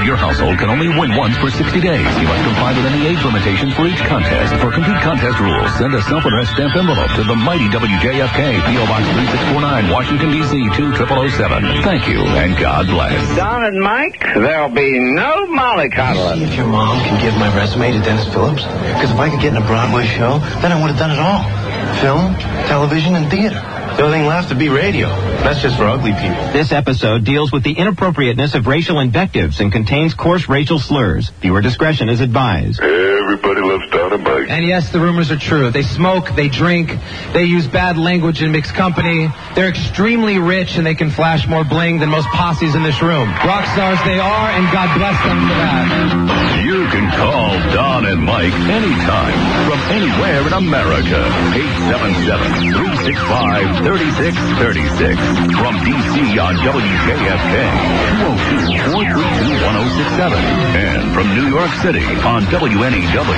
of your household can only win once for 60 days. You must comply with any age limitations for each contest. For complete contest rules, send a self-addressed stamped envelope to the mighty WJFK, P.O. Box 3649, Washington, D.C. 20007. Thank you, and God bless. Don and Mike, there'll be no mollycoddling. See if your mom can give my resume to Dennis Phillips? Because if I could get in a Broadway show, then I would have done it all. Film, television, and theater. The only thing left to be radio. That's just for ugly people. This episode deals with the inappropriateness of racial invectives and contains coarse racial slurs. Viewer discretion is advised. Everybody loves Don and Mike. And yes, the rumors are true. They smoke, they drink, they use bad language in mixed company. They're extremely rich, and they can flash more bling than most posses in this room. Rock stars they are, and God bless them for that. You can call Don and Mike anytime from anywhere in America. 877-365-3636. From D.C. on WJFK, 202-432-1067. And from New York City on WNEW,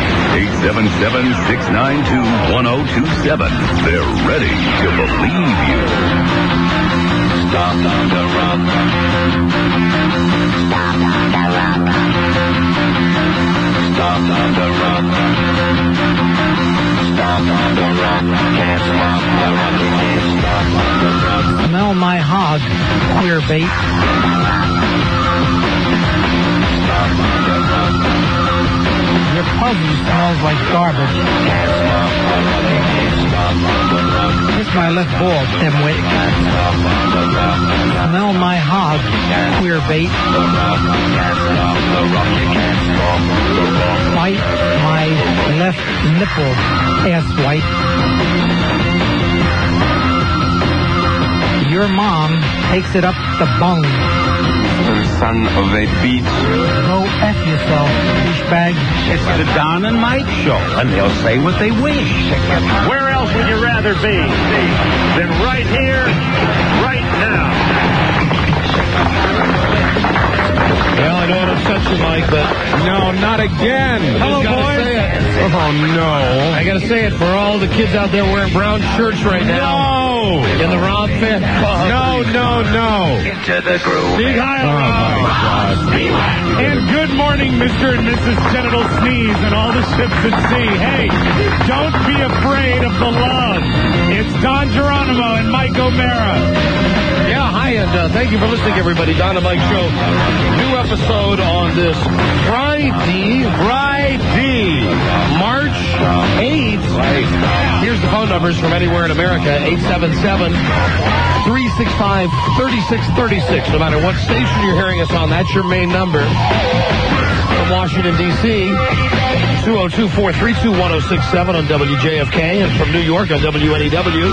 877-692-1027. They're ready to believe you. Stop on the rock. Stop on the rock. Stop on the rock. Stop on the rock. Can't stop the rock. Can't stop on the rock. Smell my hog, queer bait. Stop on the rock. Your puzzle smells like garbage. Can't stop the rock. Can't stop on the rock. Kiss my left ball, dimwit. Can't stop on the rock. Smell my hog, queer bait. The rock. Can't stop the rock. Can't stop the rock. Bite my left nipple, ass white. Your mom takes it up the bung. Son of a beach. Go F yourself, douchebag. It's the Don and Mike Show, and they'll say what they wish. Where else would you rather be than right here, right now? Well, I know it upsets you, Mike, but... No, not again. Hello, boys. Oh, no. I gotta say it for all the kids out there wearing brown shirts right now. No. In the Rob Fan Club. No. Into the groove. Big high. Oh, my God. And good morning, Mr. and Mrs. Genital Sneeze and all the ships at sea. Hey, don't be afraid of the love. It's Don Geronimo and Mike O'Mara. Yeah, hi, and thank you for listening, everybody. Don and Mike Show. New episode on this Friday, March 8th. Here's the phone numbers from anywhere in America, 877-365-3636. No matter what station you're hearing us on, that's your main number. From Washington, D.C., 202-432-1067 on WJFK, and from New York on WNEW,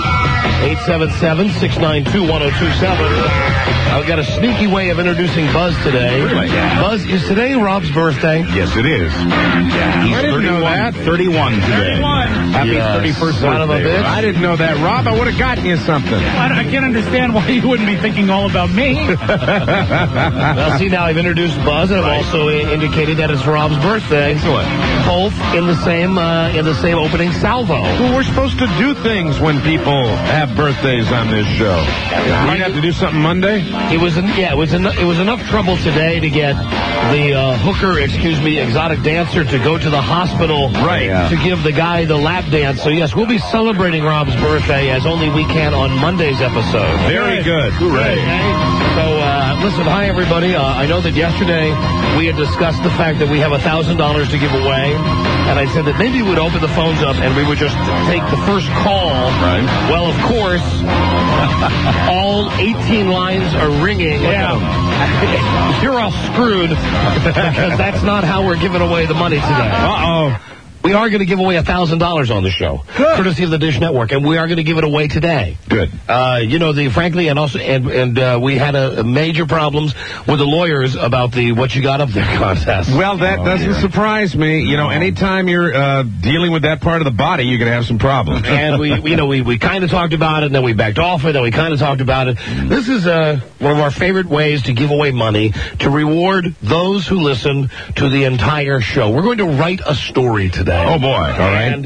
877-692-1027. I've got a sneaky way of introducing Buzz today. Really? Buzz, is today Rob's birthday? Yes, it is. He's 31 today. 31. Happy 31st son of a birthday. bitch. I didn't know that, Rob. I would have gotten you something. I can't understand why you wouldn't be thinking all about me. Well, see, now I've introduced Buzz, and I've also indicated that it's Rob's birthday. Excellent. Both in the same opening salvo. Well, we're supposed to do things when people have birthdays on this show. Might have to do something Monday. It was enough trouble today to get the exotic dancer to go to the hospital to give the guy the lap dance. So yes, we'll be celebrating Rob's birthday as only we can on Monday's episode. Very good. Hooray. So listen, hi everybody. I know that yesterday we had discussed the fact that we have $1,000 to give away, and I said that maybe we'd open the phones up and we would just take the first call. Right. Well, of course, all 18 lines are ringing. Yeah. You're all screwed because that's not how we're giving away the money today. Uh-oh. We are going to give away $1,000 on the show, courtesy of the Dish Network, and we are going to give it away today. Good. Frankly, we had major problems with the lawyers about the What You Got Up There contest. Well, that doesn't surprise me. You know, anytime you're dealing with that part of the body, you're going to have some problems. And we kind of talked about it, and then we backed off it, then we kind of talked about it. This is one of our favorite ways to give away money, to reward those who listen to the entire show. We're going to write a story today. Oh, boy. All right. And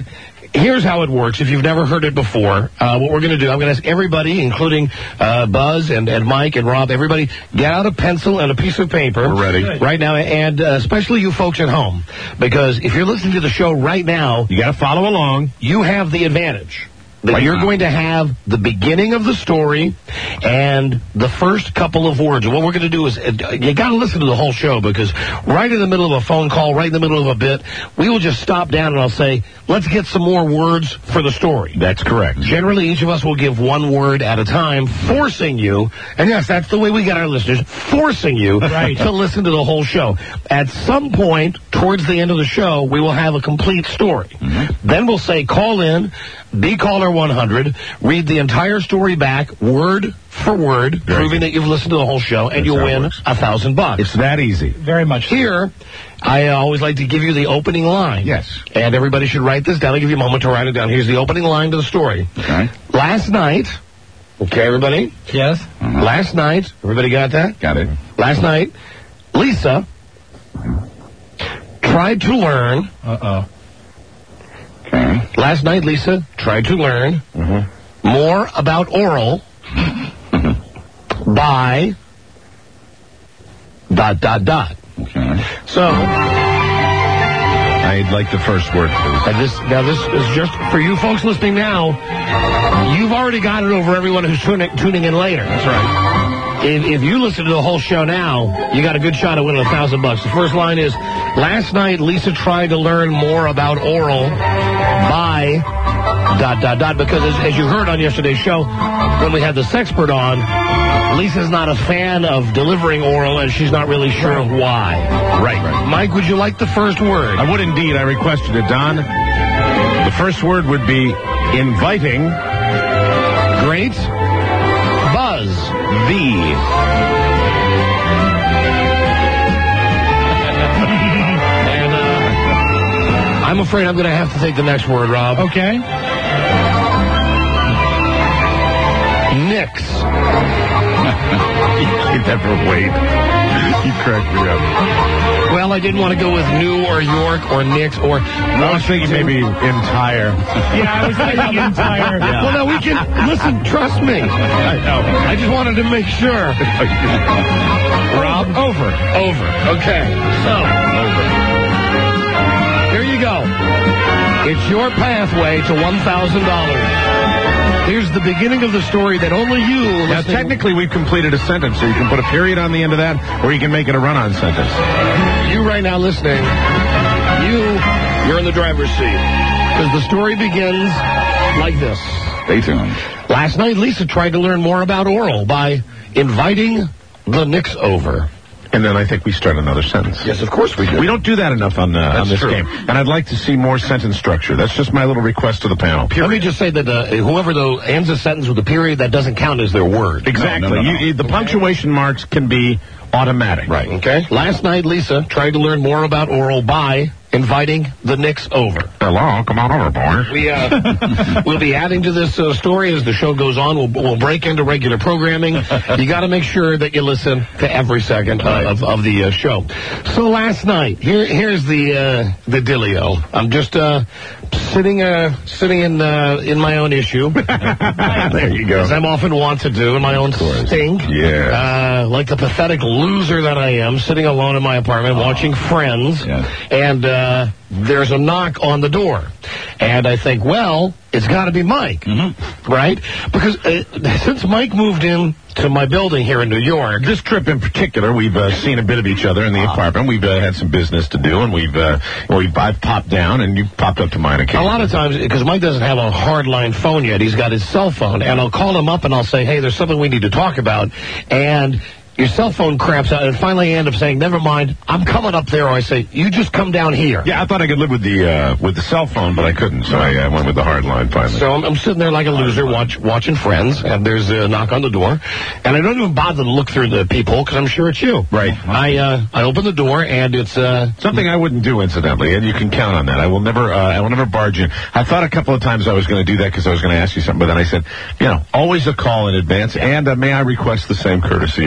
Here's how it works. If you've never heard it before, what we're going to do, I'm going to ask everybody, including Buzz and Mike and Rob, everybody, get out a pencil and a piece of paper. We're ready. Right now, and especially you folks at home. Because if you're listening to the show right now, You got to follow along. you have the advantage. That Right you're now. going to have the beginning of the story and the first couple of words. And what we're going to do is, you got to listen to the whole show, because right in the middle of a phone call, right in the middle of a bit, we will just stop down and I'll say, let's get some more words for the story. That's correct. Generally, each of us will give one word at a time, forcing you, and yes, that's the way we get our listeners, forcing you to listen to the whole show. At some point, towards the end of the show, we will have a complete story. Then we'll say, call in, be caller 100, read the entire story back, word for word, proving that you've listened to the whole show, and you'll win $1,000. It's that easy. Very much. Here, I always like to give you the opening line. Yes. And everybody should write this down. I'll give you a moment to write it down. Here's the opening line to the story. Okay. Last night, okay, everybody? Yes. Last night, everybody got that? Got it. Last night, Lisa tried to learn. Uh-oh. Okay. Last night, Lisa tried to learn more about oral by ... Okay. So, I'd like the first word, please. now this is just for you folks listening now. You've already got it over everyone who's tuning in later. That's right. If you listen to the whole show now, you got a good shot at winning $1,000. The first line is, last night Lisa tried to learn more about oral by ... Because as you heard on yesterday's show, when we had the sexpert on, Lisa's not a fan of delivering oral, and she's not really sure why. Right. Mike, would you like the first word? I would indeed. I requested it, Don. The first word would be inviting. Great. Buzz. And I'm afraid I'm going to have to take the next word, Rob. Okay. Nix. Keep that for Wade. You cracked me up. Well, I didn't want to go with New or York or Nix or... I was thinking maybe entire. Yeah, I was thinking entire. Well, no, we can... Listen, trust me. I know. I just wanted to make sure. Rob? Over. Okay. So. Here you go. It's your pathway to $1,000. Here's the beginning of the story that only you... Now, technically, we've completed a sentence, so you can put a period on the end of that, or you can make it a run-on sentence. You right now listening, you're in the driver's seat. Because the story begins like this. Stay tuned. Last night, Lisa tried to learn more about oral by inviting the Knicks over. And then I think we start another sentence. Yes, of course we do. We don't do that enough on this true. game. And I'd like to see more sentence structure. That's just my little request to the panel. Let me just say that whoever ends a sentence with a period, that doesn't count as their word. Exactly. No. The punctuation marks can be automatic. Right. Okay. Last night, Lisa tried to learn more about oral by inviting the Knicks over. Hello, come on over, boy. We'll be adding to this story as the show goes on. We'll break into regular programming. You got to make sure that you listen to every second of the show. So last night, here's the dealio. I'm just sitting in my own issue. There you go. As I'm often want to do in my own stink. Yeah. Like the pathetic loser that I am, sitting alone in my apartment watching Friends. Yes. And there's a knock on the door. And I think, well, it's got to be Mike, right? Because since Mike moved in to my building here in New York. This trip in particular, we've seen a bit of each other in the apartment. We've had some business to do, and I've popped down, and you've popped up to mine occasionally. A lot of times, because Mike doesn't have a hardline phone yet, he's got his cell phone, and I'll call him up and I'll say, hey, there's something we need to talk about, and your cell phone cramps out, and finally I end up saying, never mind, I'm coming up there, or I say, you just come down here. Yeah, I thought I could live with the cell phone, but I couldn't, so I went with the hard line finally. So I'm sitting there like a loser watching Friends, and there's a knock on the door, and I don't even bother to look through the peephole, because I'm sure it's you. Right. I open the door, and it's... something I wouldn't do, incidentally, and you can count on that. I will never barge in. I thought a couple of times I was going to do that because I was going to ask you something, but then I said, always a call in advance, and may I request the same courtesy of you?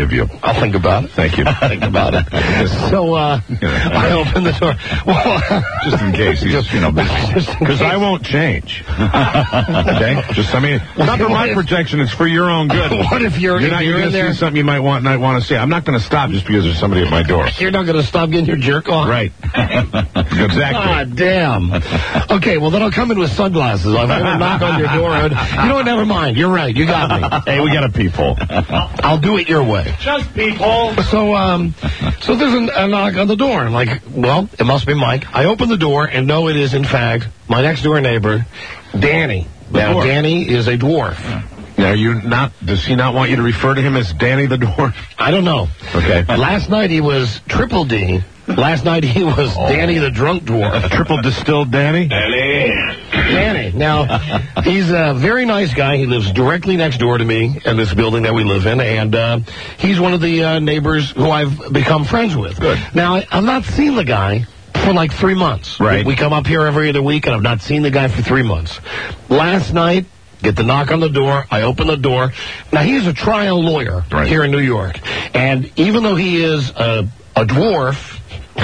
I'll think about it. Thank you. Think about it. So I open the door. Well, just in case he's, busy. Because I won't change. Okay? Just, not for my protection, it's for your own good. What if you're in there? See something you might not want to see. I'm not going to stop just because there's somebody at my door. You're not going to stop getting your jerk on? Right. Exactly. God damn. Okay, well, then I'll come in with sunglasses. I'm going to knock on your door. You know what? Never mind. You're right. You got me. Hey, we got a peephole. I'll do it your way. Just peephole. So there's a knock on the door. I'm like, well, it must be Mike. I open the door and know it is, in fact, my next door neighbor, Danny. Now, Danny is a dwarf. Now, does he not want you to refer to him as Danny the Dwarf? I don't know. Okay. Last night he was Triple D. Last night he was Danny the Drunk Dwarf. Triple distilled Danny? Danny. Now, he's a very nice guy. He lives directly next door to me in this building that we live in, and he's one of the neighbors who I've become friends with. Good. Now, I've not seen the guy for like 3 months. Right. We come up here every other week, and I've not seen the guy for 3 months. Last night, get the knock on the door. I open the door. Now, he's a trial lawyer here in New York. And even though he is a dwarf,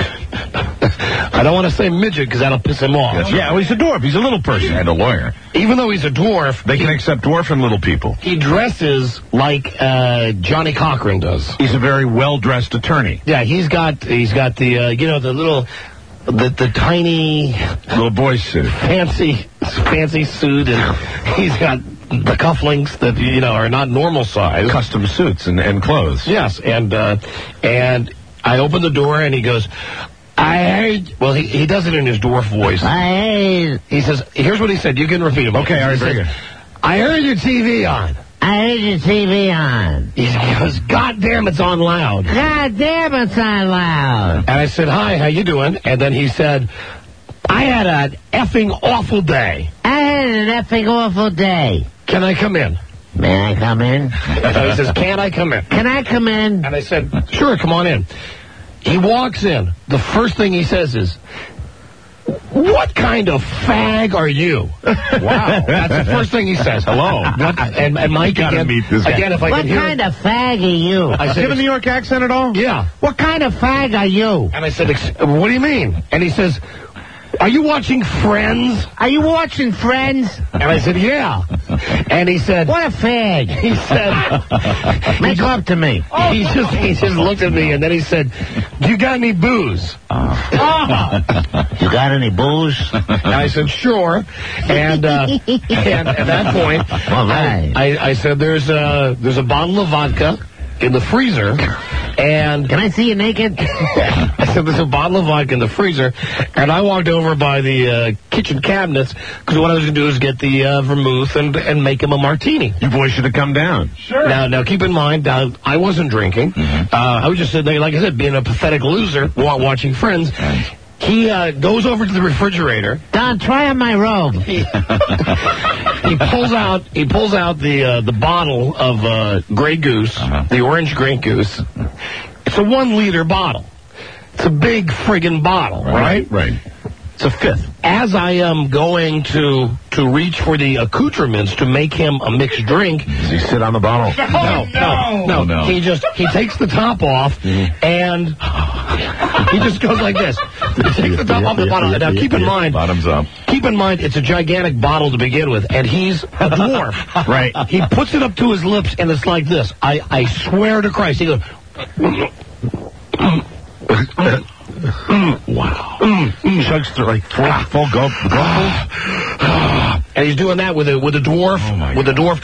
I don't want to say midget because that'll piss him off. Yeah, well, he's a dwarf. He's a little person and a lawyer. Even though he's a dwarf, they can accept dwarf and little people. He dresses like Johnny Cochran does. He's a very well-dressed attorney. Yeah, he's got the the little the tiny little boy suit, fancy suit, and he's got the cufflinks that are not normal size, custom suits and clothes. Yes, and I open the door and he goes, I heard. Well, he does it in his dwarf voice. He says, here's what he said. You can repeat him. Okay, all right, very good. I heard your TV on. I heard your TV on. He goes, God damn, it's on loud. God damn, it's on loud. And I said, hi, how you doing? And then he said, I had an effing awful day. I had an effing awful day. Can I come in? May I come in? He says, can I come in? Can I come in? And I said, sure, come on in. He walks in. The first thing he says is, what kind of fag are you? Wow. That's the first thing he says. Hello. And Mike, gotta meet this guy. Again, if I what can hear kind of fag are you? I said, do you have a New York accent at all? Yeah. What kind of fag are you? And I said, what do you mean? And he says, are you watching Friends? Are you watching Friends? And I said, yeah. And he said, what a fag. He said, make love to me. He just looked at me and then he said, do you got any booze? You got any booze? And I said, sure. And at that point, I said, there's a bottle of vodka in the freezer. And can I see you naked? I said, there's a bottle of vodka in the freezer. And I walked over by the kitchen cabinets because what I was going to do is get the vermouth and make him a martini. You boys should have come down. Sure. Now keep in mind, I wasn't drinking. I was just sitting there, like I said, being a pathetic loser watching Friends. He goes over to the refrigerator. Don, try on my robe. He pulls out the bottle of Grey Goose, the orange Grey Goose. It's a 1 liter bottle. It's a big friggin' bottle, right? Right. It's a fifth. As I am going to reach for the accoutrements to make him a mixed drink. Does he sit on the bottle? No. He takes the top off and he just goes like this. He takes the top off the bottle. Now keep in mind, bottoms up. Keep in mind, it's a gigantic bottle to begin with, and he's a dwarf. Right. He puts it up to his lips, and it's like this. I swear to Christ, he goes. Wow. Chugs through like full gulp. And he's doing that with a dwarf. With a dwarf.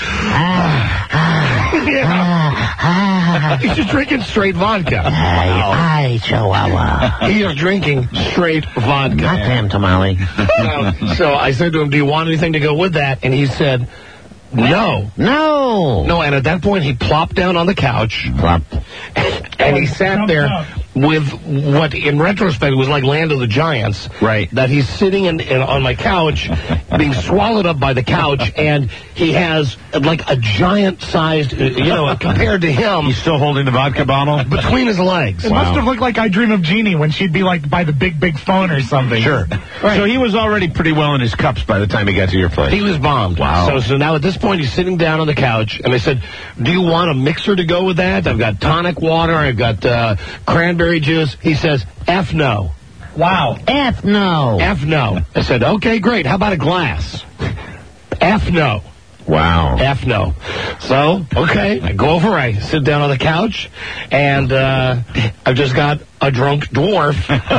He's just drinking straight vodka. Aye, Chihuahua. He is drinking straight vodka. Goddamn tamale. So I said to him, do you want anything to go with that? And he said, no. No, and at that point, he plopped down on the couch. And he sat there with what, in retrospect, was like Land of the Giants. Right. That he's sitting on my couch, being swallowed up by the couch, and he has like a giant-sized, compared to him. He's still holding the vodka bottle? Between his legs. It must have looked like I Dream of Jeannie when she'd be like by the big phone or something. Sure. Right. So he was already pretty well in his cups by the time he got to your place. He was bombed. Wow. So now at this point, he's sitting down on the couch, and I said, do you want a mixer to go with that? I've got tonic water. I've got cranberry juice. He says, F no. Wow. F no. F no. I said, okay, great. How about a glass? F no. Wow. F no. So, okay, I go over, I sit down on the couch, and I've just got a drunk dwarf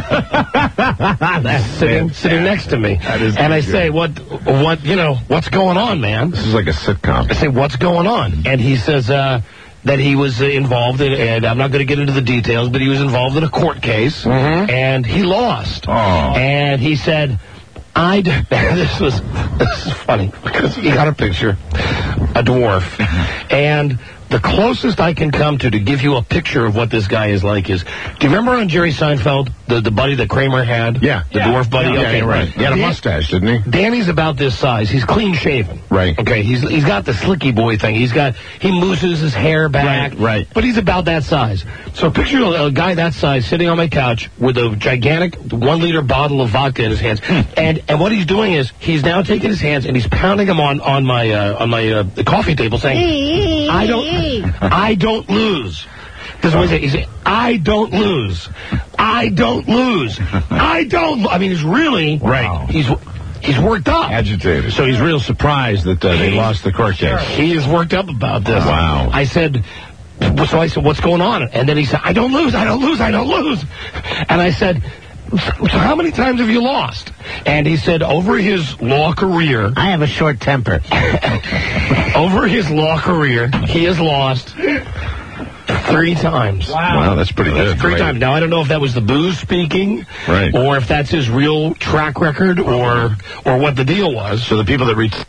sitting next to me. And I say, what's going on, man? This is like a sitcom. I say, what's going on? And he says that he was involved in, and I'm not going to get into the details, but he was involved in a court case, and he lost. Oh. And he said, this is funny, because he got a picture, a dwarf, and the closest I can come to give you a picture of what this guy is like is, do you remember on Jerry Seinfeld, the buddy that Kramer had? Yeah. The dwarf buddy? Yeah, okay, right. He had a mustache, didn't he? Danny's about this size. He's clean shaven. Right. Okay, he's got the slicky boy thing. He mooses his hair back. Right. But he's about that size. So picture a guy that size sitting on my couch with a gigantic 1-liter bottle of vodka in his hands. And what he's doing is he's now taking his hands and he's pounding them on my coffee table saying, I don't lose. This is what he said. I don't lose. I don't lose. I don't. I mean, he's really right. He's worked up, agitated. So he's real surprised that they lost the court case. He is worked up about this. Wow. I said, what's going on? And then he said, I don't lose. I don't lose. I don't lose. And I said, so how many times have you lost? And he said, over his law career... I have a short temper. Over his law career, he has lost 3 times. Wow, that's pretty good. 3 times. Now, I don't know if that was the booze speaking, right, or if that's his real track record, or what the deal was. So the people that reach...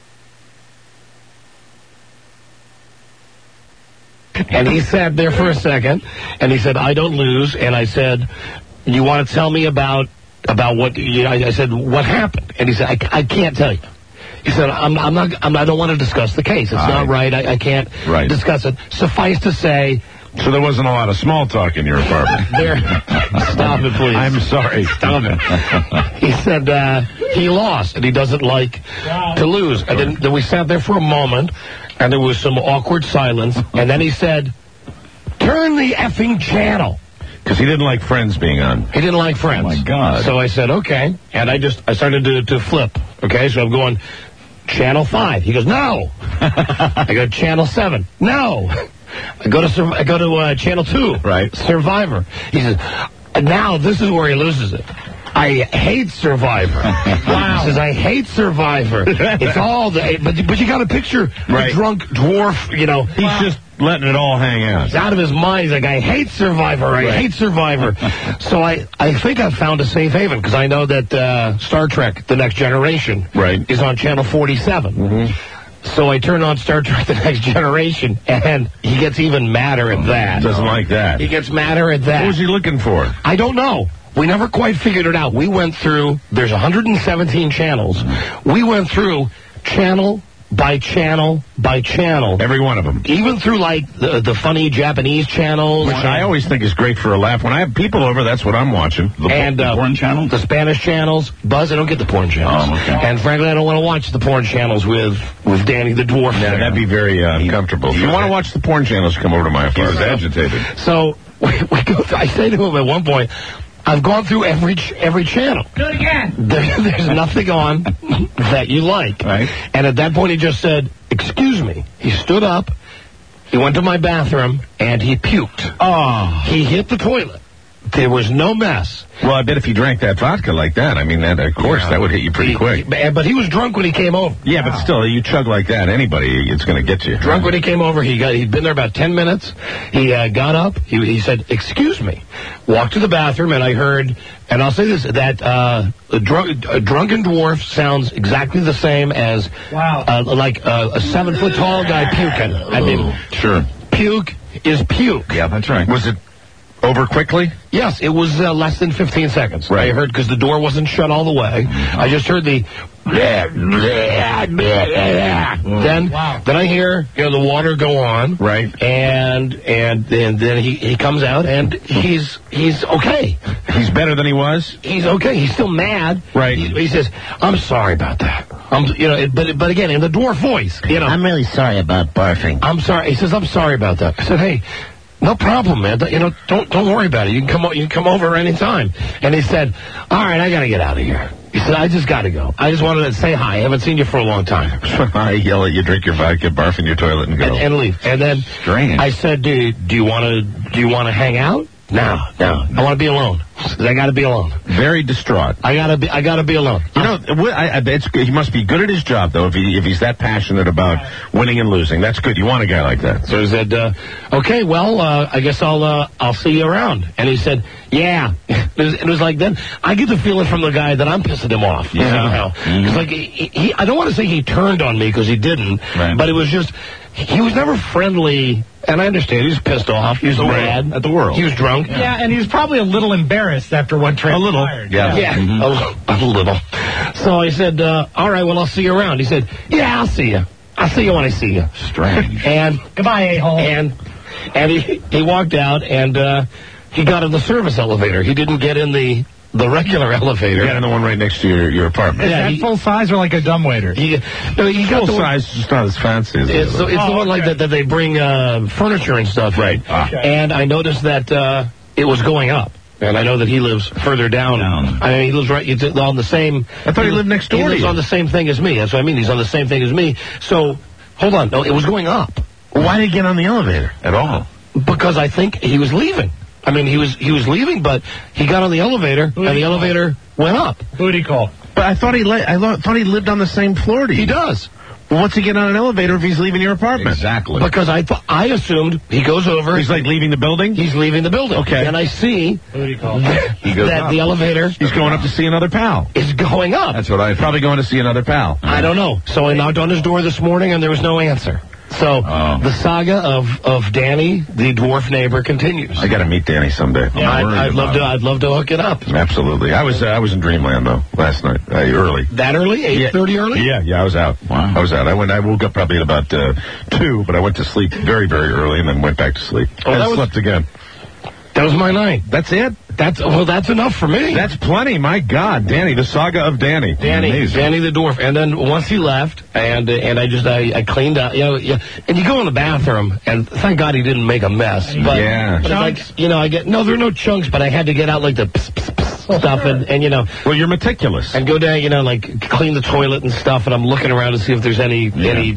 And he sat there for a second, and he said, I don't lose. And I said... You want to tell me about what? I said, what happened? And he said, I can't tell you. He said, I don't want to discuss the case. It's not right. I can't discuss it. Suffice to say. So there wasn't a lot of small talk in your apartment. Stop it, please. I'm sorry. Stop it. He said he lost and he doesn't like to lose. And then we sat there for a moment, and there was some awkward silence. And then he said, "Turn the effing channel." Because he didn't like Friends being on. He didn't like Friends. Oh, my God. So I said, okay. And I started to flip. Okay, so I'm going, Channel 5. He goes, no. I go, Channel 7. No. I go to Channel 2. Right. Survivor. He says, now this is where he loses it. I hate Survivor. Wow. He says, I hate Survivor. It's all but you got to picture the drunk dwarf, He's just letting it all hang out. He's out of his mind. He's like, I hate Survivor. I hate Survivor. So I think I've found a safe haven, because I know that Star Trek, The Next Generation, is on Channel 47. Mm-hmm. So I turn on Star Trek The Next Generation, and he gets even madder at that. Doesn't like that. He gets madder at that. What was he looking for? I don't know. We never quite figured it out. We went through, there's 117 channels. We went through channel by channel by channel. Every one of them. Even through, like, the funny Japanese channels. Which I always think is great for a laugh. When I have people over, that's what I'm watching. The porn channel? The Spanish channels. Buzz, I don't get the porn channels. Oh, okay. And frankly, I don't want to watch the porn channels with Danny the Dwarf. Yeah, that'd be very uncomfortable. If you want to watch the porn channels, come over to my apartment. He was agitated. So, I say to him at one point, I've gone through every channel. Do it again. There's nothing on that you like. Right. And at that point, he just said, excuse me. He stood up, he went to my bathroom, and he puked. Oh. He hit the toilet. There was no mess. Well, I bet if he drank that vodka like that, I mean, that would hit you pretty quick. But he was drunk when he came over. Yeah, but still, you chug like that, anybody, it's going to get you. Drunk when he came over. He'd been there about 10 minutes. He got up. He said, excuse me. Walked to the bathroom, and I heard, and I'll say this, that a drunken dwarf sounds exactly the same as like a 7-foot-tall guy puking. I mean, sure. Puke is puke. Yeah, that's right. Was it Over quickly? Yes, it was less than 15 seconds. Right. I heard because the door wasn't shut all the way. I just heard the... Then I hear the water go on. Right. And then he comes out and he's okay. He's better than he was? He's okay. He's still mad. Right. He says, I'm sorry about that. But again, in the dwarf voice. I'm really sorry about barfing. I'm sorry. He says, I'm sorry about that. I said, hey, no problem, man. Don't worry about it. You can come over anytime. And he said, all right, I got to get out of here. He said, I just got to go. I just wanted to say hi. I haven't seen you for a long time. I yell at you, drink your vodka, barf in your toilet, and go. And leave. And then Strange. I said, do you want to hang out? No. I want to be alone. I got to be alone. Very distraught. I gotta be alone. He must be good at his job, though, if he's that passionate about winning and losing. That's good. You want a guy like that. So he said, okay, well, I guess I'll see you around. And he said, yeah. It was like, then I get the feeling from the guy that I'm pissing him off. Yeah. It's like, I don't want to say he turned on me because he didn't, but it was just, he was never friendly. And I understand. He was pissed off. He was mad at the world. He was drunk. Yeah, and he was probably a little embarrassed after what transpired. A little. Yeah. A little. So I said, all right, well, I'll see you around. He said, yeah, I'll see you. I'll see you when I see you. Strange. And goodbye, a-hole. And he walked out, and he got in the service elevator. He didn't get in the regular elevator. You got in the one right next to your apartment. Is that full size or like a dumbwaiter? He got full size, just not as fancy as it's the one like that they bring furniture and stuff. Right. And I noticed that it was going up. And I know that he lives further down. I mean, he lives on the same... I thought he lived next door to you. He lives on the same thing as me. That's what I mean. He's on the same thing as me. So, hold on. No, it was going up. Why did he get on the elevator at all? Because I think he was leaving. I mean, he was leaving, but he got on the elevator, and the elevator went up. Who'd he call? But I thought he lived on the same floor to you. He does. Well, what's he get on an elevator if he's leaving your apartment? Exactly. Because I assumed he goes over. He's like leaving the building? He's leaving the building. Okay. And I see that the elevator... He's going up to see another pal. Is going up. That's what I thought. Probably going to see another pal. I don't know. So I knocked on his door this morning, and there was no answer. So the saga of Danny, the dwarf neighbor, continues. I got to meet Danny someday. Yeah, I'd love to hook it up. Absolutely. I was in Dreamland though last night, early. That early? 8:30 early? Yeah. I was out. Wow. I was out. I woke up probably at about 2, but I went to sleep very, very early and then went back to sleep. And slept again. That was my night. That's it? That's enough for me. That's plenty. My God, Danny, the saga of Danny. Danny the dwarf. And then once he left, and I cleaned up, and you go in the bathroom, and thank God he didn't make a mess. But, yeah. But like, there are no chunks, but I had to get out like the stuff and Well, you're meticulous. And go down, like clean the toilet and stuff, and I'm looking around to see if there's any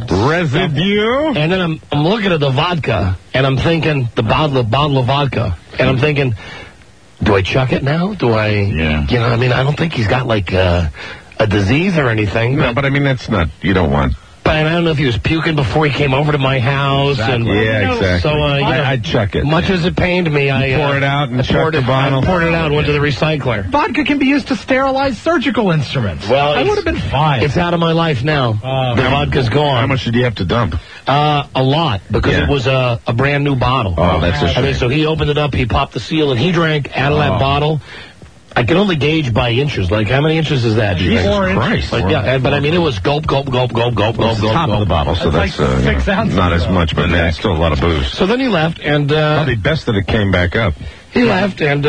residue. And then I'm looking at the vodka, and I'm thinking the bottle of vodka, and I'm thinking, do I chuck it now? Do I? Yeah. I don't think he's got like a disease or anything. No, but I mean that's not. You don't want. But I don't know if he was puking before he came over to my house. Exactly. And, exactly. So I'd chuck it. Much as it pained me, I pour it out and chuck the bottle. I poured it out and went to the recycler. Vodka can be used to sterilize surgical instruments. Well, I would have been fine. It's out of my life now. The vodka's gone. How much did you have to dump? A lot, because it was a brand new bottle. Oh, that's a shame. I mean, so he opened it up, he popped the seal, and he drank out of that bottle. I can only gauge by inches. Like, how many inches is that? Jesus Christ. Like, but I mean, it was gulp, gulp, gulp, gulp, gulp, gulp, gulp. Top of the bottle, so that's like 6 ounces. Not as much, but it's still a lot of booze. So then he left, and probably best that it came back up. He left, and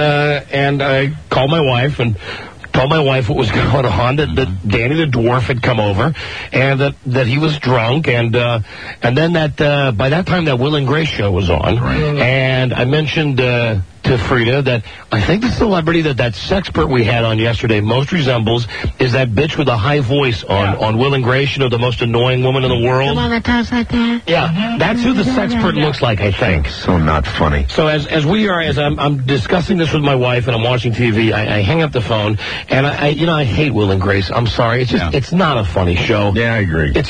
I called my wife and told my wife what was going on, that Danny the dwarf had come over, and that he was drunk, and then that by that time that Will and Grace show was on, and I mentioned to Frida that I think the celebrity that sexpert we had on yesterday most resembles is that bitch with a high voice on Will and Grace, the most annoying woman in the world. The one that talks like that? Yeah, that's who the sexpert looks like, I think. So not funny. So as I'm discussing this with my wife and I'm watching TV, I hang up the phone, and I hate Will and Grace. I'm sorry. It's just it's not a funny show. Yeah, I agree. It's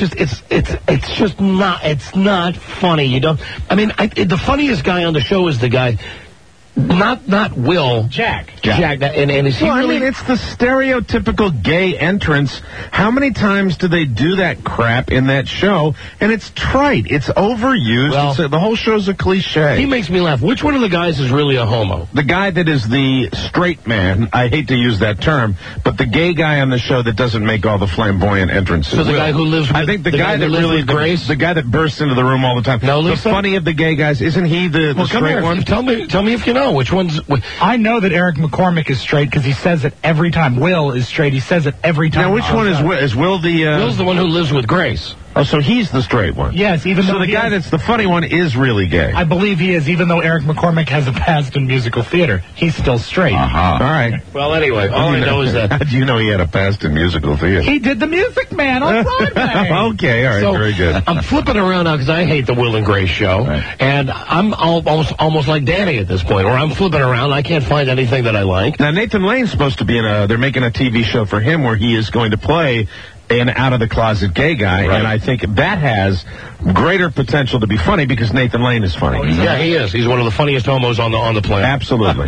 just not funny. You don't. I mean, the funniest guy on the show is the guy. Not Will. Jack. And is he Well, really... I mean, it's the stereotypical gay entrance. How many times do they do that crap in that show? And it's trite. It's overused. Well, the whole show's a cliche. He makes me laugh. Which one of the guys is really a homo? The guy that is the straight man, I hate to use that term, but the gay guy on the show that doesn't make all the flamboyant entrances. So the guy who lives with... I think the guy that lives really... with Grace? The guy that bursts into the room all the time. No, the Lisa? funny of the gay guys, isn't he the Well, come straight here. one? Tell me if you know. Which one's... I know that Eric McCormick is straight because he says it every time. Will is straight. He says it every time. Now, which one is Will? Is Will the... Will's the one who lives with Grace. Oh, so he's the straight one. Yes, even though So the guy that's the funny one is really gay. I believe he is, even though Eric McCormick has a past in musical theater. He's still straight. All right. Well, anyway, all I know is that... How do you know he had a past in musical theater? He did The Music Man on Broadway. Okay, all right, So, very good. I'm flipping around now because I hate the Will and Grace show, and I'm almost like Danny at this point, where I'm flipping around. I can't find anything that I like. Now, Nathan Lane's supposed to be they're making a TV show for him where he is going to play an out-of-the-closet gay guy, and I think that has greater potential to be funny because Nathan Lane is funny. Yeah, he is. He's one of the funniest homos on the planet. Absolutely.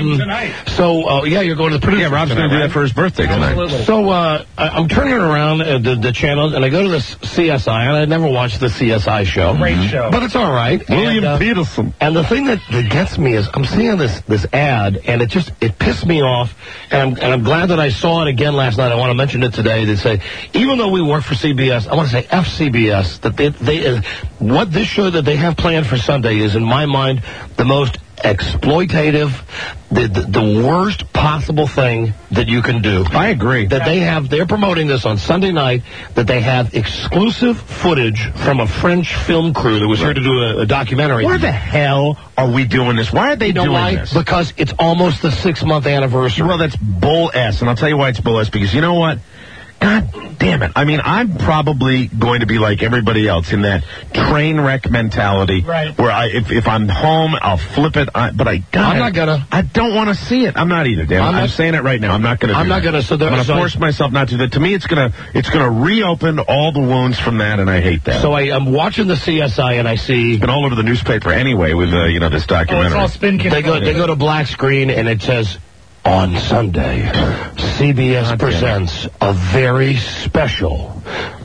So, you're going to the producer. Yeah, Rob's going to do that for his birthday tonight. Absolutely. So, I'm turning around the channels, and I go to this CSI, and I never watched the CSI show. Great show. But it's all right. William Peterson. And the thing that gets me is I'm seeing this ad, and it pissed me off, and I'm glad that I saw it again last night. I want to mention it today. They say, even though we work for CBS, I want to say FCBS, that they what this show that they have planned for Sunday is, in my mind, the most exploitative, the worst possible thing that you can do. I agree. That they're promoting this on Sunday night, that they have exclusive footage from a French film crew that was here to do a documentary. Where the hell are we doing this? Why are they doing why? this? Because it's almost the 6-month anniversary. Well, that's bull-ass, and I'll tell you why it's bull-ass, because you know what? God damn it. I mean, I'm probably going to be like everybody else in that train wreck mentality. Right. Where if I'm home, I'll flip it. But I'm not gonna. I don't want to see it. I'm not either, damn. I'm saying it right now. I'm not going to. I'm not going to. I'm going to force myself not to. To me, it's going to reopen all the wounds from that, and I hate that. So I'm watching the CSI, and I see. It's been all over the newspaper anyway with this documentary. It's all spin They go to black screen, and it says, on Sunday, CBS presents a very special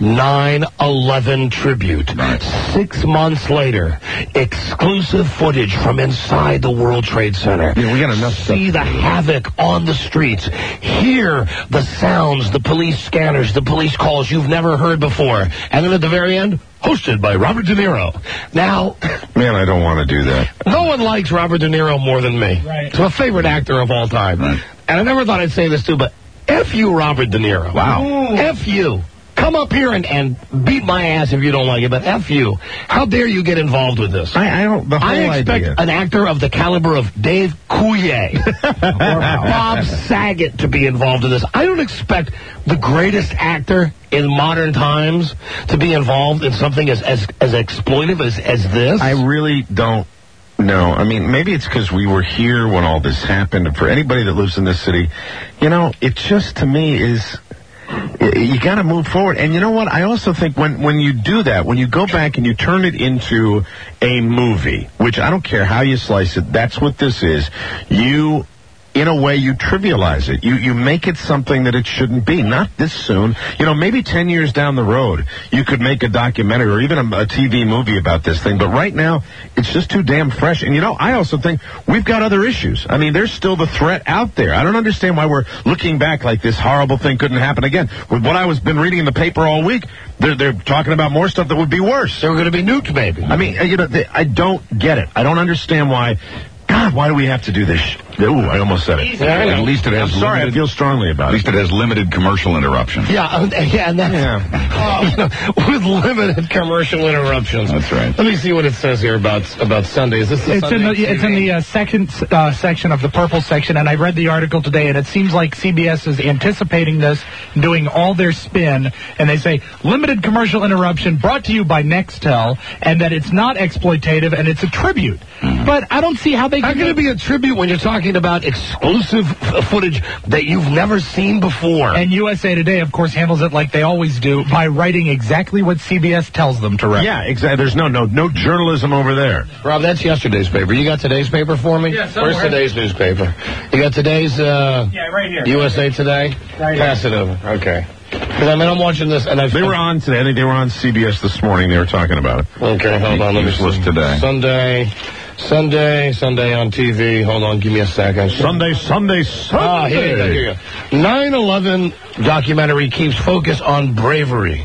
9/11 tribute. 6 months later, exclusive footage from inside the World Trade Center. Yeah, we got enough stuff. See the havoc on the streets. Hear the sounds, the police scanners, the police calls you've never heard before. And then at the very end, hosted by Robert De Niro. Now, man, I don't want to do that. No one likes Robert De Niro more than me. Right. He's my favorite actor of all time. Right. And I never thought I'd say this too, but F you, Robert De Niro. Wow. Ooh. F you. Come up here and beat my ass if you don't like it, but F you. How dare you get involved with this? I don't. The whole I expect idea. an actor of the caliber of Dave Coulier or Bob Saget to be involved in this. I don't expect the greatest actor in modern times to be involved in something as exploitive as this. I really don't know. I mean, maybe it's because we were here when all this happened. And for anybody that lives in this city, it just, to me, is... You got to move forward. And you know what? I also think when you do that, when you go back and you turn it into a movie, which I don't care how you slice it, that's what this is. In a way, you trivialize it. You make it something that it shouldn't be. Not this soon. Maybe 10 years down the road, you could make a documentary or even a TV movie about this thing. But right now, it's just too damn fresh. And, I also think we've got other issues. I mean, there's still the threat out there. I don't understand why we're looking back like this horrible thing couldn't happen again. With what I was been reading in the paper all week, they're talking about more stuff that would be worse. They're going to be nuked, maybe. I mean, I don't get it. I don't understand why. God, why do we have to do this? Ooh, I almost said it. Yeah, at least it has. I'm sorry, I feel strongly about it. At least it has limited commercial interruption. Yeah, and that's with limited commercial interruptions. That's right. Let me see what it says here about Sunday. Is this the Sunday? It's in the second section of the purple section, and I read the article today, and it seems like CBS is anticipating this, doing all their spin, and they say limited commercial interruption brought to you by Nextel, and that it's not exploitative and it's a tribute. But I don't see how they How can it be a tribute when you're talking about exclusive footage that you've never seen before? And USA Today, of course, handles it like they always do by writing exactly what CBS tells them to write. Yeah, exactly. There's no journalism over there. Rob, that's yesterday's paper. You got today's paper for me? Yeah, somewhere. Where's today's newspaper? You got today's right here. USA Today? Right Pass it over. Okay. Because I'm watching this, and They were on today. I think they were on CBS this morning. They were talking about it. Okay, hold on. Let me Useless see. today. Sunday on TV. Hold on, give me a second. Sunday. Here you go. 9/11 documentary keeps focus on bravery,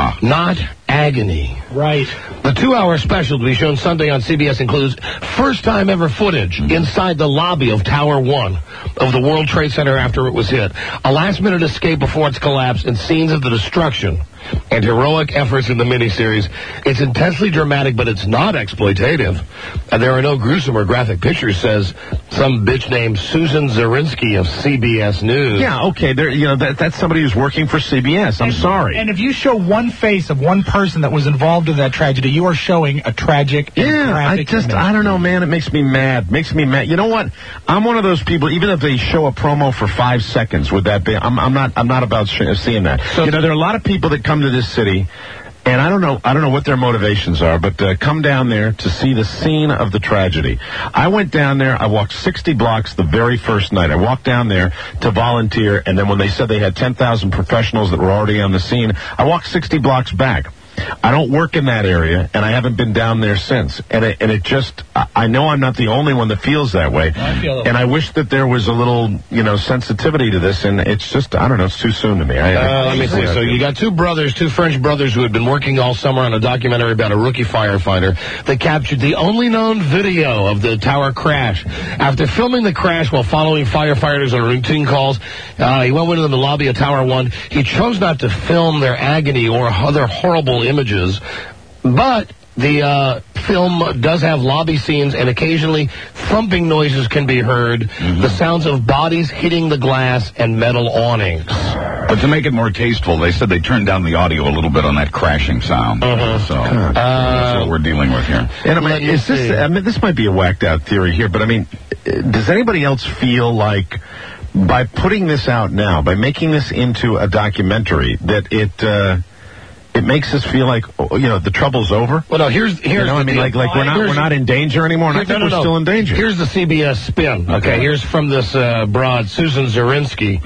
not agony. Right. The 2-hour special to be shown Sunday on CBS includes first-time ever footage inside the lobby of Tower 1 of the World Trade Center after it was hit, a last-minute escape before its collapse, and scenes of the destruction and heroic efforts in the miniseries. It's intensely dramatic, but it's not exploitative. And there are no gruesome or graphic pictures, says some bitch named Susan Zirinsky of CBS News. Yeah, okay. That's somebody who's working for CBS. I'm sorry. And if you show one face of one person that was involved in that tragedy, you are showing a tragic and graphic image. I don't know, man. It makes me mad. You know what? I'm one of those people, even if they show a promo for 5 seconds, would that be, I'm not about seeing that. So, there are a lot of people that come to this city, and I don't know what their motivations are, but come down there to see the scene of the tragedy. I went down there. I walked 60 blocks the very first night. I walked down there to volunteer, and then when they said they had 10,000 professionals that were already on the scene, I walked 60 blocks back. I don't work in that area, and I haven't been down there since. And it just, I know I'm not the only one that feels that way. And I wish that there was a little, sensitivity to this, and it's just, I don't know, it's too soon to me. Let me see. So you got two French brothers who had been working all summer on a documentary about a rookie firefighter that captured the only known video of the tower crash. After filming the crash while following firefighters on routine calls, he went into the lobby of Tower 1. He chose not to film their agony or other horrible images, but the film does have lobby scenes, and occasionally thumping noises can be heard, the sounds of bodies hitting the glass and metal awnings. But to make it more tasteful, they said they turned down the audio a little bit on that crashing sound. So that's what we're dealing with here. And this might be a whacked out theory here, but does anybody else feel like by putting this out now, by making this into a documentary, that it makes us feel like the trouble's over? Well, no. Here's like we're not in danger anymore. And I think we're still in danger. Here's the CBS spin. Okay, here's from this broad Susan Zirinsky.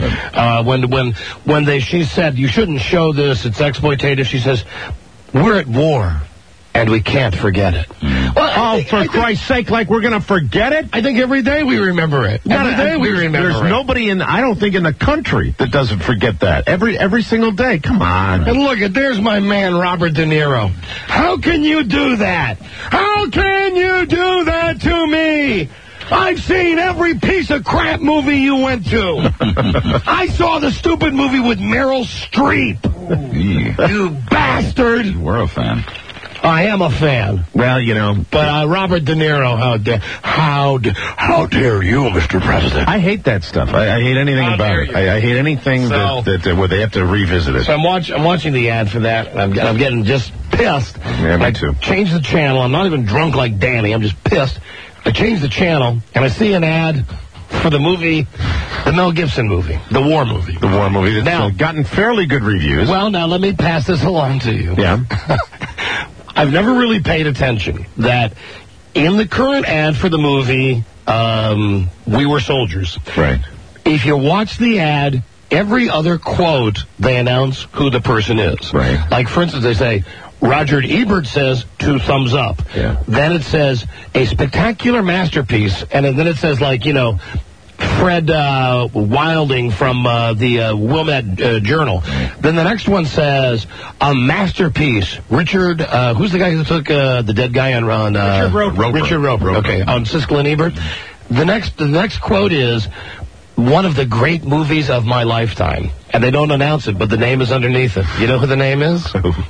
When she said you shouldn't show this, it's exploitative. She says we're at war. And we can't forget it. Well, for Christ's sake, like we're going to forget it? I think every day we remember it. Every day we remember it. There's nobody I don't think in the country that doesn't forget that. Every single day. Come on. And look, there's my man, Robert De Niro. How can you do that? How can you do that to me? I've seen every piece of crap movie you went to. I saw the stupid movie with Meryl Streep. You bastard. You were a fan. I am a fan. Well, But Robert De Niro, how dare you, Mr. President? I hate that stuff. I hate anything about it. I hate anything that where they have to revisit it. So I'm watching the ad for that. I'm getting just pissed. Yeah, me too. Change the channel. I'm not even drunk like Danny. I'm just pissed. I change the channel, and I see an ad for the movie, the Mel Gibson movie, the war movie. The war movie that's now gotten fairly good reviews. Well, now let me pass this along to you. Yeah. I've never really paid attention that in the current ad for the movie, We Were Soldiers. Right. If you watch the ad, every other quote, they announce who the person is. Right. Like, for instance, they say, Roger Ebert says 2 thumbs up. Yeah. Then it says, a spectacular masterpiece. And then it says, Fred Wilding from the Wilmette Journal. Then the next one says, a masterpiece. Richard, who's the guy who took the dead guy on Richard Roper. Richard Roper. Okay, on Siskel and Ebert. The next quote is, one of the great movies of my lifetime. And they don't announce it, but the name is underneath it. You know who the name is?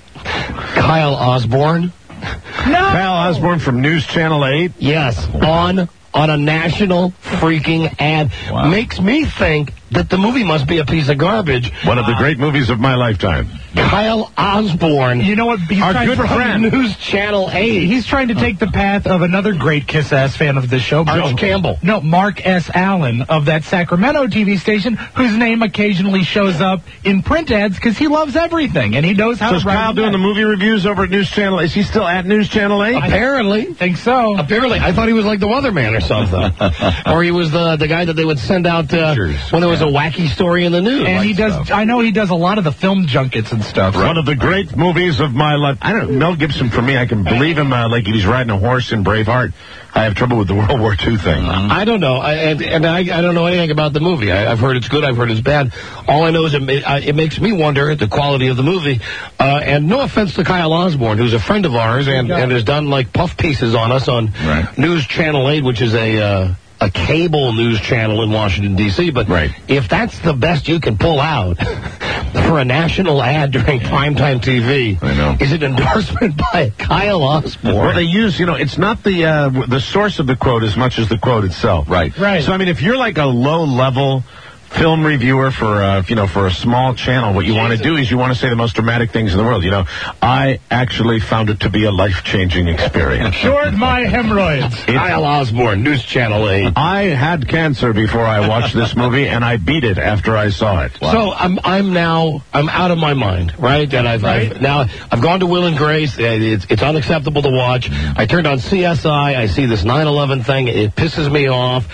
Kyle Osborne. No! Kyle Osborne from News Channel 8? Yes, on a national freaking ad. Wow. Makes me think that the movie must be a piece of garbage. One of the great movies of my lifetime. Kyle Osborne. You know what? He's our trying good to friend. News Channel 8. He's trying to take the path of another great Kiss-Ass fan of this show. Arch Campbell. No, Mark S. Allen of that Sacramento TV station, whose name occasionally shows up in print ads because he loves everything, and he knows how so to is write. Kyle doing the movie reviews over at News Channel? Is he still at News Channel 8? Apparently. I think so. Apparently. I thought he was like the weatherman or something. Or he was the guy that they would send out when there was a wacky story in the news. And he does, I know he does a lot of the film junkets and stuff. One of the great movies of my life. I don't Mel Gibson, for me, I can believe him like he's riding a horse in Braveheart. I have trouble with the World War II thing. I don't know. I don't know anything about the movie. I've heard it's good. I've heard it's bad. All I know is it makes me wonder at the quality of the movie. And no offense to Kyle Osborne, who's a friend of ours and has done like puff pieces on us on News Channel 8, which is a cable news channel in Washington, D.C. But if that's the best you can pull out for a national ad during primetime TV, is it endorsement by Kyle Osborne? Well, they use, it's not the source of the quote as much as the quote itself. Right. So, I mean, if you're like a low-level film reviewer for a small channel, what you want to do is you want to say the most dramatic things in the world. I actually found it to be a life-changing experience. Cured my hemorrhoids. Kyle Osborne, News Channel 8. I had cancer before I watched this movie, and I beat it after I saw it. Wow. So I'm out of my mind, right? And I've gone to Will and Grace. It's unacceptable to watch. I turned on CSI. I see this 9/11 thing. It pisses me off.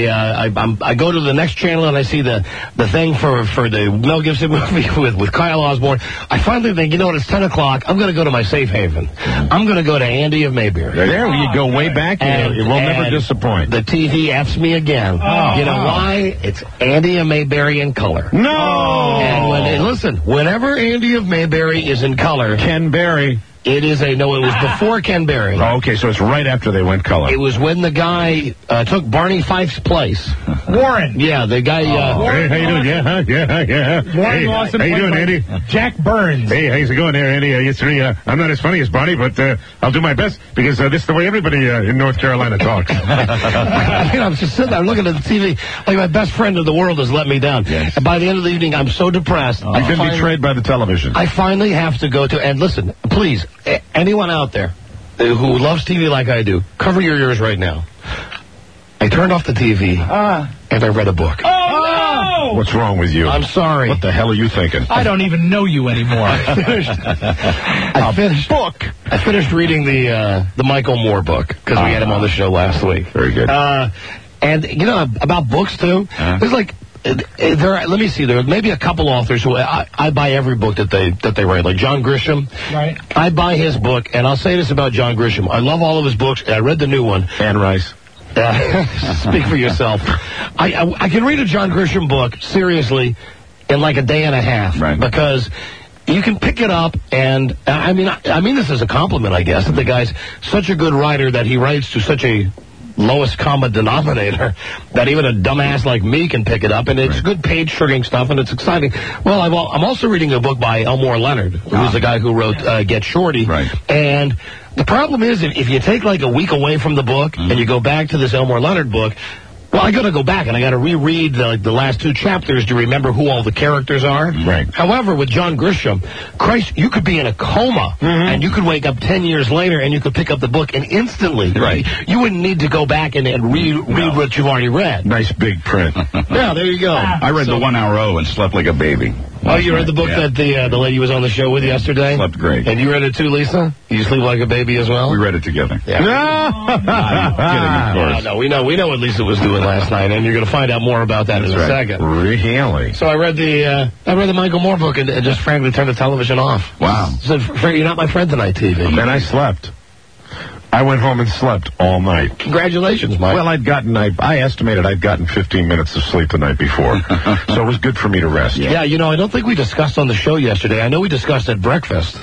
I go to the next channel and I see the thing for the Mel Gibson movie with Kyle Osborne. I finally think, it's 10 o'clock. I'm going to go to my safe haven. I'm going to go to Andy of Mayberry. There you go way back, and it will never disappoint. The TV F's me again. You know why? It's Andy of Mayberry in color. No! And whenever Andy of Mayberry is in color... Ken Berry. It was before Ken Berry. Oh, okay, so it's right after they went color. It was when the guy took Barney Fife's place. Warren. Yeah, the guy... Hey, how you doing? Yeah. Warren Lawson. How you doing, Andy? Jack Burns. Hey, how's it going there, Andy? I'm not as funny as Barney, but I'll do my best, because this is the way everybody in North Carolina talks. I'm just sitting there looking at the TV like my best friend in the world has let me down. Yes. And by the end of the evening, I'm so depressed. You've been betrayed by the television. I finally have to go to... And listen, please... Anyone out there who loves TV like I do, cover your ears right now. I turned off the TV and I read a book. Oh, no! What's wrong with you? I'm sorry. What the hell are you thinking? I don't even know you anymore. I finished reading the Michael Moore book because we had him on the show last week. Very good. And about books too. There's like. Let me see. There are maybe a couple authors who I buy every book that they write. Like John Grisham, right? I buy his book, and I'll say this about John Grisham: I love all of his books. And I read the new one. Anne Rice. Speak for yourself. I can read a John Grisham book seriously in like a day and a half, right? Because you can pick it up, and I mean this as a compliment, I guess. That the guy's such a good writer that he writes to such a lowest common denominator that even a dumbass like me can pick it up, and it's good page-turning stuff, and it's exciting. Well, I'm also reading a book by Elmore Leonard, who's the guy who wrote Get Shorty, and the problem is if you take like a week away from the book and you go back to this Elmore Leonard book, well, I got to go back and I got to reread the last two chapters to remember who all the characters are. Right. However, with John Grisham, Christ, you could be in a coma and you could wake up 10 years later and you could pick up the book and instantly, you wouldn't need to go back and read what you've already read. Nice big print. Yeah, there you go. I read the 1 Hour O and slept like a baby. Oh, you read the book that the lady was on the show with yesterday? Slept great. And you read it too, Lisa? You sleep like a baby as well? We read it together. Yeah. I'm kidding, of course. No, we know what Lisa was doing last night, and you're going to find out more about that in a second. Really? So I read the Michael Moore book and just frankly turned the television off. Wow. Said, you're not my friend tonight, TV. Then I slept. I went home and slept all night. Congratulations, Mike. Well, I estimated I'd gotten 15 minutes of sleep the night before. So it was good for me to rest. Yeah, I don't think we discussed on the show yesterday. I know we discussed at breakfast.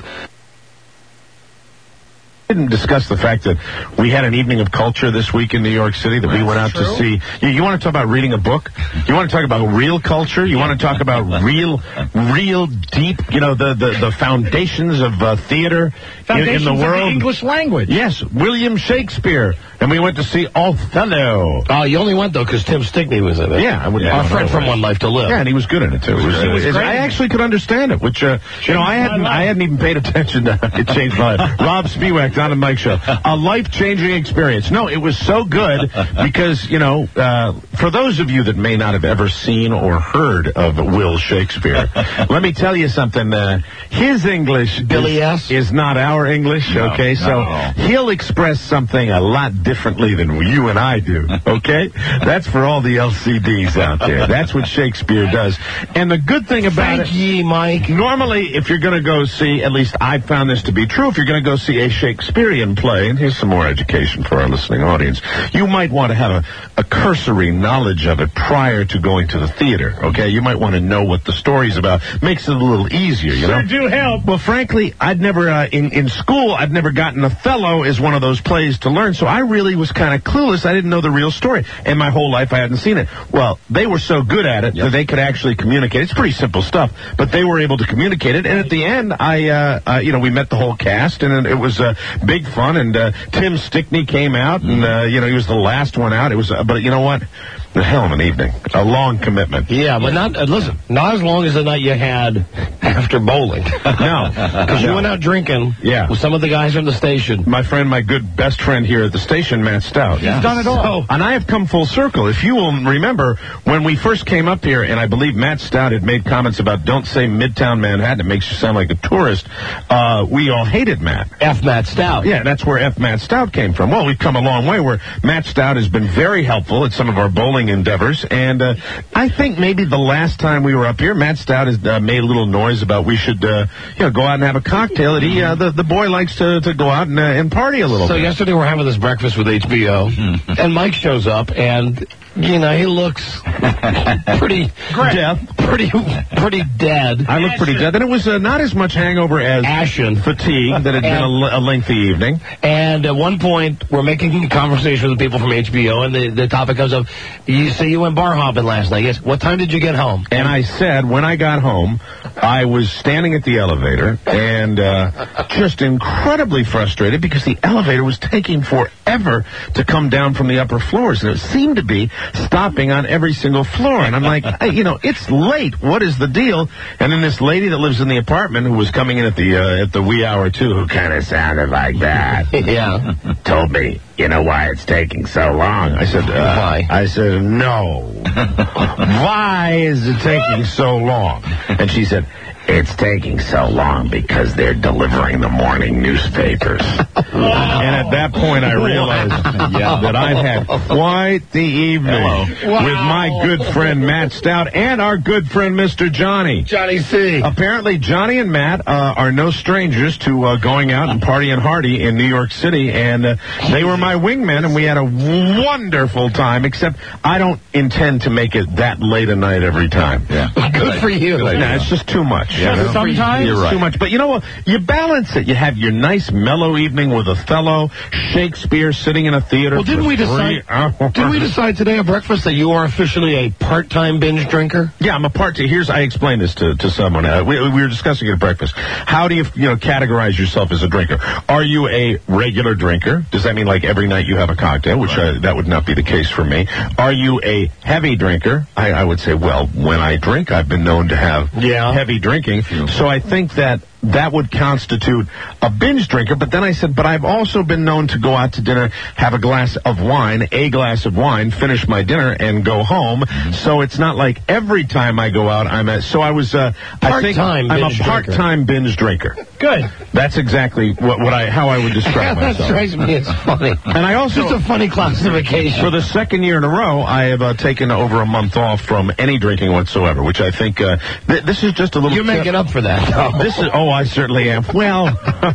Didn't discuss the fact that we had an evening of culture this week in New York City that we went out to see. You want to talk about reading a book? You want to talk about real culture? You want to talk about real deep, the foundations of theater in the world? Of the English language. Yes, William Shakespeare And we went to see Othello. Oh, you only went, though, because Tim Stickney was in it. Yeah. Our friend from One Life to Live. Yeah, and he was good in it, too. I actually could understand it, which, I hadn't even paid attention to. It changed my life. Rob Spiewak, Don and Mike Show. A life-changing experience. No, it was so good because, for those of you that may not have ever seen or heard of Will Shakespeare, let me tell you something. His English is not our English, okay? So he'll express something a lot differently than you and I do, okay? That's for all the LCDs out there. That's what Shakespeare does. And the good thing about Thank ye, Mike. Normally, if you're going to go see, at least I found this to be true, if you're going to go see a Shakespearean play, and here's some more education for our listening audience, you might want to have a cursory knowledge of it prior to going to the theater, okay? You might want to know what the story's about. Makes it a little easier, you know? Sure do help. Well, frankly, I'd never, in school, I'd never gotten Othello as one of those plays to learn, so I really was kind of clueless. I didn't know the real story. And my whole life I hadn't seen it. Well, they were so good at it that they could actually communicate. It's pretty simple stuff, but they were able to communicate it. And at the end, we met the whole cast, and it was big fun. And Tim Stickney came out, and he was the last one out. It was, but you know what? A hell of an evening. A long commitment. Yeah, but not as long as the night you had after bowling. No. Because you went out drinking with some of the guys from the station. My good best friend here at the station, Matt Stout. He's done it all. And I have come full circle. If you will remember, when we first came up here, and I believe Matt Stout had made comments about don't say Midtown Manhattan, it makes you sound like a tourist, we all hated Matt. F. Matt Stout. Yeah, that's where F. Matt Stout came from. Well, we've come a long way where Matt Stout has been very helpful at some of our bowling endeavors, and I think maybe the last time we were up here, Matt Stout has made a little noise about we should go out and have a cocktail. And the boy likes to go out and party a little bit. So yesterday we're having this breakfast with HBO, and Mike shows up, and he looks pretty dead. I look pretty dead. And it was not as much hangover as ashen fatigue that had been a lengthy evening. And at one point, we're making a conversation with the people from HBO, and the topic comes up, you say you went bar hopping last night. Yes. What time did you get home? And I said, when I got home, I was standing at the elevator and just incredibly frustrated because the elevator was taking forever to come down from the upper floors, and it seemed to be stopping on every single floor. And I'm like, it's late. What is the deal? And then this lady that lives in the apartment, who was coming in at the wee hour too, who kind of sounded like that, told me, you know why it's taking so long? I said, why? I said, no. Why is it taking so long? And she said, it's taking so long because they're delivering the morning newspapers. And at that point, I realized that I've had quite the evening with my good friend Matt Stout and our good friend Mr. Johnny. Johnny C. Apparently, Johnny and Matt are no strangers to going out and partying hardy in New York City, and they were my wingmen, and we had a wonderful time, except I don't intend to make it that late a night every time. Yeah. Good for you. Nah, it's just too much. Sometimes you're right. Too much. But you know what? You balance it. You have your nice mellow evening with Othello, Shakespeare sitting in a theater. Well, didn't we decide today at breakfast that you are officially a part-time binge drinker? Yeah, I'm a I explained this to someone. We were discussing it at breakfast. How do you categorize yourself as a drinker? Are you a regular drinker? Does that mean like every night you have a cocktail? Which that would not be the case for me. Are you a heavy drinker? I would say, well, when I drink, I've been known to have heavy drinking. So I think that would constitute a binge drinker. But then I said, but I've also been known to go out to dinner, have a glass of wine, finish my dinner, and go home. So it's not like every time I go out, I'm a part-time binge drinker. Good. That's exactly how I would describe myself. That strikes me as funny. And I also, just a funny classification. For the second year in a row, I have taken over a month off from any drinking whatsoever, which I think this is just a little. You're making up for that. I certainly am. Well,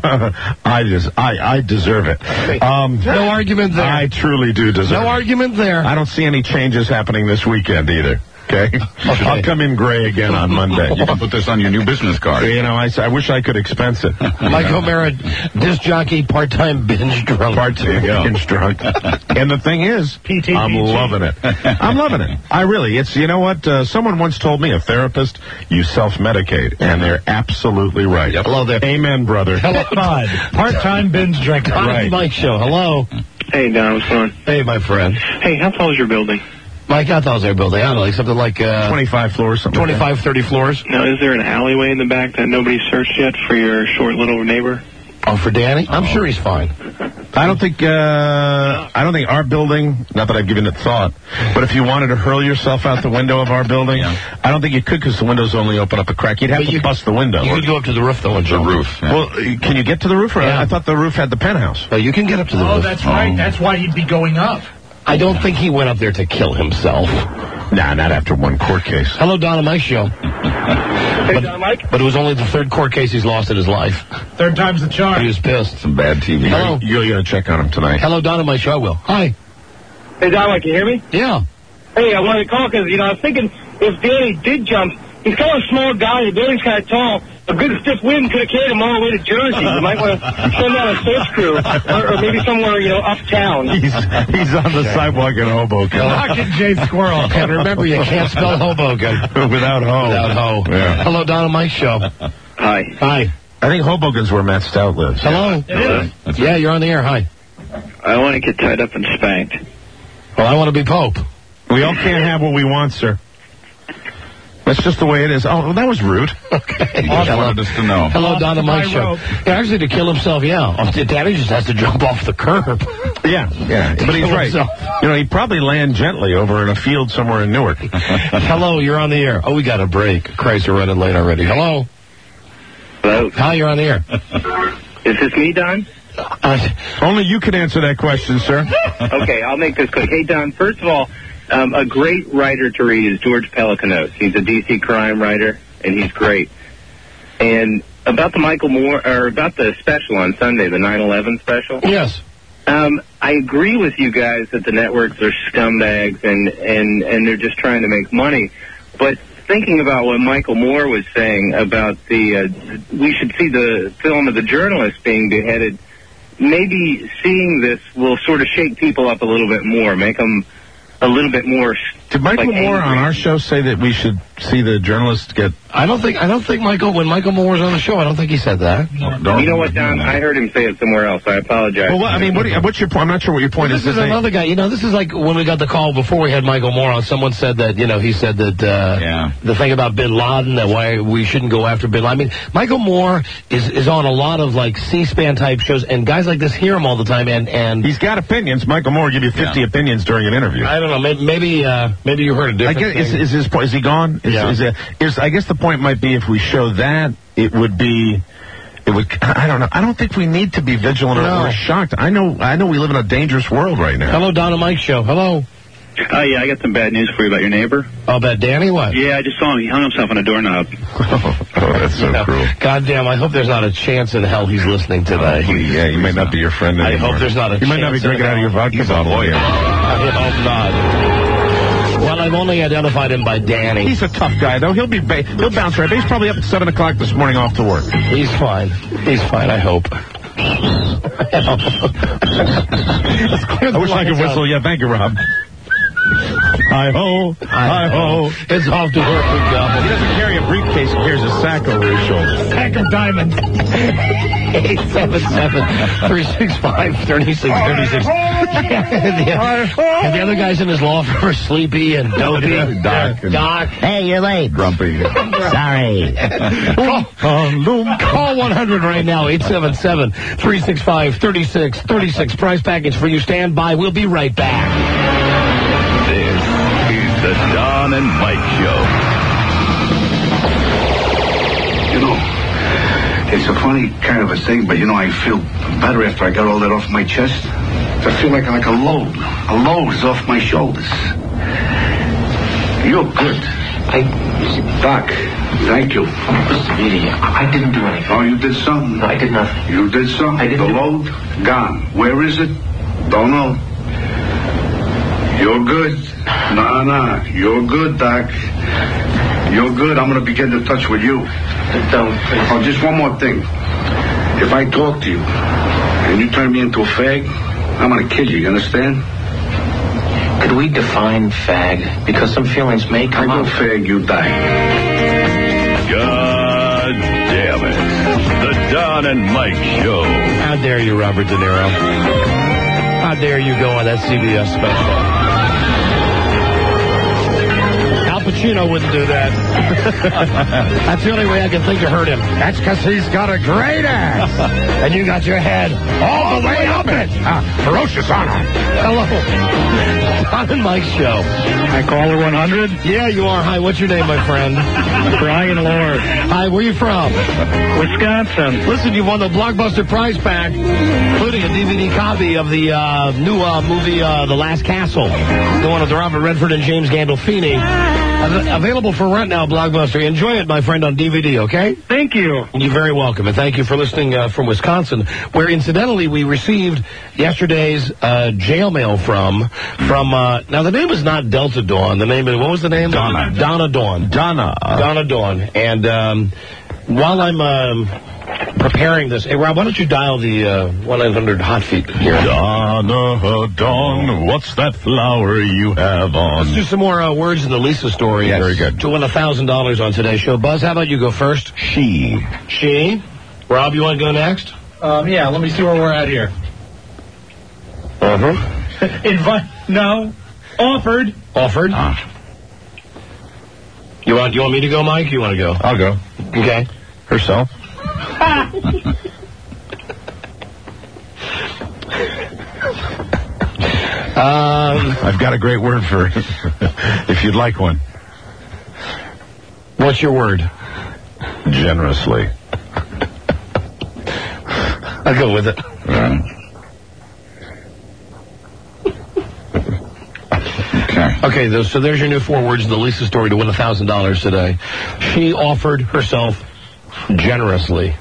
I deserve it. No argument there. I truly do deserve it. No argument there. I don't see any changes happening this weekend either. Okay. I'll come in gray again on Monday. You can put this on your new business card. I wish I could expense it. Mike O'Mara, disc jockey, part-time binge drunk. Binge drunk. And the thing is, I'm loving it. I'm loving it. It's, you know what? Someone once told me, a therapist, you self-medicate. And they're absolutely right. Hello there. Amen, brother. Hello, Todd. Part-time binge drinker. Right. Mike Show. Hello. Hey, Don, what's going on? Hey, my friend. Hey, how tall is your building? Mike, how tall is their building? I don't know, like something like 25 floors, something 25, 30 floors. Now, is there an alleyway in the back that nobody's searched yet for your short little neighbor? Oh, for Danny? I'm sure he's fine. I don't think our building, not that I've given it thought, but if you wanted to hurl yourself out the window of our building, I don't think you could because the windows only open up a crack. You'd have to bust the window. You could go up to the roof, though, and jump. The roof. Yeah. Well, can you get to the roof? Or I thought the roof had the penthouse. Oh, you can get up to the roof. Oh, that's right. That's why he'd be going up. I don't think he went up there to kill himself. Nah, not after one court case. Hello, Don and Mike show. Hey, Don, Mike. But it was only the third court case he's lost in his life. Third time's the charm. He was pissed. Some bad TV. Hello. You're going to check on him tonight. Hello, Don and Mike show. I will. Hi. Hey, Don, Mike, can you hear me? Yeah. Hey, I wanted to call because, I was thinking if Danny did jump, he's kind of a small guy, the building's kind of tall. A good stiff wind could have carried him all the way to Jersey. You might want to send out a search crew, or maybe somewhere, uptown. He's on the sidewalk in Hoboken. Locket J Squirrel. And remember, you can't spell Hoboken. Without ho. Without ho. Yeah. Hello, Don and Mike show. Hi. Hi. I think Hoboken's where Matt Stout lives. Hello. Yeah, you're on the air. Hi. I want to get tied up and spanked. Well, I want to be Pope. We all can't have what we want, sir. That's just the way it is. Oh, well, that was rude. Okay. He just wanted us to know. Hello, Don and Mike show. Yeah, actually, to kill himself, Daddy just has to jump off the curb. Yeah. But he's right. himself. He'd probably land gently over in a field somewhere in Newark. Hello, you're on the air. Oh, we got a break. Christ, we're running late already. Hello. Hello. Hi, you're on the air. Is this me, Don? Only you can answer that question, sir. Okay, I'll make this quick. Hey, Don, first of all, a great writer to read is George Pelicanos. He's a D.C. crime writer, and he's great. And about the special on Sunday, the 9/11 special. Yes. I agree with you guys that the networks are scumbags and they're just trying to make money. But thinking about what Michael Moore was saying about we should see the film of the journalist being beheaded, maybe seeing this will sort of shake people up a little bit more, make them a little bit more. Did Michael Moore on our show say that we should see the journalist get? I don't think when Michael Moore was on the show, I don't think he said that. You know what, Don? I heard him say it somewhere else. I apologize. Well, what's your point? I'm not sure what your point is. This is another guy. This is like when we got the call before we had Michael Moore on. Someone said that, he said that the thing about Bin Laden, that why we shouldn't go after Bin Laden. I mean, Michael Moore is on a lot of like C-SPAN type shows, and guys like this hear him all the time. And he's got opinions. Michael Moore give you 50 opinions during an interview. I don't know. Maybe you heard a different thing. Is his point? Is he gone? I guess the point might be if we show that, it would. I don't know. I don't think we need to be vigilant or shocked. I know we live in a dangerous world right now. Hello, Don and Mike show. Hello. Oh, yeah, I got some bad news for you about your neighbor. Oh, about Danny? What? Yeah, I just saw him. He hung himself on a doorknob. Oh, that's so cruel. Goddamn, I hope there's not a chance in hell he's listening today. He might not be your friend anymore. I hope there's not a chance. He might not be drinking out of your vodka bottle. I hope not. Well, I've only identified him by Danny. He's a tough guy, though. He'll bounce right. He's probably up at 7 o'clock this morning off to work. He's fine, I hope. I wish I could whistle. Yeah, thank you, Rob. Hi-ho, hi-ho. It's off to work we go. He doesn't carry a briefcase. He carries a sack over his shoulder. Sack of diamonds. 877-365-3636. And the other guys in his law firm are sleepy and dopey. Doc. Hey, you're late. Grumpy. Sorry. Call 100 right now. 877-365-3636. Price package for you. Stand by. We'll be right back. This is the Don and Mike Show. It's a funny kind of a thing, but I feel better after I got all that off my chest. I feel like a load. A load is off my shoulders. You're good. Doc, thank you. I didn't do anything. Oh, you did something? No, I did nothing. You did something? I didn't. The load? Gone. Where is it? Don't know. You're good. Nah. You're good, Doc. You're good. I'm going to be getting in touch with you. Don't. Oh, just one more thing. If I talk to you and you turn me into a fag, I'm going to kill you. You understand? Could we define fag? Because some feelings may come up. I go fag, you die. God damn it. The Don and Mike Show. How dare you, Robert De Niro? How dare you go on that CBS special? Al Pacino wouldn't do that. That's the only way I can think to hurt him. That's because he's got a great ass. And you got your head all the way up it. Ferocious honor. Hello. Don and Mike Show. Hi, caller 100. Yeah, you are. Hi, what's your name, my friend? Brian Lord. Hi, where are you from? Wisconsin. Listen, you won the Blockbuster prize pack, including a DVD copy of the new movie, The Last Castle. The one with Robert Redford and James Gandolfini. Available for rent now, Blockbuster. Enjoy it, my friend, on DVD, okay? Thank you. You're very welcome, and thank you for listening from Wisconsin, where, incidentally, we received yesterday's jail mail from now the name is not Delta Dawn. The name is, what was the name? Donna. Donna Dawn. Donna Dawn. And while I'm preparing this, hey, Rob, why don't you dial the 1-800-HOT-FEET here? Donna Dawn, what's that flower you have on? Let's do some more words in the Lisa story. Yes. Very good. To win $1,000 on today's show. Buzz, how about you go first? She. Rob, you want to go next? Yeah, let me see where we're at here. No. Offered. You want me to go, Mike? You want to go? I'll go. Okay. Herself. I've got a great word for it, if you'd like one. What's your word? Generously. I'll go with it. Okay, so there's your new 4 words in the Lisa story to win $1,000 today. She offered herself generously.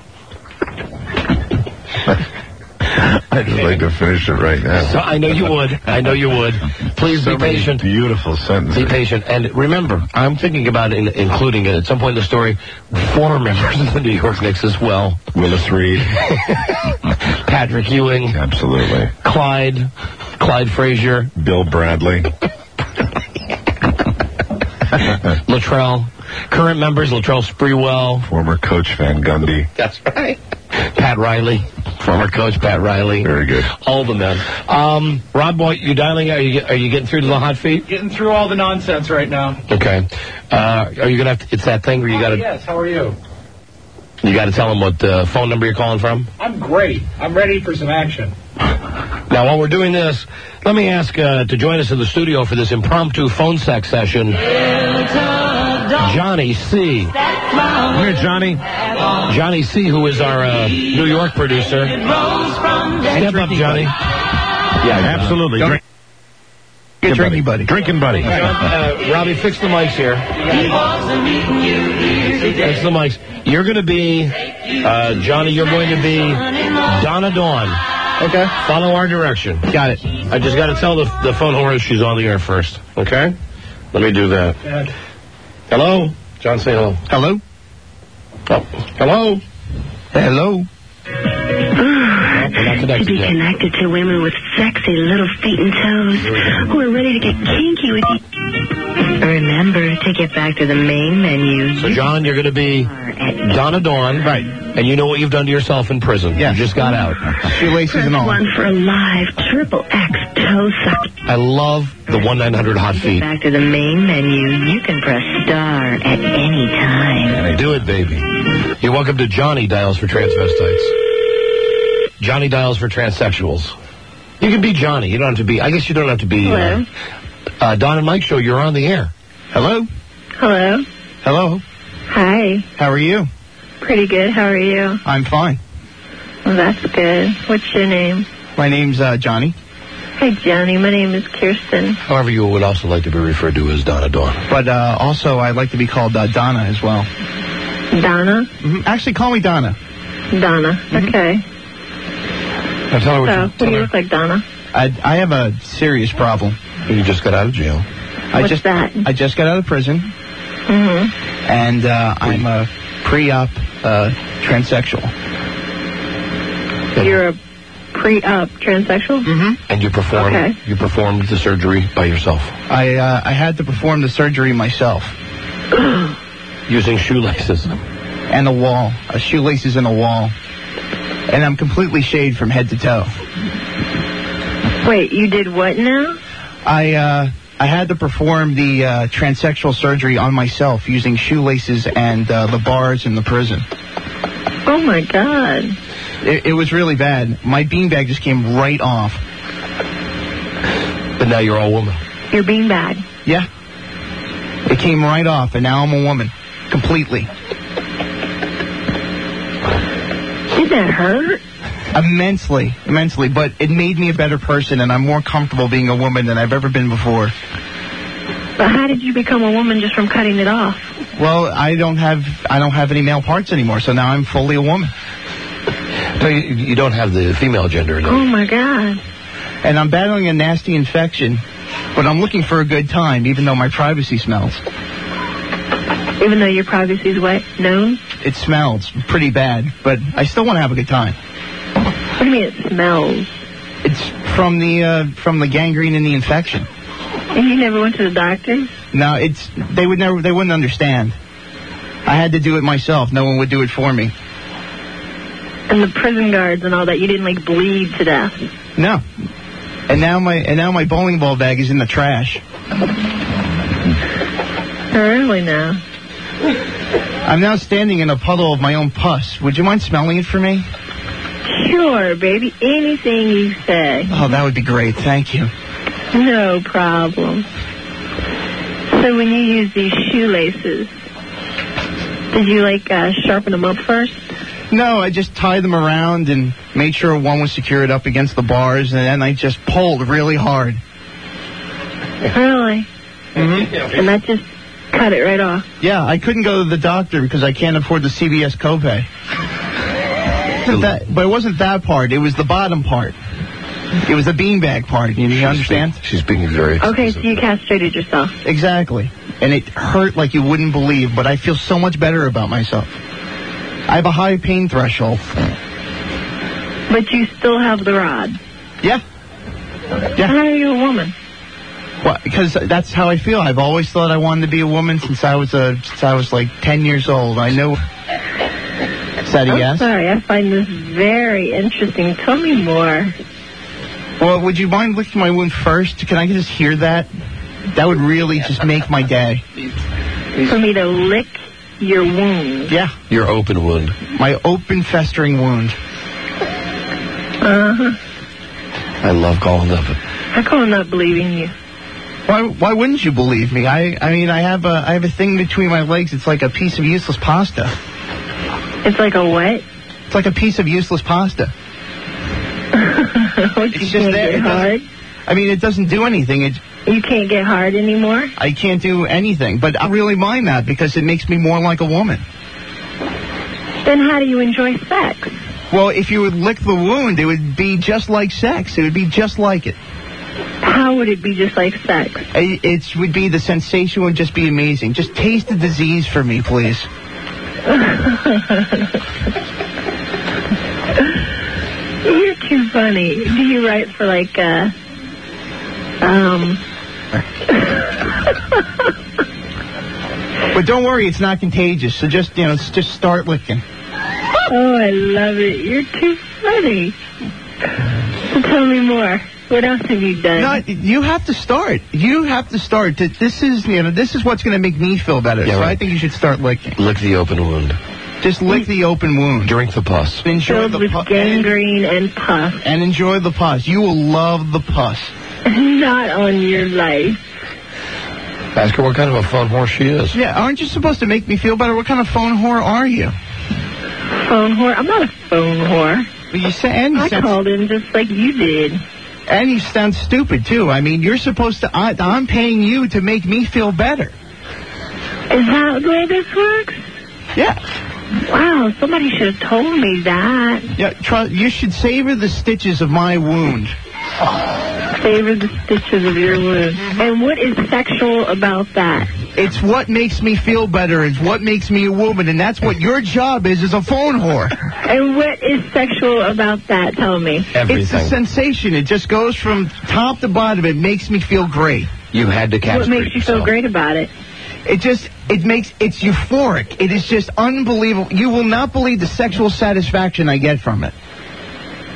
I'd just like to finish it right now. So I know you would. Please be patient. Beautiful sentences. Be patient. And remember, I'm thinking about including it at some point in the story, former members of the New York Knicks as well. Willis Reed. Patrick Ewing. Absolutely. Clyde Frazier. Bill Bradley. Latrell. Current members, Latrell Sprewell. Former coach Van Gundy. That's right. Pat Riley. Former coach Pat Riley. Very good. All the men. Rob, boy, you dialing? Are you getting through to the hot feet? Getting through all the nonsense right now. Okay. Are you going to have to, it's that thing where you got to... Yes, how are you? You got to tell them what phone number you're calling from? I'm great. I'm ready for some action. Now, while we're doing this, let me ask to join us in the studio for this impromptu phone sex session, Johnny C. Come here, Johnny. Johnny C., who is our New York producer. Step up, Johnny. Yeah, absolutely. Get drinking buddy. Drinking buddy. Robbie, fix the mics here. Fix the mics. You're going to be, Johnny, you're going to be Donna Dawn. Okay. Follow our direction. Got it. I just got to tell the phone horse she's on the air first. Okay? Let me do that. Hello? John, say hello. Hello? Oh, hello? Hello? To be connected to women with sexy little feet and toes who are ready to get kinky with you. Remember to get back to the main menu. So, John, you're going to be Donna Dawn. Right. And you know what you've done to yourself in prison. Yeah. You just got out. Shoelaces and all. One for a live XXX toe suck. I love the 1-900-HOT-FEET. Back to the main menu. You can press star at any time. Do it, baby. You're welcome to Johnny Dials for Transvestites. Johnny Dials for Transsexuals. You can be Johnny. You don't have to be... I guess you don't have to be... Hello? Don and Mike Show, you're on the air. Hello? Hello? Hello? Hi. How are you? Pretty good. How are you? I'm fine. Well, that's good. What's your name? My name's Johnny. Hey, Johnny. My name is Kirsten. However, you would also like to be referred to as Donna Dawn. But also, I'd like to be called Donna as well. Donna? Mm-hmm. Actually, call me Donna. Donna. Mm-hmm. Okay. Now tell her what do you look like, Donna? I have a serious problem. You just got out of jail. What's that? I just got out of prison. Mm-hmm. And I'm a pre-op transsexual. You're a pre-op transsexual? Mm-hmm. And you performed the surgery by yourself? I had to perform the surgery myself. Using shoelaces. And a wall. Shoelaces and a wall. And I'm completely shaved from head to toe. Wait, you did what now? I had to perform the transsexual surgery on myself using shoelaces and the bars in the prison. Oh, my God. It was really bad. My beanbag just came right off. But now you're all woman. Your beanbag. Yeah. It came right off, and now I'm a woman. Completely. Did that hurt? Immensely. But it made me a better person, and I'm more comfortable being a woman than I've ever been before. But how did you become a woman just from cutting it off? Well, I don't have any male parts anymore, so now I'm fully a woman. No, you don't have the female gender anymore. Oh, my God. And I'm battling a nasty infection, but I'm looking for a good time, even though my privacy smells. Even though your privacy is what? Known? It smells pretty bad, but I still want to have a good time. What do you mean it smells? It's from the gangrene and the infection. And you never went to the doctor? No, they wouldn't understand. I had to do it myself. No one would do it for me. And the prison guards and all that, you didn't like bleed to death? No. And now my bowling ball bag is in the trash. Really now? I'm now standing in a puddle of my own pus. Would you mind smelling it for me? Sure, baby. Anything you say. Oh, that would be great. Thank you. No problem. So when you use these shoelaces, did you sharpen them up first? No, I just tied them around and made sure one was secured up against the bars, and then I just pulled really hard. Really? Mm-hmm. And that just cut it right off? Yeah, I couldn't go to the doctor because I can't afford the CVS copay. But it wasn't that part. It was the bottom part. It was the beanbag part. You understand? She's being very explicit. Okay, so you castrated yourself. Exactly. And it hurt like you wouldn't believe, but I feel so much better about myself. I have a high pain threshold. But you still have the rod? Yeah. Yeah. How are you a woman? Well, because that's how I feel. I've always thought I wanted to be a woman since I was like 10 years old. I know. Is that a yes? Sorry, I find this very interesting. Tell me more. Well, would you mind licking my wound first? Can I just hear that? That would really just make my day. For me to lick your wound? Yeah. Your open wound. My open, festering wound. Uh-huh. I love calling that. How come I'm not believing you? Why wouldn't you believe me? I mean, I have a thing between my legs. It's like a piece of useless pasta. It's like a what? It's like a piece of useless pasta. It's just there. Get hard? I mean, it doesn't do anything. You can't get hard anymore? I can't do anything, but I really mind that because it makes me more like a woman. Then how do you enjoy sex? Well, if you would lick the wound, it would be just like sex. It would be just like it. How would it be just like sex? It would be, the sensation would just be amazing. Just taste the disease for me, please. You're too funny. Do you write for But don't worry, it's not contagious. So just start licking. Oh, I love it. You're too funny. So tell me more. What else have you done? No, you have to start. You have to start. This is what's going to make me feel better. Yeah, so right. I think you should start licking. Lick the open wound. Just lick the open wound. Drink the pus. Enjoy Filled with gangrene and pus. And enjoy the pus. You will love the pus. Not on your life. Ask her what kind of a phone whore she is. Yeah, aren't you supposed to make me feel better? What kind of phone whore are you? Phone whore? I'm not a phone whore. Well, you say, and you I called in just like you did. And you sound stupid, too. I mean, you're supposed to... I'm paying you to make me feel better. Is that the way this works? Yeah. Wow, somebody should have told me that. Yeah, you should savor the stitches of my wound. Savor the stitches of your wound. And what is sexual about that? It's what makes me feel better. It's what makes me a woman, and that's what your job is a phone whore. And what is sexual about that? Tell me. Everything. It's the sensation. It just goes from top to bottom. It makes me feel great. You had to castrate What makes you feel great about it? It's euphoric. It is just unbelievable. You will not believe the sexual satisfaction I get from it.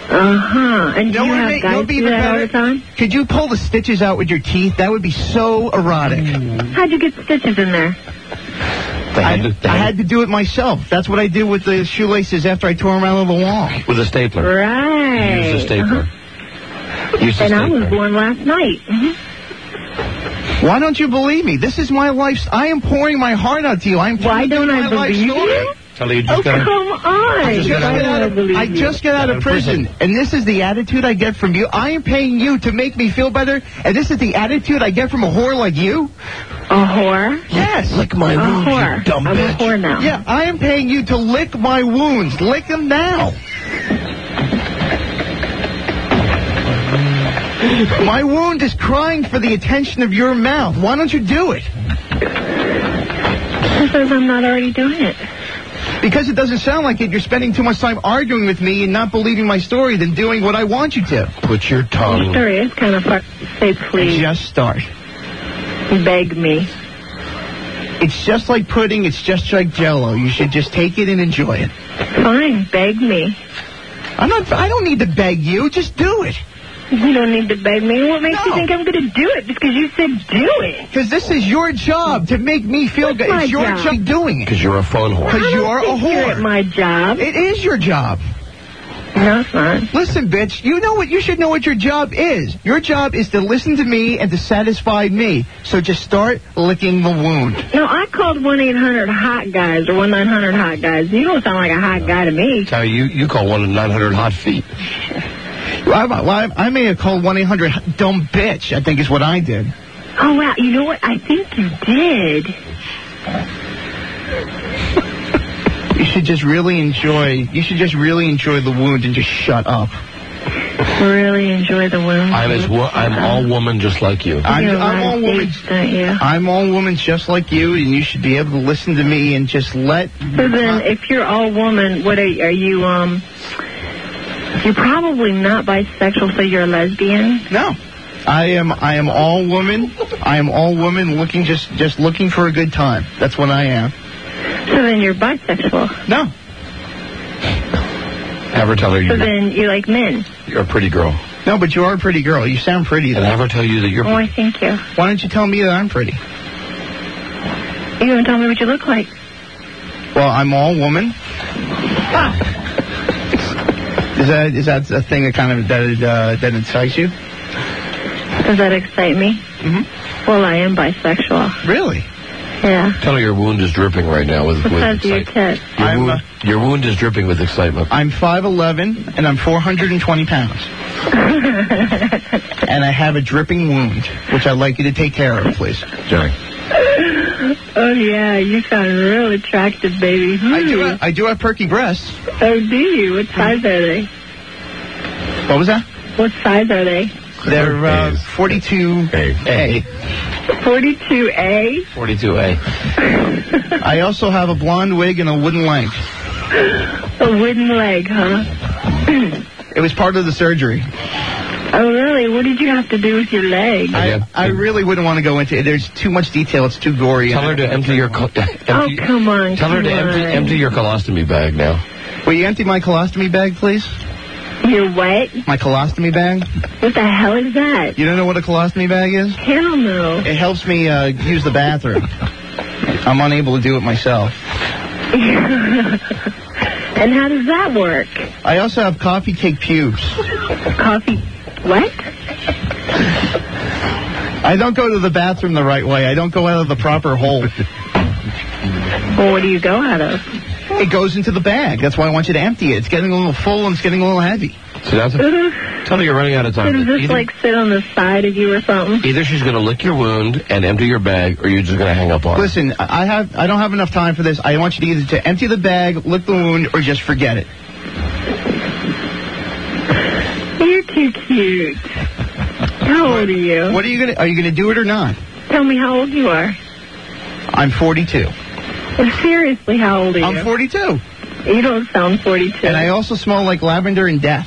And do you have guys do that all the time? Could you pull the stitches out with your teeth? That would be so erotic. How'd you get stitches in there? I had to do it myself. That's what I did with the shoelaces after I tore them out of the wall. With a stapler. Right. Use a stapler. I was born last night. Why don't you believe me? This is my life. I am pouring my heart out to you. Why don't I believe you? Tell you Oh, come on. I just got out of prison, and this is the attitude I get from you. I am paying you to make me feel better, and this is the attitude I get from a whore like you? A whore? Yes. Lick my wounds, whore. you dumb I'm bitch. a whore now. Yeah, I am paying you to lick my wounds. Lick them now. My wound is crying for the attention of your mouth. Why don't you do it? Because I'm not already doing it. Because it doesn't sound like it. You're spending too much time arguing with me and not believing my story than doing what I want you to. Put your Your tongue. story is kind of fucked. Say please. Just start. Beg me. It's just like pudding. It's just like Jell-O. You should just take it and enjoy it. Fine, beg me. I don't need to beg you. Just do it. You don't need to beg me. What makes you think I'm going to do it? Just because you said do it. Because this is your job to make me feel good. It's your job doing it. Because you're a phone whore. Because you are a whore. You're at my job. It is your job. No, it's not. Listen, bitch, you should know what your job is. Your job is to listen to me and to satisfy me. So just start licking the wound. No, I called 1-800-HOT-GUYS or 1-900-HOT-GUYS. You don't sound like a hot guy to me. Tell you call 1-900-HOT-FEET. I may have called 1-800 dumb bitch, I think is what I did. Oh, wow. You know what? I think you did. You should just really enjoy the wound and just shut up. Really enjoy the wound. I'm all woman just like you. I'm all woman. Don't you? I'm all woman just like you, and you should be able to listen to me and just let... So then, if you're all woman, what are you, you're probably not bisexual, so you're a lesbian? No. I am all woman. I am all woman looking just looking for a good time. That's what I am. So then you're bisexual? No. Never tell her So then you like men? You're a pretty girl. No, but you are a pretty girl. You sound pretty. And never tell you that you're Oh, I thank you. Why don't you tell me that I'm pretty? You don't tell me what you look like. Well, I'm all woman. Is that a thing that kind of that excites you? Does that excite me? Mm-hmm. Well, I am bisexual. Really? Yeah. Tell her your wound is dripping right now with excitement. Your wound is dripping with excitement. I'm 5'11", and I'm 420 pounds. And I have a dripping wound, which I'd like you to take care of, please. Johnny. Oh, yeah, you sound real attractive, baby. I do have perky breasts. Oh, do you? What size are they? What was that? What size are they? They're 42A. 42A? 42A. I also have a blonde wig and a wooden leg. A wooden leg, huh? It was part of the surgery. Oh, really? What did you have to do with your leg? I really wouldn't want to go into it. There's too much detail. It's too gory. Tell her to empty your... Oh, come on. Tell her to empty your colostomy bag now. Will you empty my colostomy bag, please? Your what? My colostomy bag. What the hell is that? You don't know what a colostomy bag is? Hell no. It helps me use the bathroom. I'm unable to do it myself. And how does that work? I also have coffee cake pubes. Coffee... What? I don't go to the bathroom the right way. I don't go out of the proper hole. Well, what do you go out of? It goes into the bag. That's why I want you to empty it. It's getting a little full and it's getting a little heavy. So that's tell her you're running out of time. Does this like sit on the side of you or something? Either she's going to lick your wound and empty your bag, or you're just going to hang up on her. Listen, I don't have enough time for this. I want you to either to empty the bag, lick the wound, or just forget it. You're too cute. How old are you? What are you gonna do it or not? Tell me how old you are. I'm 42. Seriously, how old are you? I'm 42. You don't sound 42. And I also smell like lavender and death.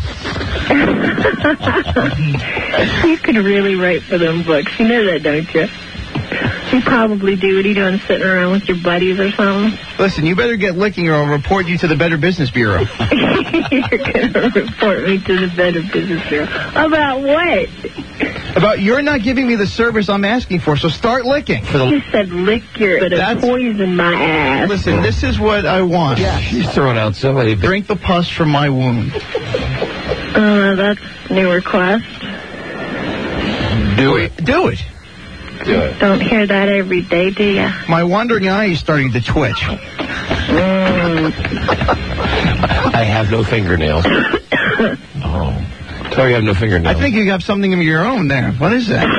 You could really write for them books. You know that, don't you? You probably do. What are you doing, sitting around with your buddies or something? Listen, you better get licking or I'll report you to the Better Business Bureau. You're going to report me to the Better Business Bureau. About what? About you're not giving me the service I'm asking for, so start licking. You said lick your... But it's poison my ass. Listen, this is what I want. Yeah, she's throwing out silly. Drink the pus from my wound. That's a new request. Do it. Do it. Don't hear that every day, do you? My wandering eye is starting to twitch. I have no fingernails. Oh. So you have no fingernails. I think you have something of your own there. What is that?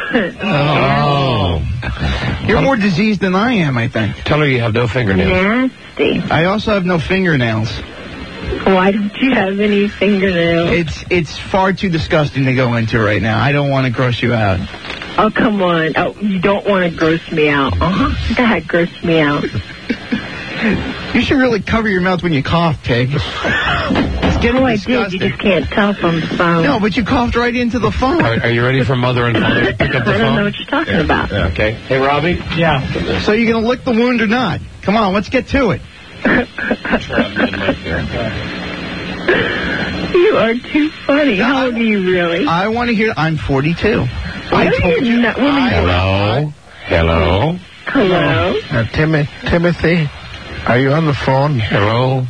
Oh. You're more diseased than I am, I think. Tell her you have no fingernails. Nasty. I also have no fingernails. Why don't you have any fingernails? It's far too disgusting to go into right now. I don't want to gross you out. Oh, come on. Oh, you don't want to gross me out. Go ahead, gross me out. You should really cover your mouth when you cough, Pig. It's getting disgusting. I did. You just can't tell from the phone. No, but you coughed right into the phone. Are you ready for Mother and Father to pick up the phone? I don't know what you're talking about. Yeah, okay. Hey, Robbie? Yeah. So you going to lick the wound or not? Come on, let's get to it. You are too funny. How old are you really? I want to hear... I'm 42. I told you. Hello? Hello? Hello? Timothy, are you on the phone? Hello?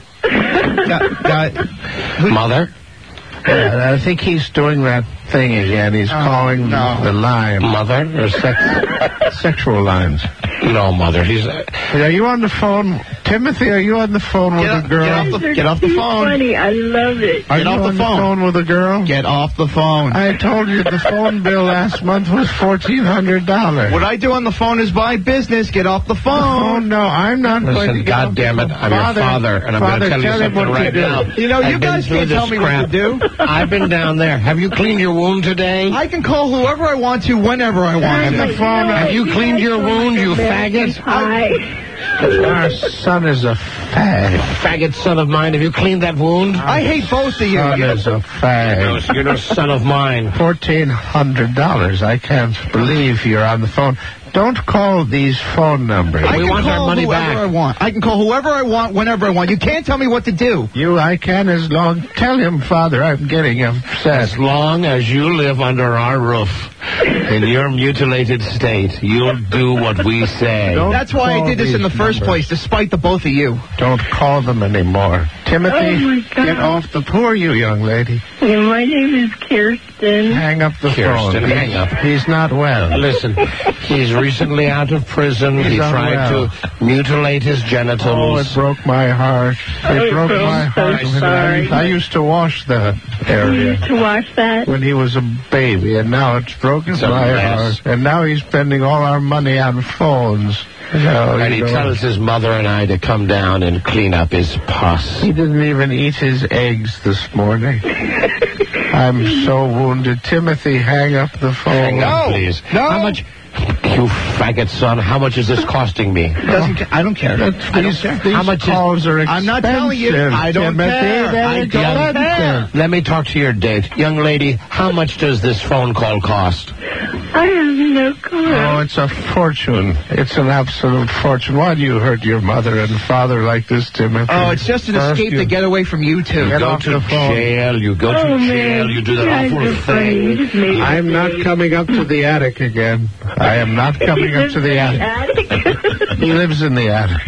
Mother? I think he's doing that thing again. He's calling the line. Mother? Or sexual lines. No, Mother. Are you on the phone? Timothy, are you on the phone with a girl? Get off the phone. Funny. I love it. Are you on the phone with a girl? Get off the phone. I told you the phone bill last month was $1,400. What I do on the phone is buy business. Get off the phone. No, I'm not going to Listen, God damn it. I'm your father, and I'm going to tell you something right now. You know, you guys can't tell me what to do. I've been down there. Have you cleaned your wound today? I can call whoever I want to, whenever I want to. Have you cleaned your wound, you faggot? Our son is a fag. Faggot son of mine. Have you cleaned that wound? I hate both of you. Son is a fag. You're no son of mine. $1,400. I can't believe you're on the phone. Don't call these phone numbers. We want our money back. I can call whoever I want, whenever I want. You can't tell me what to do. I can as long... Tell him, Father, I'm getting upset. As long as you live under our roof in your mutilated state, you'll do what we say. That's why I did this in the first place, to spite the both of you. Don't call them anymore. Timothy, get off the... Who are you, young lady? Yeah, my name is Kirsten. Hang up the phone. Hang up. He's not well. Listen, he's recently out of prison. He tried to mutilate his genitals. Oh, it broke my heart. It broke my heart. I used to wash the area. You used to wash that? When he was a baby, and now it's broken my heart. And now he's spending all our money on phones. And he tells his mother and I to come down and clean up his pus. He didn't even eat his eggs this morning. I'm so wounded. Timothy, hang up the phone. Hang up, please. No. How much... You faggot son, how much is this costing me? I don't care. These how much calls are expensive. I'm not telling you. I don't care. I don't care. Let me talk to your date. Young lady, how much does this phone call cost? I have no clue. Oh, it's a fortune. It's an absolute fortune. Why do you hurt your mother and father like this, Timothy? Oh, it's just an escape to get away from you two. You go to jail. You go to jail. You do that awful thing. I'm not coming up to the attic again. I am not coming up to the attic. He lives in the attic.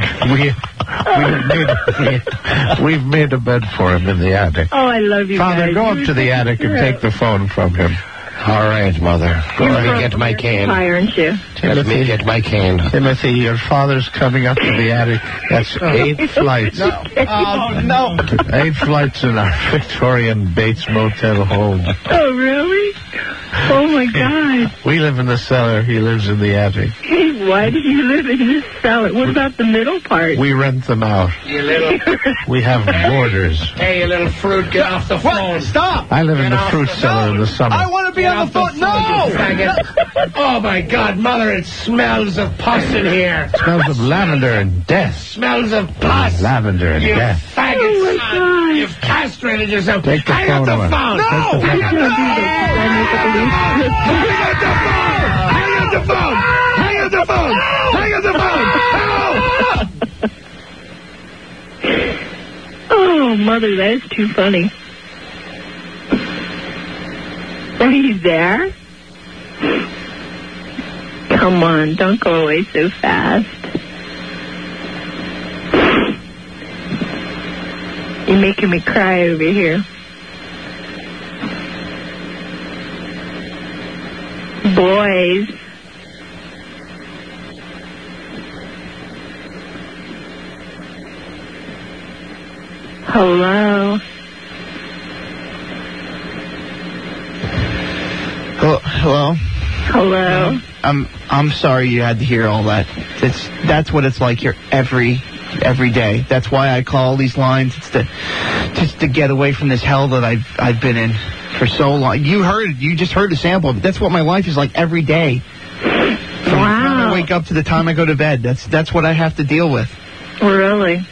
We've made a bed for him in the attic. Oh, I love you, Father, guys. go up to the attic and take the phone from him. All right, Mother. Go ahead and get my cane. Aren't you? Let me get my cane. Timothy, your father's coming up to the attic. That's 8 flights. No. 8 flights in our Victorian Bates Motel home. Oh, really? Oh, my God. We live in the cellar. He lives in the attic. Hey, why do you live in this cellar? What about the middle part? We rent them out. You little... We have boarders. Hey, you little fruit, get off the phone. What? Stop. I live in the fruit cellar in the summer. I want to be on the phone. No! Oh, my God, Mother, it smells of pus in here. It smells of lavender and death. Smells of pus. Lavender and death. Faggot son. You've castrated yourself. Take the phone away. No! I can't do this. Hang up the phone! Hang up the phone! Hang up the the phone! Hang up the phone! Oh, Mother, that's too funny. Are you there? Come on, don't go away so fast. You're making me cry over here. Boys. Hello. Hello. Hello. I'm sorry you had to hear all that. That's what it's like here every day. That's why I call these lines. It's just to get away from this hell that I've been in for so long. You just heard the sample. That's what my life is like every day. From the time I wake up to the time I go to bed. That's what I have to deal with. Really?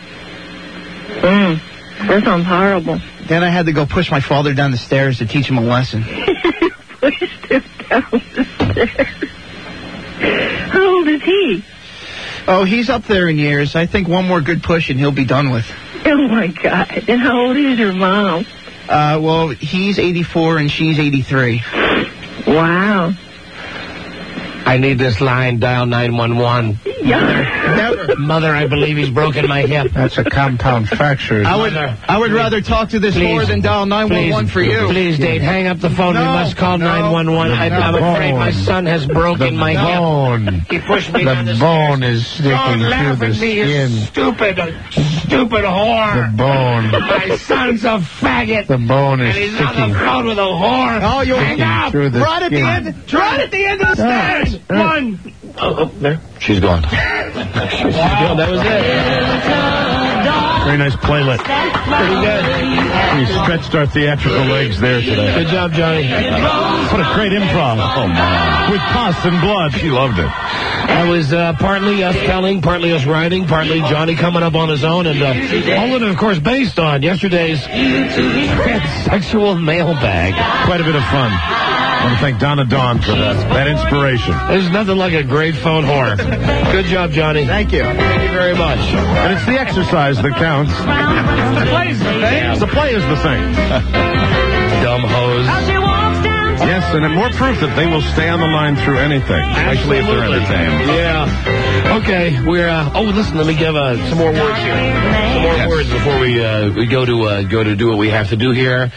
That sounds horrible. Then I had to go push my father down the stairs to teach him a lesson. Pushed him down the stairs. How old is he? Oh, he's up there in years. I think one more good push and he'll be done with. Oh, my God. And how old is your mom? Well, he's 84 and she's 83. Wow. I need this line, dial 911. Never. Mother, I believe he's broken my hip. That's a compound fracture. I would rather talk to this whore than dial 911 for you. Please, Dave, hang up the phone. We must call 911. I'm afraid my son has broken my hip. He pushed me down the stairs. The bone is sticking through the skin. Stupid whore. The bone. My son's a faggot. The bone is and he's sticking. on the phone with a whore. Oh, you hang up. Right at the end. Right at the end of the stairs. One. Oh, there. She's gone. That was it. Very nice playlet. Pretty good. We stretched our theatrical legs there today. Good job, Johnny. What a great improv. Oh, man. With pus and blood. She loved it. That was partly us telling, partly us writing, partly Johnny coming up on his own, and all of it, of course, based on yesterday's transsexual mailbag. Quite a bit of fun. I want to thank Donna Dawn for that inspiration. There's nothing like a great phone whore. Good job, Johnny. Thank you. Thank you very much. And it's the exercise that counts. The play is the same. The play is the same. Dumb hose. Yes, and more proof that they will stay on the line through anything, especially if they're entertained. Yeah. Okay, we're. Listen. Let me give some more words here. Some more words before we go to do what we have to do here.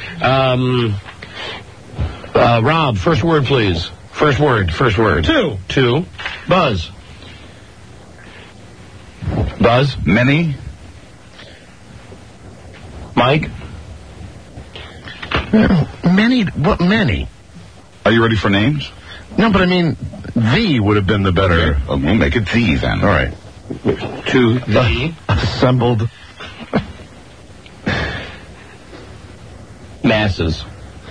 Rob, first word, please. First word. Two. Buzz. Many. Mike. Many? What many? Are you ready for names? No, but I mean, the would have been the better. Okay. Well, we'll make it the then. All right. To the assembled masses.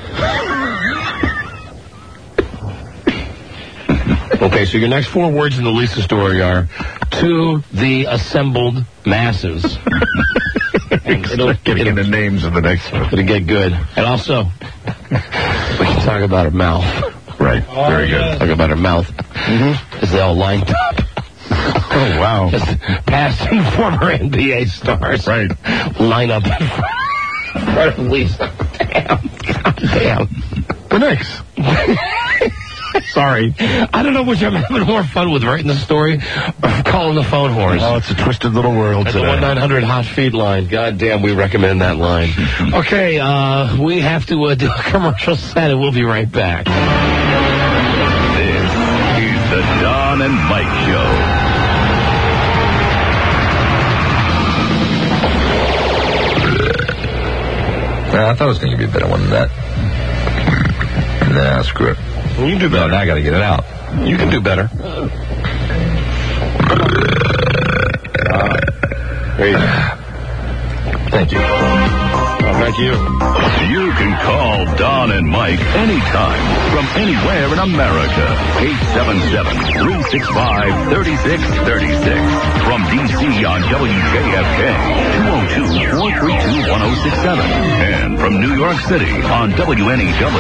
Okay, so your next four words in the Lisa story are to the assembled masses. It'll get in the names of the next one. It'll get good. And also, we can talk about her mouth. Right. Very good. Talk about her mouth. Mm-hmm. As they all lined up. Oh, wow. Just past and former NBA stars. Right. Line up in front of Lisa. Damn. The Knicks. Sorry. I don't know which I'm having more fun with, writing the story or calling the phone whores. Oh, it's a twisted little world today. The 1-900-HOT-FEED line. God damn, we recommend that line. Okay, we have to do a commercial set, and we'll be right back. This is the Don and Mike Show. I thought it was going to be a better one than that. Nah, screw it. You can do better. No, now I got to get it out. You can do better. There you go. Thank you. Thank you. You can call Don and Mike anytime from anywhere in America. 877-365-3636. From D.C. on WJFK, 202-432-1067. And from New York City on WNEW,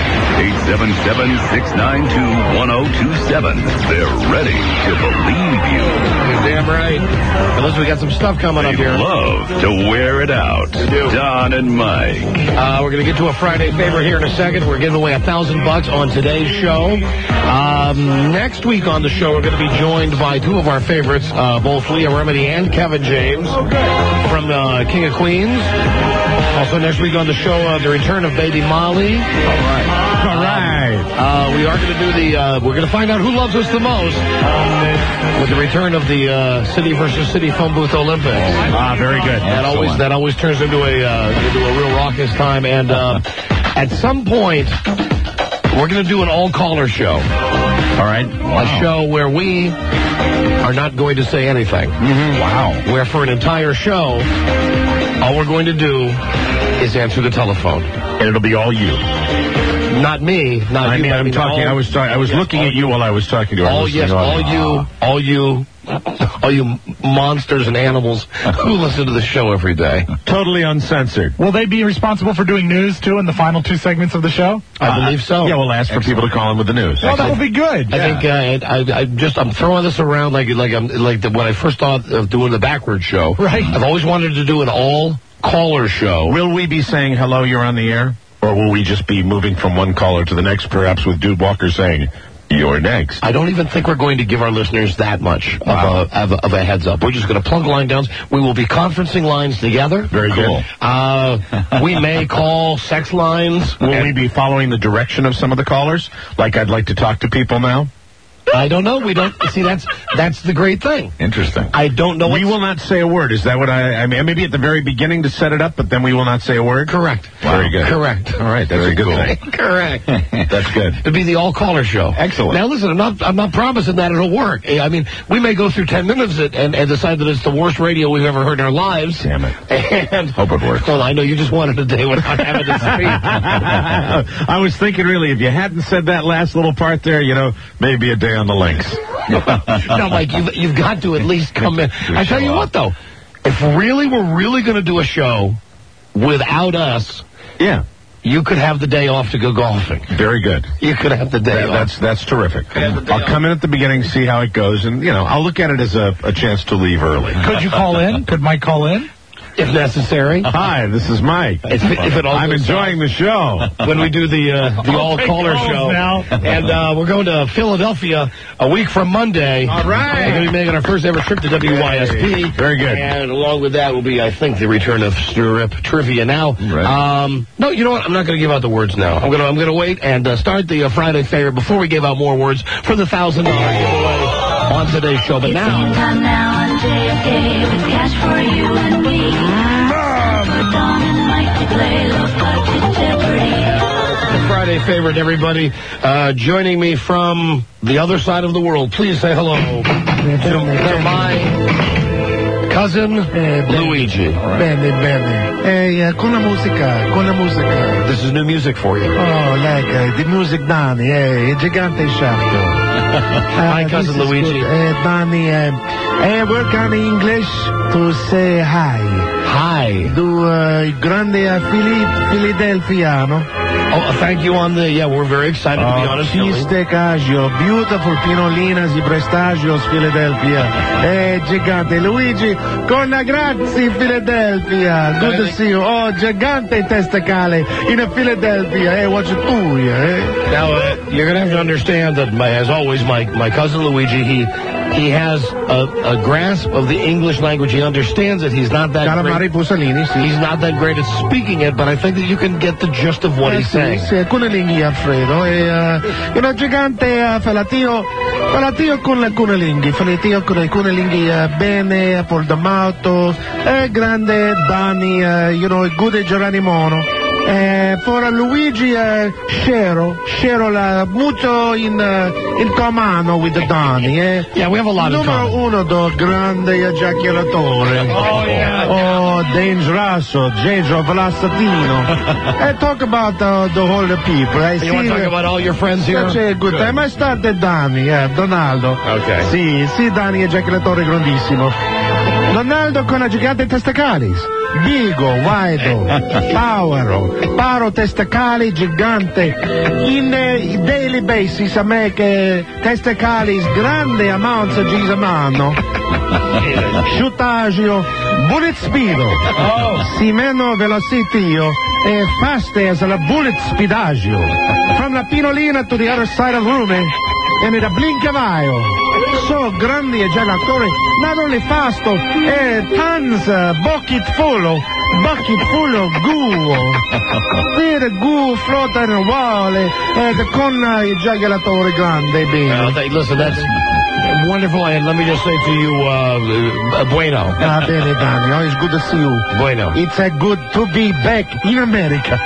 877-692-1027. They're ready to believe you. You're damn right. And listen, we got some stuff coming up here. Love to wear it out. Don and Mike. We're going to get to a Friday favorite here in a second. We're giving away $1,000 on today's show. Next week on the show, we're going to be joined by two of our favorites, both Leah Remini and Kevin James from King of Queens. Also next week on the show, the return of Baby Molly. All right. We are going to do we're going to find out who loves us the most with the return of the City versus City Phone Booth Olympics. Very good. That always turns into a real raucous time. And at some point, we're going to do an all-caller show. All right. Wow. A show where we are not going to say anything. Mm-hmm. Wow. Where for an entire show, all we're going to do is answer the telephone. And it'll be all you. Not me. Not you. I'm talking. I was looking at you while I was talking to her. All you monsters and animals who listen to the show every day. Totally uncensored. Will they be responsible for doing news, too, in the final two segments of the show? I believe so. Yeah, we'll ask for people to call in with the news. Well, that'll be good. I think I'm throwing this around when I first thought of doing the backward show. Right. I've always wanted to do an all-caller show. Will we be saying, hello, you're on the air? Or will we just be moving from one caller to the next, perhaps with Dude Walker saying, you're next? I don't even think we're going to give our listeners that much of a heads up. We're just going to plug line downs. We will be conferencing lines together. Very cool. We may call sex lines. Will we be following the direction of some of the callers? Like I'd like to talk to people now? I don't know. We don't see. That's the great thing. Interesting. I don't know. We will not say a word. Is that what I mean? Maybe at the very beginning to set it up, but then we will not say a word. Correct. Wow. Very good. Correct. All right. That's a good thing. Correct. That's good. To be the all-caller show. Excellent. Now listen, I'm not promising that it'll work. I mean, we may go through 10 minutes and decide that it's the worst radio we've ever heard in our lives. Damn it. And hope it works. Well, I know you just wanted a day without having to speak. I was thinking, really, if you hadn't said that last little part there, maybe a day on the links. No, Mike, you've got to at least come in. I tell you what, though, if we're really going to do a show without us, you could have the day off to go golfing. Very good. You could have the day off. That's terrific. I'll come in at the beginning, see how it goes, and I'll look at it as a chance to leave early. Could you call in? Could Mike call in? If necessary. Hi, this is Mike. I'm enjoying the show. When we do the all-caller show. Now. And we're going to Philadelphia a week from Monday. All right. We're going to be making our first ever trip to WYSP. Very good. And along with that will be, I think, the return of Strip Trivia now. Right. No, you know what? I'm not going to give out the words now. I'm going to wait and start the Friday favorite before we give out more words for the $1,000 giveaway on today's show. But now... Time now on JFK with cash for you and me. For Don and Mike to play Love Budget Jeopardy. The Friday favorite, everybody. Joining me from the other side of the world. Please say hello to my cousin Luigi. Bene. Con la musica. This is new music for you. Oh, like the music Danny, Gigante Shafto. Hi, cousin Luigi. Danny, work on English to say hi. Hi. Do grande Philadelphiano. Oh, thank you on the, we're very excited to be honest. Fiste Casio, beautiful Pinolinas y Prestagios, Philadelphia. Gigante Luigi, con la grazie Philadelphia. Good to see you. Oh, gigante testacale in a Philadelphia. What's it to you, Now, you're going to have to understand that, as always, my cousin Luigi, he has a grasp of the English language. He understands it. He's not that great. He's not that great at speaking it, but I think that you can get the gist of what he's saying. Cunelinghi, Alfredo. Gigante falatio con la Cunelinghi. Falatio con la Cunelinghi bene, Poldamato, grande Dani, good Geronimono. For Luigi, share mucho in tua mano with Donnie. Yeah, we have a lot of Numero uno, do grande ejaculatore. Oh, yeah. Oh, dangeroso, Velasatino. Talk about the whole people. You want to talk about all your friends here? Such a good time. I started Donnie, Donaldo. Okay. Sì, Donnie ejaculatore grandissimo. Donaldo con la gigante testacalis. Bigo, Waido, Paro testacali gigante. In daily basis a me che testacalis grande amounts gis a mano. Shutagio, bullet speedo. Simeno velocitio e fast as a bullet speedagio. From la Pinolina to the other side of the room and in a blink of eye. So grandi ejaculatore, not only fast, tons, bucket full of goo. There goo flotta in a wall, con ejaculatore grande, bene. Listen, that's wonderful, and let me just say to you, bueno. Bene, Danny, it's good to see you. Bueno. It's good to be back in America.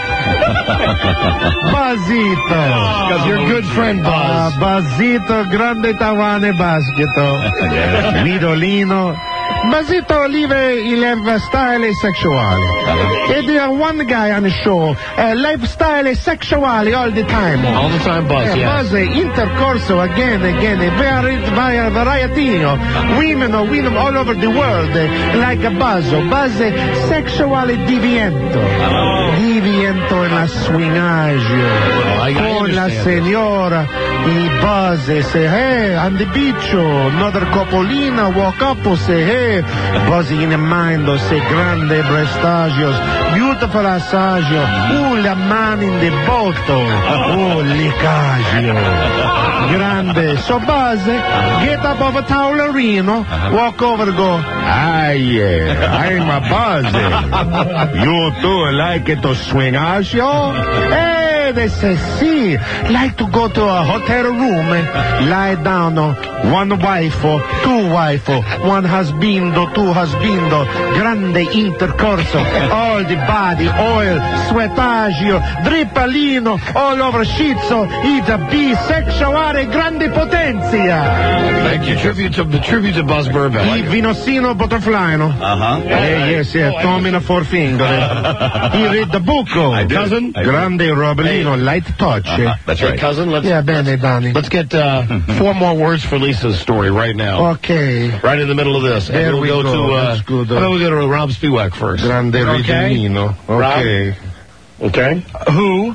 Basito. Because your good friend, Buzz. Basito, grande Tawane Baschetto. Vidolino. Basito live style sexuale. And one guy on the show, lifestyle sexuale all the time. All the time, Buzz, yeah. Buzz, intercorso again, varietino. Women all over the world, like a Buzz sexuale diviento. Diviento en la swingagio. Con la signora, i Buzz, say, hey, on the beach, another copolina, walk up, say, hey, Buzzy in mind, say, grande prestagios, beautiful assagio, la mano in the botto, licagio, grande. So Buzz, get up of a taulerino, walk over, go, yeah, I'm a Buzz. You too like it to swingagio? Hey, they say, see, like to go to a hotel room, lie down, one wife, two wife, one husbando, two husbando, grande intercorso, all the body, oil, sweatagio, drippalino, all over schizzo, it's a bisexuale grande potenzia. Thank you. Tribute to Buzz Burbank. Il vinosino butterflyno. Yes, Tom in a four finger. He read the book. Cousin? Grande Robelino, light touch. That's right. Hey, cousin, bene, Danny. Let's get 4 more words for Lisa's story right now. Okay. Right in the middle of this. There we go. That's good. How about we go to Rob Spiewak first? Grande Rigelino. Okay. Rob? Okay. Who?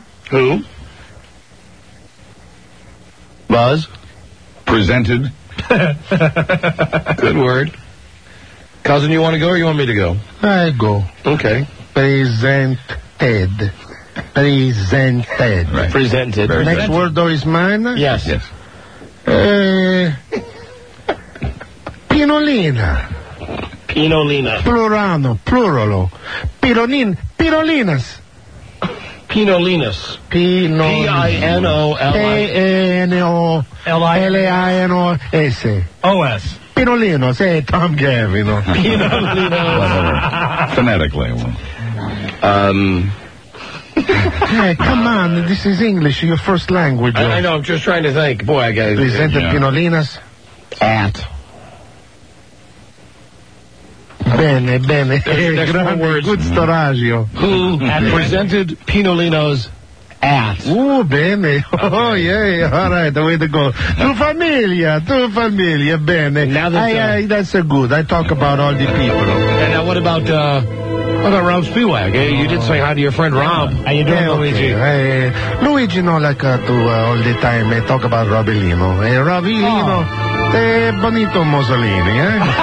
Buzz? Presented. Good word. Cousin, you want to go or you want me to go? I go. Okay. Presented. Right. Presented. Next word, though, is mine? Yes. Pinolina. Pluralo. Pirolinas. Pinolinas. P-I-N-O-L-I. P-A-N-O-L-I-N-O-S. O-S. Pinolinos, Tom Gavino. Pinolinos. Phonetically. Hey, come on, this is English, your first language. I know, I'm just trying to think. Boy, I got it. Presented Pinolinas. At. Bene. Next Grande, words. Good storagio. Who presented Pinolinos at. Bene. Oh, yeah. All right, the way to go. Tu familia. Bene. Now that's good. I talk about all the people. And now what about Rob Spiewak? You did say hi to your friend Rob. How you doing, Luigi? Luigi, like to all the time talk about Robelino. Robelino, bonito Mussolini,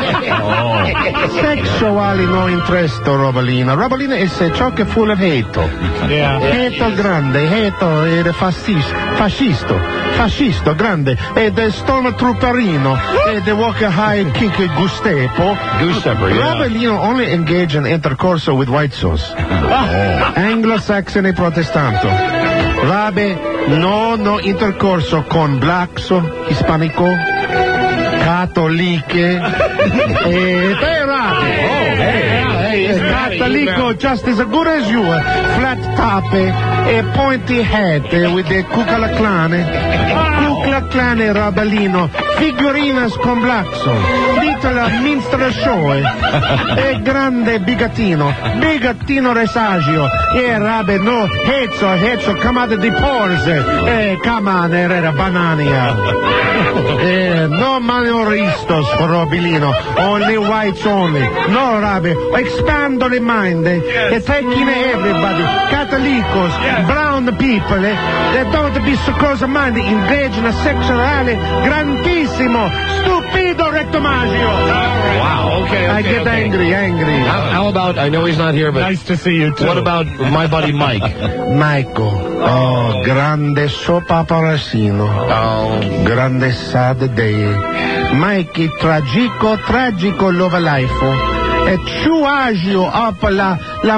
Sexually no interest, Robelino. Robelino is ciò che full of hate. Yeah. Hate grande, hate fascisto, grande. The stormtrooperino, the walk high kick Gustepo. Robelino only engage in intercourse with white sauce. Anglo-Saxon e Protestanto. Rabe no intercorso con blacks, hispanico, cattoliche e Hey, is Catalico just as good as you? Flat top, a pointy head with the cucalaclane. Cucalaclane Rabellino. Figurinas con Blackson. Little minstrel show. E grande bigatino resagio. Rabe, no, hezzo, come out of the pores. Come on, Herrera, banania. No manoristos for Robilino. Only whites only. No, Rabe, expand the mind. Taking everybody. Catholicos, brown people, they don't be so close-minded, engage in a sexuale grandissimo, stupido rectomaggio. Wow, okay. I get angry. How about, I know he's not here, but... Nice to see you, too. What about my buddy Mike? Michael. Oh, grande sopa parasino. Oh, grande sad day. Mikey, tragico love life. E ciù agio up la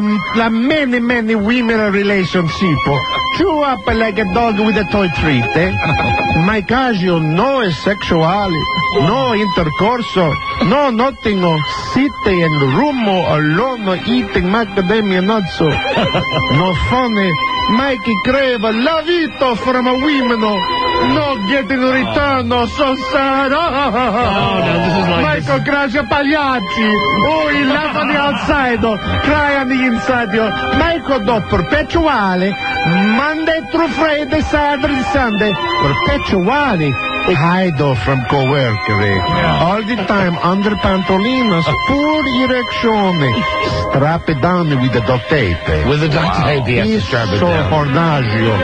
many women relationship. Chew up like a dog with a toy treat. Mike agio no è sexuale, no intercorso, no nothing. Sitte in room alone eating macadamia nuts. No funny. Mikey crave la vita from a women. No getting return, so sad. No, this is like Michael Gracia Pagliacci. Oh, he laugh on the outside, cry on the inside. Michael do perpetuale, Monday through Friday, Saturday, Sunday. Perpetuale. Hide from coworker. All the time under pantolinas, poor erection. Strap it down with the duct tape. With the duct tape, yes. He's so hornagio.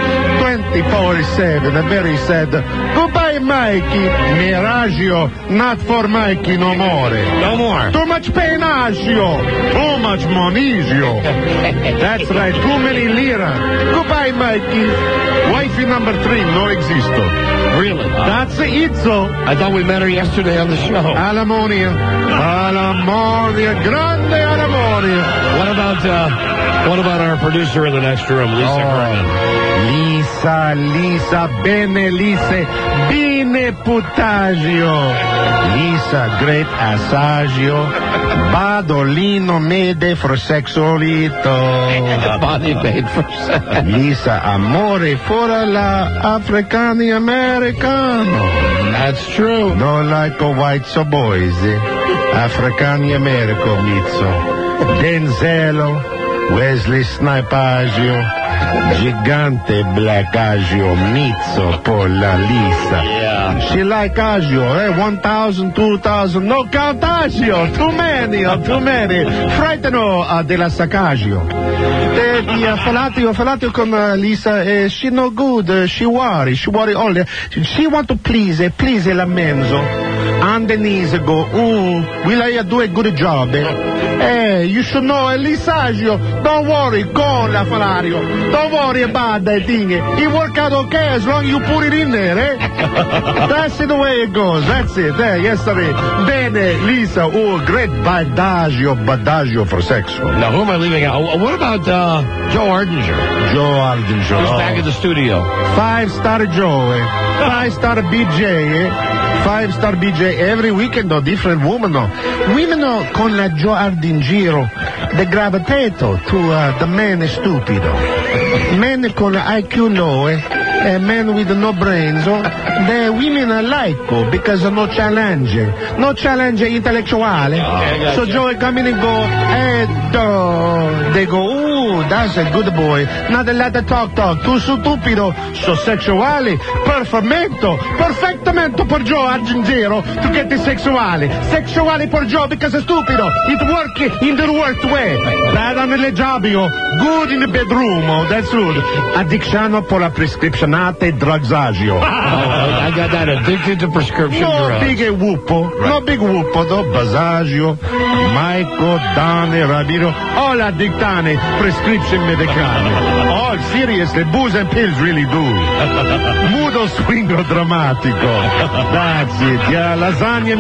24/7, very sad. Goodbye, Mikey. Miragio, not for Mikey no more. No more. Too much penagio. Too much monisio. That's right, too many lira. Goodbye, Mikey. Wifey number 3, no existo. Really? That's Izzo. I thought we met her yesterday on the show. Alamonia, grande Alamonia. What about our producer in the next room, Lisa Graham? Lisa, bene putagio. Lisa, great assagio. Badolino made for sexolito. Body made for sex. Lisa, amore for la Africani Americano. That's true. No like a white so boys. Africani Americo mizzo. Denzelo, Wesley Snipagio, Gigante Black Agio Mizzo por la Lisa. Yeah. She like Agio, 1,000, 2,000, no count Agio, too many. Frightened della Sacagio. Falatio con Lisa, she no good, she worry only. She want to please la menzo. On the knees go, will I do a good job? You should know, Lisagio, don't worry, go la Falario. Don't worry about that thing. It work out okay as long as you put it in there, That's the way it goes, that's it. Yesterday, bene, Lisa, great badagio for sex. Now, who am I leaving out? What about Joe Ardinger? He's back in the studio. 5-star Joe, 5-star BJ, 5-star BJ every weekend, different woman. Women con la Joe Ardingiro, the gravitato to the man stupido. Men con IQ low, a man with no brains, the women are like because no challenge intellectuale. So Joe come in and go, they go, that's a good boy. Not a lot of talk, too stupido, so sexuale, perfectamente per Joe Argentero to get the sexuale per Joe because it's stupido. It work in the worst way. Bad on the jobio, good in the bedroom, that's good. Addiction per la prescriptionate drugsagio. I got that, addicted to prescription drugs. No big whoopo, no basagio, Michael, Dane, Rabiro, all addictane, prescription medicane. All seriously, booze and pills really do. Mudo swingo drammatico. That's it, yeah, lasagna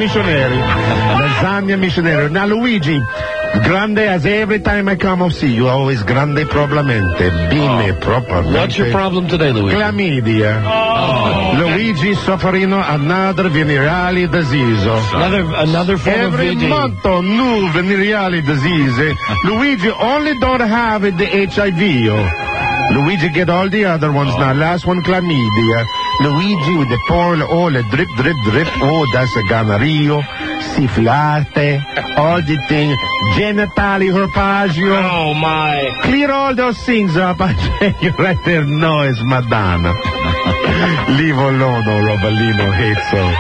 missionary. Now Luigi, grande as every time I come and see you, always grande propriamente, bene propriamente. What's your problem today, Luigi? Chlamydia. Luigi Luigi suffering another venereal disease. Another form Every of VD. month, new venereal disease. Luigi only don't have the HIV. Luigi get all the other ones now. Last one, chlamydia. Luigi with the pearl, all the drip, drip, drip. Oh, that's a gonorrhea, syphilis, all the things. Genitally herpagio. Oh, my. Clear all those things up. I tell you right there, no, it's Madonna. Leave alone, oh, Robalino hates so.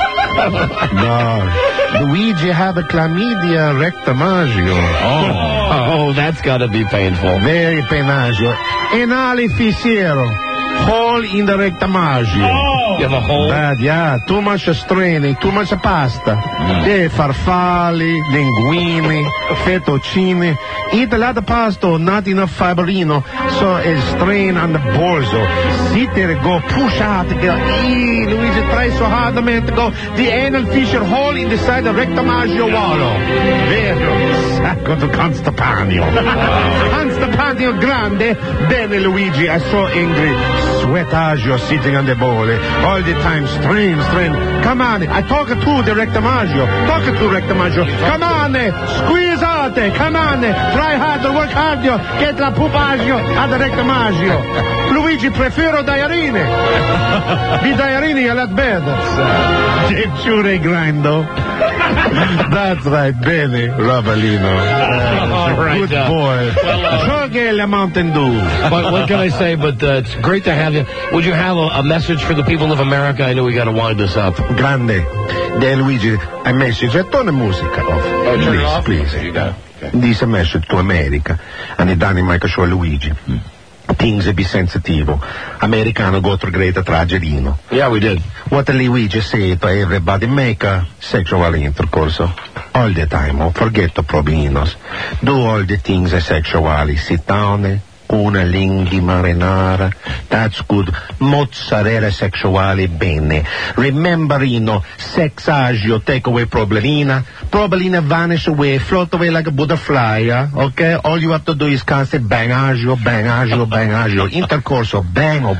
No. Luigi have a chlamydia rectamagio. Oh, that's got to be painful. Very penagio. Enale fisiero. Hole in the rectamagio. You have a hole? Bad, yeah. Too much straining, too much pasta. Farfalle, linguine, fettuccine. Eat a lot of pasta, not enough fibrino. So a strain on the borzo. Sit there, go push out. Go. Luigi, try so hard, man, to go. The anal fissure hole in the side of rectamagio wallow. Vero. Sacco to Constantino. Constantino grande. Bene, Luigi, I'm so angry. Sweatagio sitting on the bowl. All the time, strain. Come on, I talk to the rectamagio. Come on, squeeze out. Come on, try harder, work harder. Get la pupagio ad rectamagio. Luigi, prefero diarine. Di diarine a lot better. Cure grindo. That's right, bene, Robalino. All right, good boy. Gioche la Mountain Dew. But what can I say? But it's great to have you. Would you have a message for the people of America? I know we got to wind this up. Grande. De Luigi, a message. Turn the music off. Turn it off? Please. You got it. Okay. This a message to America. And the Dynamite Show Luigi. Things be sensitive. Americano go through great tragedy. Yeah, we did. What Luigi say to everybody, make a sexual intercourse all the time. Forget the problems. Do all the things sexually. Sit down. Una lingua marinara, that's good. Mozzarella sexuale, bene. Remember, sexagio, take away problemina. Problemina vanish away, float away like a butterfly, okay? All you have to do is constant bangagio. Intercorso, bango.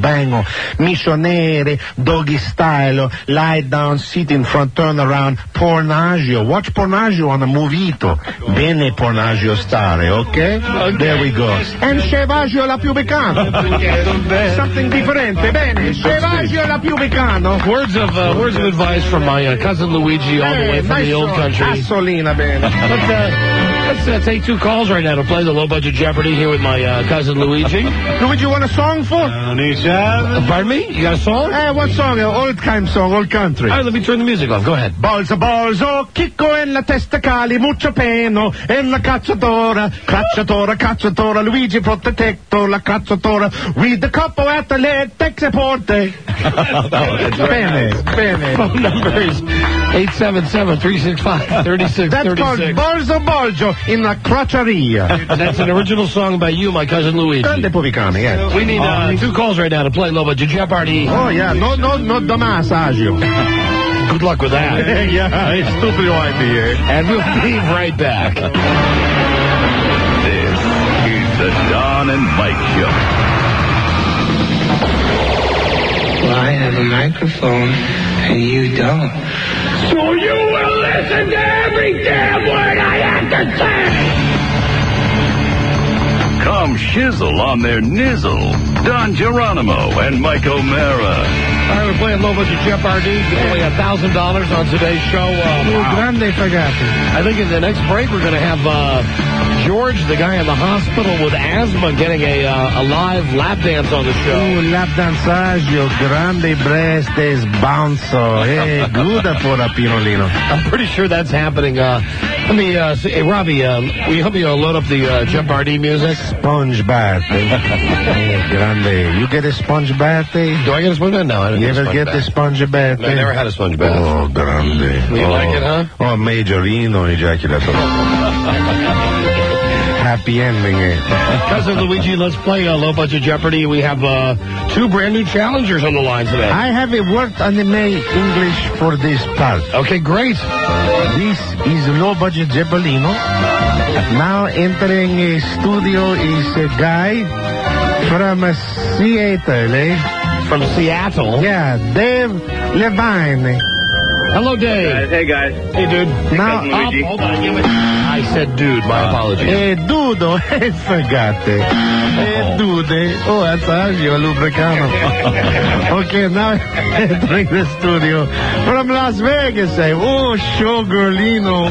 Missionere, doggy style, lie down, sit in front, turn around, pornagio. Watch pornagio on a movito. Bene pornagio stare, okay? There we go. And Scevagio la più becano. Something differente. Bene. Scevagio la più becano. Words of advice from my cousin Luigi all the way from the old country. Gasolina, bene. Let's take two calls right now to play the Low Budget Jeopardy here with my cousin Luigi. Luigi, you want a song for? Pardon me? You got a song? What song? Old time song, old country. All right, let me turn the music off. Go ahead. Bolso, chicco en la testa cali, mucho peno, en la cacciatora, Luigi protector, la cacciatora, with the capo at the leg, texaporte. Bene. Phone number is 877-365-3636. That's called Bolso in la crocceria. That's an original song by you, my cousin Luigi. Grande Povicani, yes. We need two calls right now to play Low Budget Jeopardy. Oh, yeah, no Damasagio. Good luck with that. Yeah, it's stupid idea. And we'll be right back. This is the Don and Mike Show. Well, I have a microphone and you don't. So you will listen to every damn word I have to say! Come shizzle on their nizzle. Don Geronimo and Mike O'Mara. All right, we're playing Low Budget Jeopardy. Giving away $1,000 on today's show. Grande fagati. I think in the next break we're going to have George, the guy in the hospital with asthma, getting a live lap dance on the show. Lap danzaggio, grande breastes, bounzo. Hey, good for a pinolino. I'm pretty sure that's happening. Let me see. Hey, Robbie, will you help me load up the Jeopardy music? Sponge bath. Hey, grande. You get a sponge bath? Do I get a sponge bath? No, I don't You ever get the sponge bath? No, I never had a sponge bath. Oh, grande. You like it, huh? Oh, majorino ejaculator. Happy ending, eh? Cousin Luigi, let's play Low Budget Jeopardy. We have two brand new challengers on the line today. I have worked on the English for this part. Okay, great. This is Low Budget Jeopardyino. Now entering a studio is a guy from Seattle, from Seattle. Yeah, Dave Levine. Hello, Dave. Hey, guys. Hey, dude. Now, Hold on. I said dude. My apologies. Dudo, fregate. Dude, Asagio, Lubricano. Okay, now entering the studio from Las Vegas. Showgirlino.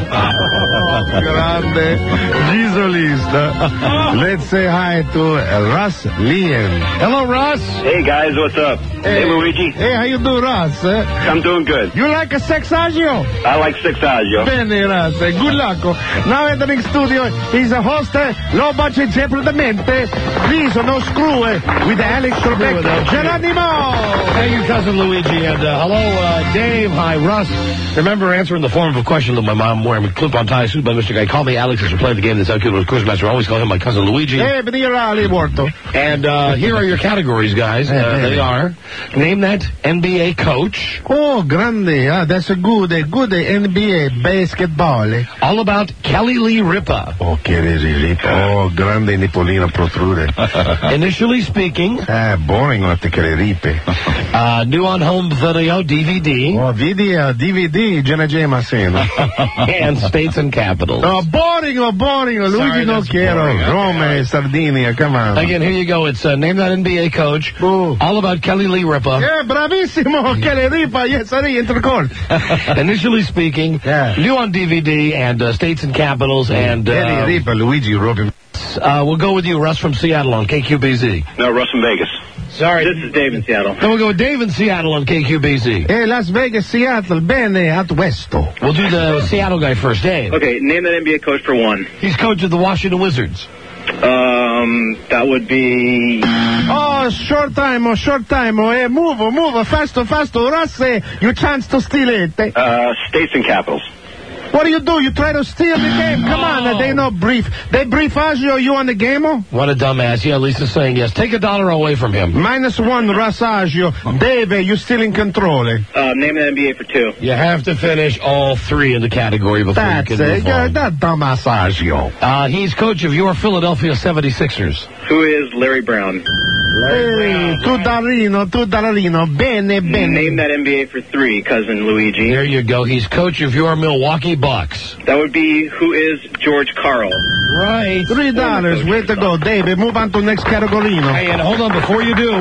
Grande. Gisolista. Let's say hi to Russ Lian. Hello, Russ. Hey, guys, what's up? Hey, Luigi. Hey, how you do, Russ? I'm doing good. You like a sexagio? I like sexagio. Bene, Russ. Good luck. Now entering studio, he's a host, low budget Mente. Please, no screw with Alex Trebek. Geronimo! Thank you, Cousin Luigi. And hello, Dave. Hi, Russ. Remember, answer in the form of a question that my mom wearing a clip-on tie suit by Mr. Guy. Call me Alex as we play the game that's out with Quizmaster. I always call him my Cousin Luigi. Hey, benirali morto. And here are your categories, guys. They are, name that NBA coach. Oh, grande. That's a good NBA basketball. All about Kelly Lee Ripa. Oh, Kelly Lee Ripa. Oh, grande Nipolina protrude. Initially speaking. Boring not the Kelly Ripa. New on home video, DVD. Oh, DVD, Jenna Jameson. And states and capitals. Oh, boring. Luigi no quiero. Rome, Sardinia, come on. Again, here you go. It's name that NBA coach. Ooh. All about Kelly Lee Ripa. Yeah, bravissimo, Kelly Ripa. Yes, I enter court. Initially speaking, new on DVD and states and capitals and Kelly Ripa, Luigi Robin. We'll go with you, Russ from Seattle on KQBZ. No, Russ from Vegas. Sorry. This is Dave in Seattle. Then we'll go with Dave in Seattle on KQBZ. Hey, Las Vegas, Seattle, bene, at Westo. We'll do the Seattle guy first, Dave. Okay, name that NBA coach for one. He's coach of the Washington Wizards. That would be... Oh, short time. Hey, move, faster. Russ, you chance to steal it. States and capitals. What do? You try to steal the game. Come on, they no brief. They brief Agio, you on the game? What a dumbass. Yeah, Lisa's saying yes. Take $1 away from him. -1, Russ Agio. Dave, you still in control. Name the NBA for two. You have to finish all three in the category before you can move on. That dumbass Agio. He's coach of your Philadelphia 76ers. Who is Larry Brown? Hey, Tudarino. Bene. Name that NBA for three, Cousin Luigi. There you go. He's coach of your Milwaukee Bucks. That would be who is George Karl. Right. $3. Way to go, David. Move on to next category. Hey, and hold on before you do.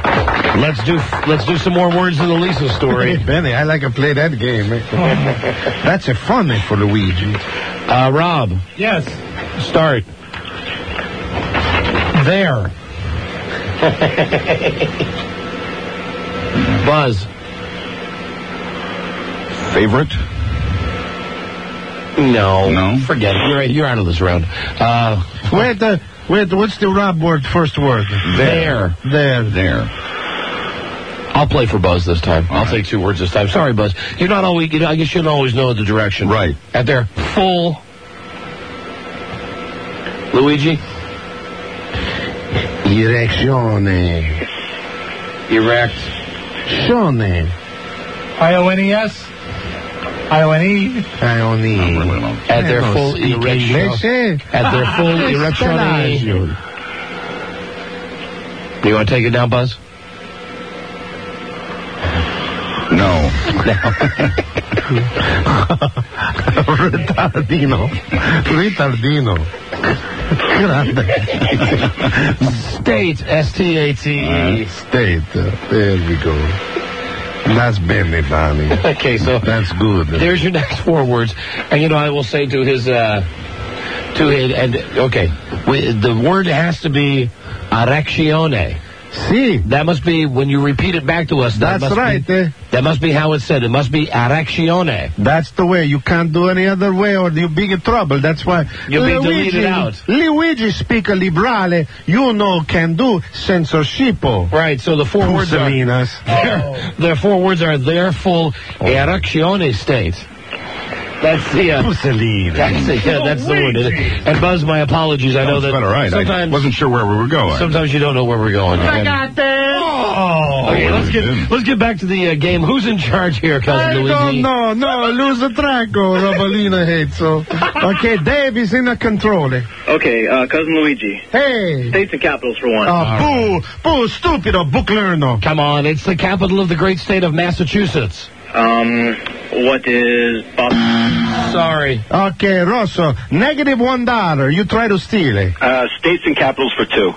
Let's do some more words in the Lisa story. Benny, I like to play that game. That's a funny for Luigi. Rob. Yes. Start. There. Buzz. Favorite? No. Forget it. You're out of this round. Wait, what's the Rob word, first word? There. I'll play for Buzz this time. I'll take 2 words this time. Sorry, Buzz. You're not always, I guess you don't always know the direction. Right. At their full... Luigi? Erezione. Erect. Shone. IONES? IONE? IONE. At their full erection. At their full erection. You want to take it down, Buzz? No. Retardino. State, S-T-A-T-E. State. There we go. That's bene, Bonnie. Okay, so that's good. There's your next 4 words, and I will say to his, the word has to be erezione. See, that must be when you repeat it back to us. That's right. That must be how it's said. It must be erezione. That's the way. You can't do any other way, or you'll be in trouble. That's why you'll be deleted out. Luigi speak a liberale. Can do censorship. Right. So the 4 words are their 4 words are their full erezione state. That's the Mussolini. That's the word. And Buzz, my apologies. I know that all right. sometimes I wasn't sure where we were going. Sometimes you don't know where we're going. Okay, let's get back to the game. Who's in charge here, Cousin Luigi? No, lose the track, Robolino hates so. Okay, Dave is in the control. Okay, Cousin Luigi. Hey. States and capitals for one. Boo, stupido, book learner. Come on, it's the capital of the great state of Massachusetts. What is Boston? Sorry. Okay, Rosso, -$1. You try to steal it. States and capitals for 2.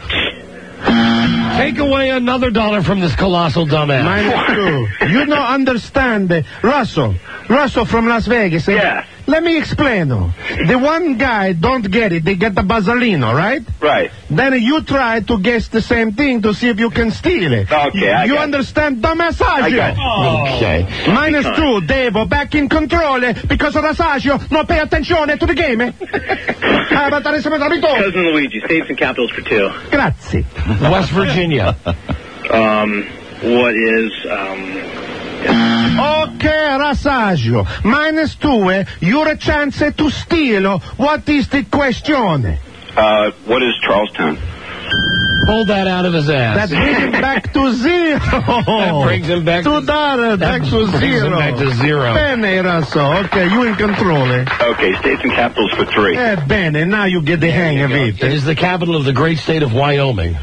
Take away another $1 from this colossal dumbass. -2. You don't understand. Russell from Las Vegas. Yeah. Let me explain. The one guy don't get it. They get the Bazzolino, right? Right. Then you try to guess the same thing to see if you can steal it. Okay, You understand the message? Okay. -2. Devo back in control because Rasagio not pay attention to the game. Cousin Luigi, states and capitals for 2. Grazie. West Virginia. What is, Okay, Rasagio. -2. Your chance to steal. What is the question? What is Charlestown? Pull that out of his ass. That brings him back to 0. That brings him back $2 back to 0. Back to 0. Bene, Rasso. Okay, you in control. Okay, states and capitals for 3. Bene, now you get the hang of it. It is the capital of the great state of Wyoming.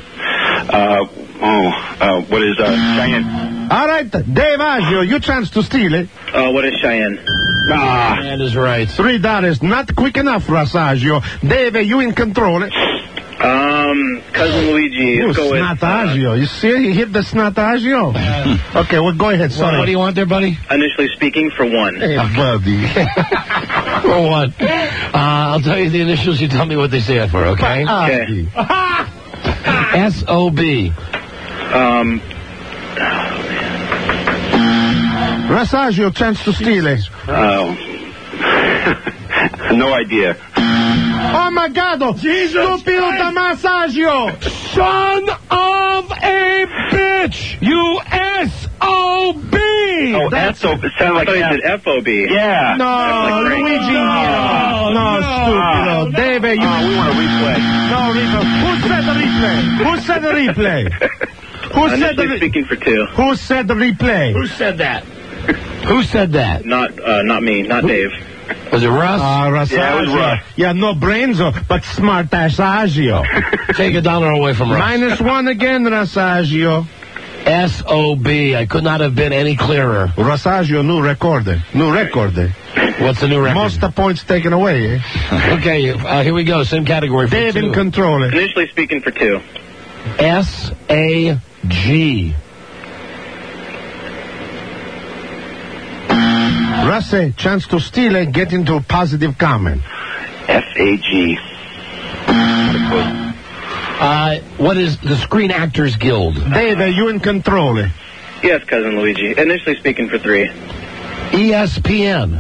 What is Cheyenne? All right, Dave Agio, you chance to steal it. what is Cheyenne? That is right. $3, not quick enough, Rasagio. Dave, you in control. Cousin Luigi, let's go with... Snatagio. You see, he hit the Snatagio. Okay, well, go ahead. Sorry. What do you want there, buddy? Initially speaking, for 1. Hey, buddy. For 1. I'll tell you the initials. You tell me what they stand for, okay? Okay. S-O-B. Rasagio, chance to steal it. No idea. Oh, my God. Stupido Damasagio. Son of a bitch. U-S-O-B. Oh, S-O-B. It sounded like I thought you said F-O-B. Yeah. No, Luigi. No, stupido. Dave, you... we want a replay. No, replay. Who said the replay? Initially speaking for 2. Who said the replay? Who said that? Who said that? Not me, not Dave. Was it Russ? Rasagio. Yeah, it was Russ. Yeah, no brains, but smart Rasagio. Take $1 away from Russ. -1 again, Rasagio. S-O-B. I could not have been any clearer. Rasagio, new record. What's the new record? Most the points taken away, Okay, here we go. Same category for Dave 2. in control. Initially speaking for 2. S-A-G. Russell, chance to steal and get into a positive comment. F-A-G. What is the Screen Actors Guild? Dave, are you in control? Yes, Cousin Luigi. Initially speaking for 3. ESPN.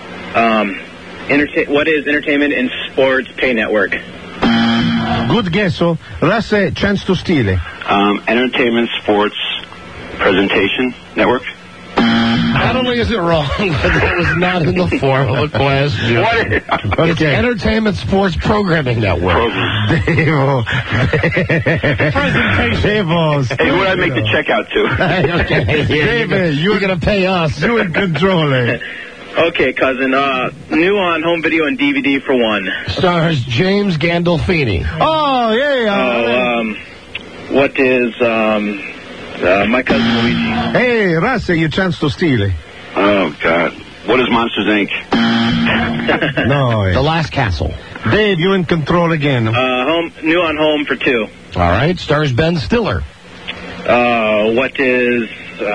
What is Entertainment and Sports Pay Network? Good guess, Russell, chance to steal. Entertainment Sports Presentation Network. Not only is it wrong, but that was not in the form of a question. It's Entertainment Sports Programming Network. Presentation. Hey, what do I make the check out to? David, you're going to pay us. You're in control. Okay, cousin. New on home video and DVD for 1. Stars James Gandolfini. Oh, yeah. What is my cousin Luigi? Hey, Russell, you chance to steal it. Oh, God. What is Monsters, Inc.? No. The Last Castle. Dave, you in control again. New on home for 2. All right. Stars Ben Stiller. What is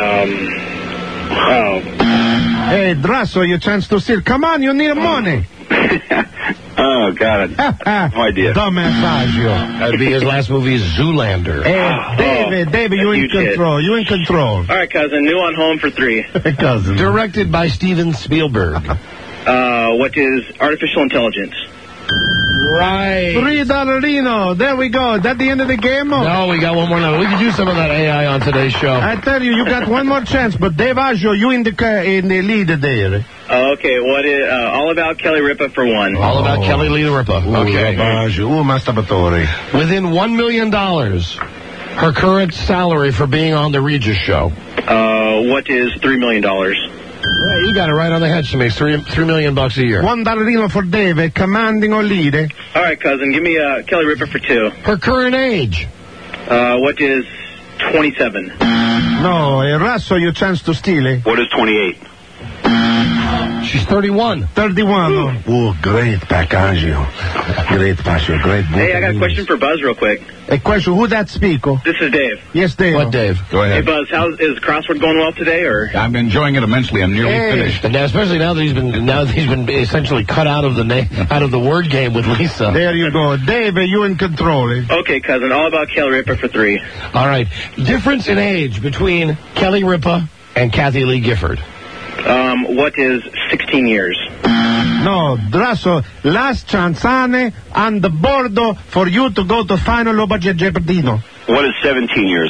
Hey, Drasso, you chance to steal. Come on, you need money. Oh, God. No idea. Dumbass. That'd be his last movie, Zoolander. Hey, David, you in control. You in control. All right, cousin. New on home for 3. Cousin. Directed by Steven Spielberg. What is Artificial Intelligence? Right. $3. There we go. Is that the end of the game? No, we got one more number. We can do some of that AI on today's show. I tell you, you got one more chance, but Dave Aggio, you in the lead there. Okay, what is All About Kelly Ripa for one? All About Kelly Lee Ripa. Okay. Masturbatore. Within $1 million, her current salary for being on the Regis show. What is $3 million? Yeah, you got it right on the head. She makes $3 million a year. $1 for David, commanding or leading. All right, cousin, give me Kelly Ripa for two. Her current age? What is 27? No, Russo, your chance to steal it. What is 28? She's 31. 31. Oh, great, Pacagio. Great, Pasio. Great. Hey, I got a question for Buzz real quick. A question, who that speako? This is Dave. Yes, Dave. What, Dave? Go Hey, ahead. Buzz, is crossword going well today, or? I'm enjoying it immensely. I'm nearly finished. And now, especially now that he's been essentially cut out of the word game with Lisa. There you go. Dave, you in control. Okay, cousin, All About Kelly Ripa for three. All right. Difference in age between Kelly Ripa and Kathy Lee Gifford. What is 16 years? No, Russo, last chance and the bordo for you to go to final low budget Jeopardino. What is 17 years?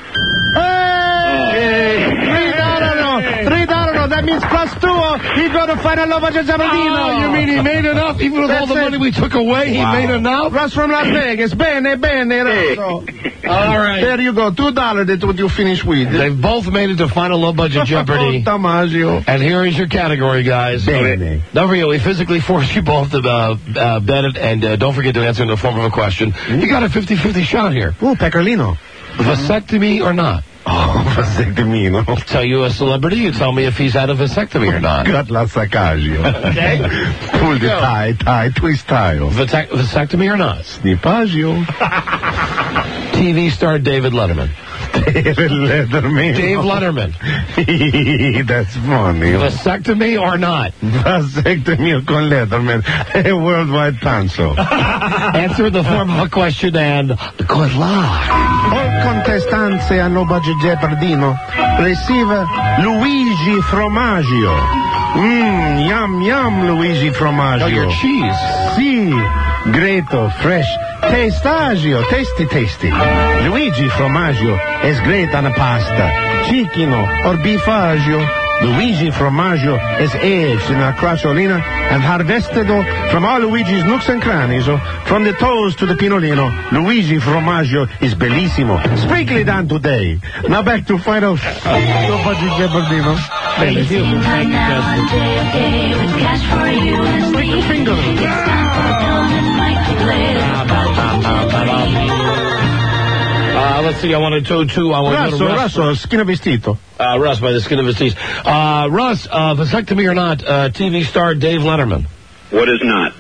Hey! $3. That means plus two. He go to final low budget Jeopardino. Oh, you mean he made enough? Even with all the money we took away, he made enough? Russ from Las Vegas. Bene, Russo. All right. There you go. $2. That's what you finish with. They've both made it to final low budget Jeopardy. Tomasio. And here is your category, guys. Bene. Don't forget, we physically force you both to bet it, and don't forget to answer in the form of a question. You got a 50-50 shot here. Ooh, Pecorino. Vasectomy or not? Oh, vasectomino. I'll tell you a celebrity, you tell me if he's had a vasectomy or not. Got la Sacagio. Okay. Pull the tie, twist tie. Vasectomy or not? Snipagio. TV star David Letterman. David Letterman. Dave Letterman. That's funny. Vasectomy or not? Vasectomy con Letterman. A worldwide panso. Answer in the form of a question and good luck. All contestants a low budget Jeopardino receive Luigi Fromaggio. Yum, yum, Luigi Fromaggio. Oh, your cheese. Si, greto, fresh. Testagio, tasty. Luigi Fromaggio is great on a pasta, chickeno or beefagio. Luigi Fromaggio is aged in a crassolina and harvested from all Luigi's nooks and crannies, from the toes to the pinolino. Luigi Fromaggio is bellissimo. Sprinkle it on today. Now back to final. Budget Jeopardino. Thank you. Thank you, cousin. Stick your finger. Let's see, I want to go to Russo, skin of his teeth. Russ, by the skin of his teeth. Russ, vasectomy or not, TV star Dave Letterman. What is not?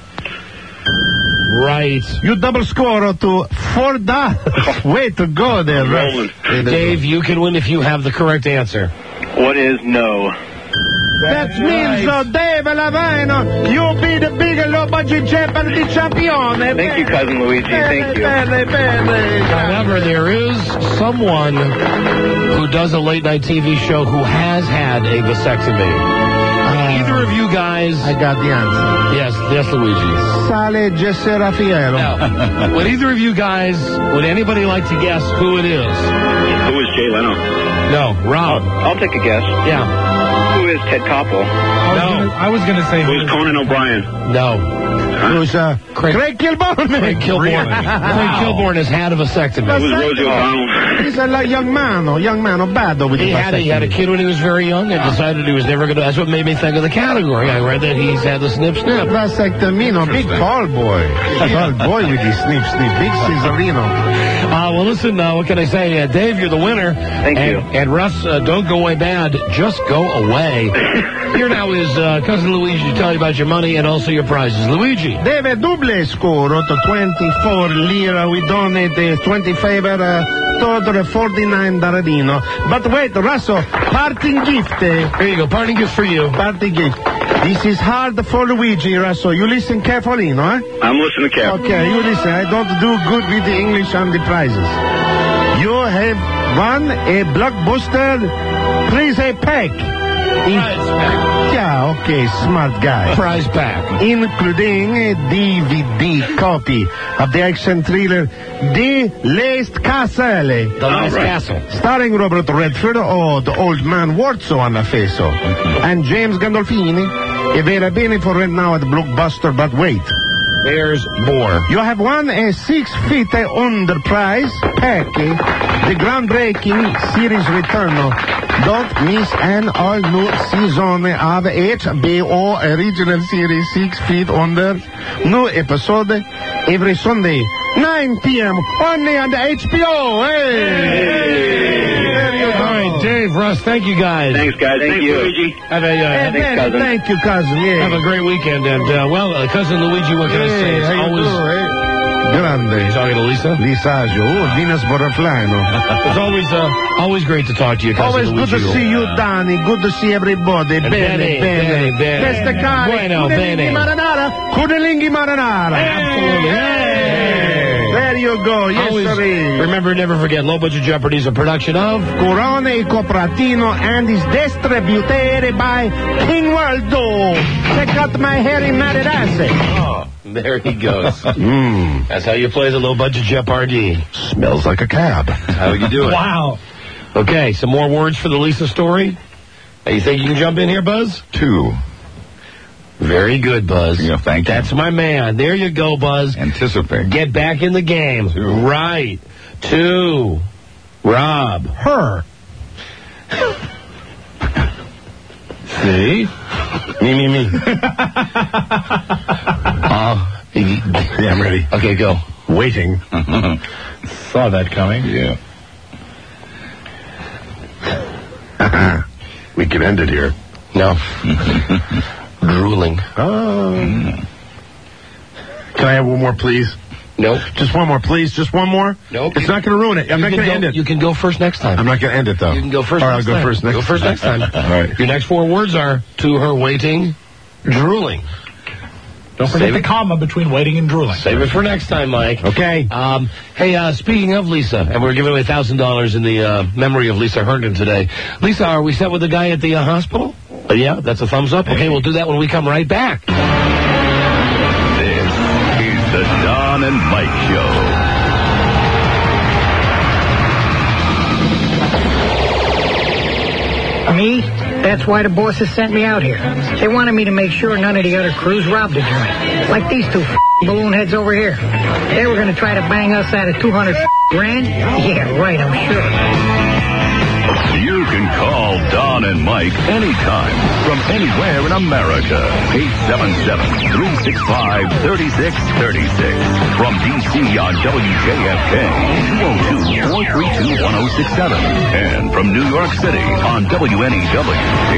Right. You double score to $4. Way to go there, Russ. Dave, you can win if you have the correct answer. What is no? That means, Dave Lavino, you'll be the big low budget Jeopardy champion. Thank you, cousin Luigi. Thank you. However, there is someone who does a late night TV show who has had a vasectomy. Either of you guys... I got the answer. Yes, Luigi. Sale Jesse Raffaello. Now, would either of you guys, would anybody like to guess who it is? Who is Jay Leno? No, Rob. I'll take a guess. Yeah. Who is Ted Koppel? I was going to say... Who's Conan O'Brien? No. Who's Craig Kilborn? Craig Kilborn. Craig Kilborn has had a vasectomy. Who's Rosie O'Donnell? He's a young man, bad with he had a kid when he was very young and decided he was never going to... That's what made me think of the category. I read that he's had the snip. Vasectomy, big tall boy. Tall boy with the snip. Big Cesarino. Well, listen, what can I say? Dave, you're the winner. Thank you. And Russ, don't go away bad. Just go away. Here now is Cousin Luigi to tell you about your money and also your prizes. Luigi. Deve double score to 24 lira. We donate 20 favor, total $49. But wait, Russo, parting gift. Here you go, parting gift for you. Parting gift. This is hard for Luigi, Russo. You listen carefully, no? I'm listening carefully. Okay, you listen. I don't do good with the English and the prizes. You have won a blockbuster Prize Pack. Yeah, okay, smart guy. Prize pack. Including a DVD copy of the action thriller The Last Castle. The Last Castle. Starring Robert Redford, the old man Warzo on the face, and James Gandolfini. Available for rent now at Blockbuster, but wait. There's more. You have won a 6 feet under prize pack, the groundbreaking series return. Don't miss an all-new season of HBO original series 6 feet under. New episode every Sunday, 9 p.m. only on the HBO. Hey! There you go. All right, Dave, Russ, thank you guys. Thanks, guys. Thank you. Luigi. Have a, Thanks, cousin. Thank you, cousin. Yeah. Have a great weekend. And, cousin Luigi, what can I say? It's always... Grande. You talking to Lisa? Lisagio. Venus Butterflyno. It's always great to talk to you, cousin Always Luigi. good to see you, Danny. Good to see everybody. And Bene. Beste cari. Bueno, bene. Cunilinghi marinara. Absolutely. Hey. There you go. Yes, Always sir. remember, never forget, Low Budget Jeopardy is a production of Corone Copratino and is distributed by King Worldo. Check out my hairy matted ass. Oh, there he goes. That's how you play the Low Budget Jeopardy. Smells like a cab. How you doing? Wow. Okay, some more words for the Lisa story. Hey, you think you can jump in here, Buzz? 2. Very good, Buzz. Yeah, thank you. That's my man. There you go, Buzz. Anticipate. Get back in the game. 2. Right. 2. Rob. Her. See? Me. Yeah, I'm ready. Okay, go. Waiting. Saw that coming. Yeah. We can end it here. No. Drooling. Oh. Can I have one more, please? Nope. Just one more, please. Just one more? Nope. It's not going to ruin it. I'm not going to end it. You can go first next time. I'm not going to end it, though. You can go first All right, next I'll time. go first next time. Go first next time. All right. Your next 4 words are to her waiting, drooling. Don't forget the comma between waiting and drooling. Save it for next time, Mike. Okay. Hey, speaking of Lisa, and we're giving away $1,000 in the memory of Lisa Herndon today. Lisa, are we set with the guy at the hospital? Yeah, that's a thumbs up. Okay, we'll do that when we come right back. This is the Don and Mike Show. Me? That's why the bosses sent me out here. They wanted me to make sure none of the other crews robbed the joint. Like these 2 balloon heads over here. They were going to try to bang us out of 200 grand? Yeah, right, I'm sure. You can call Don and Mike anytime from anywhere in America. 877-365-3636. From D.C. on WJFK, 202-432-1067. And from New York City on WNEW,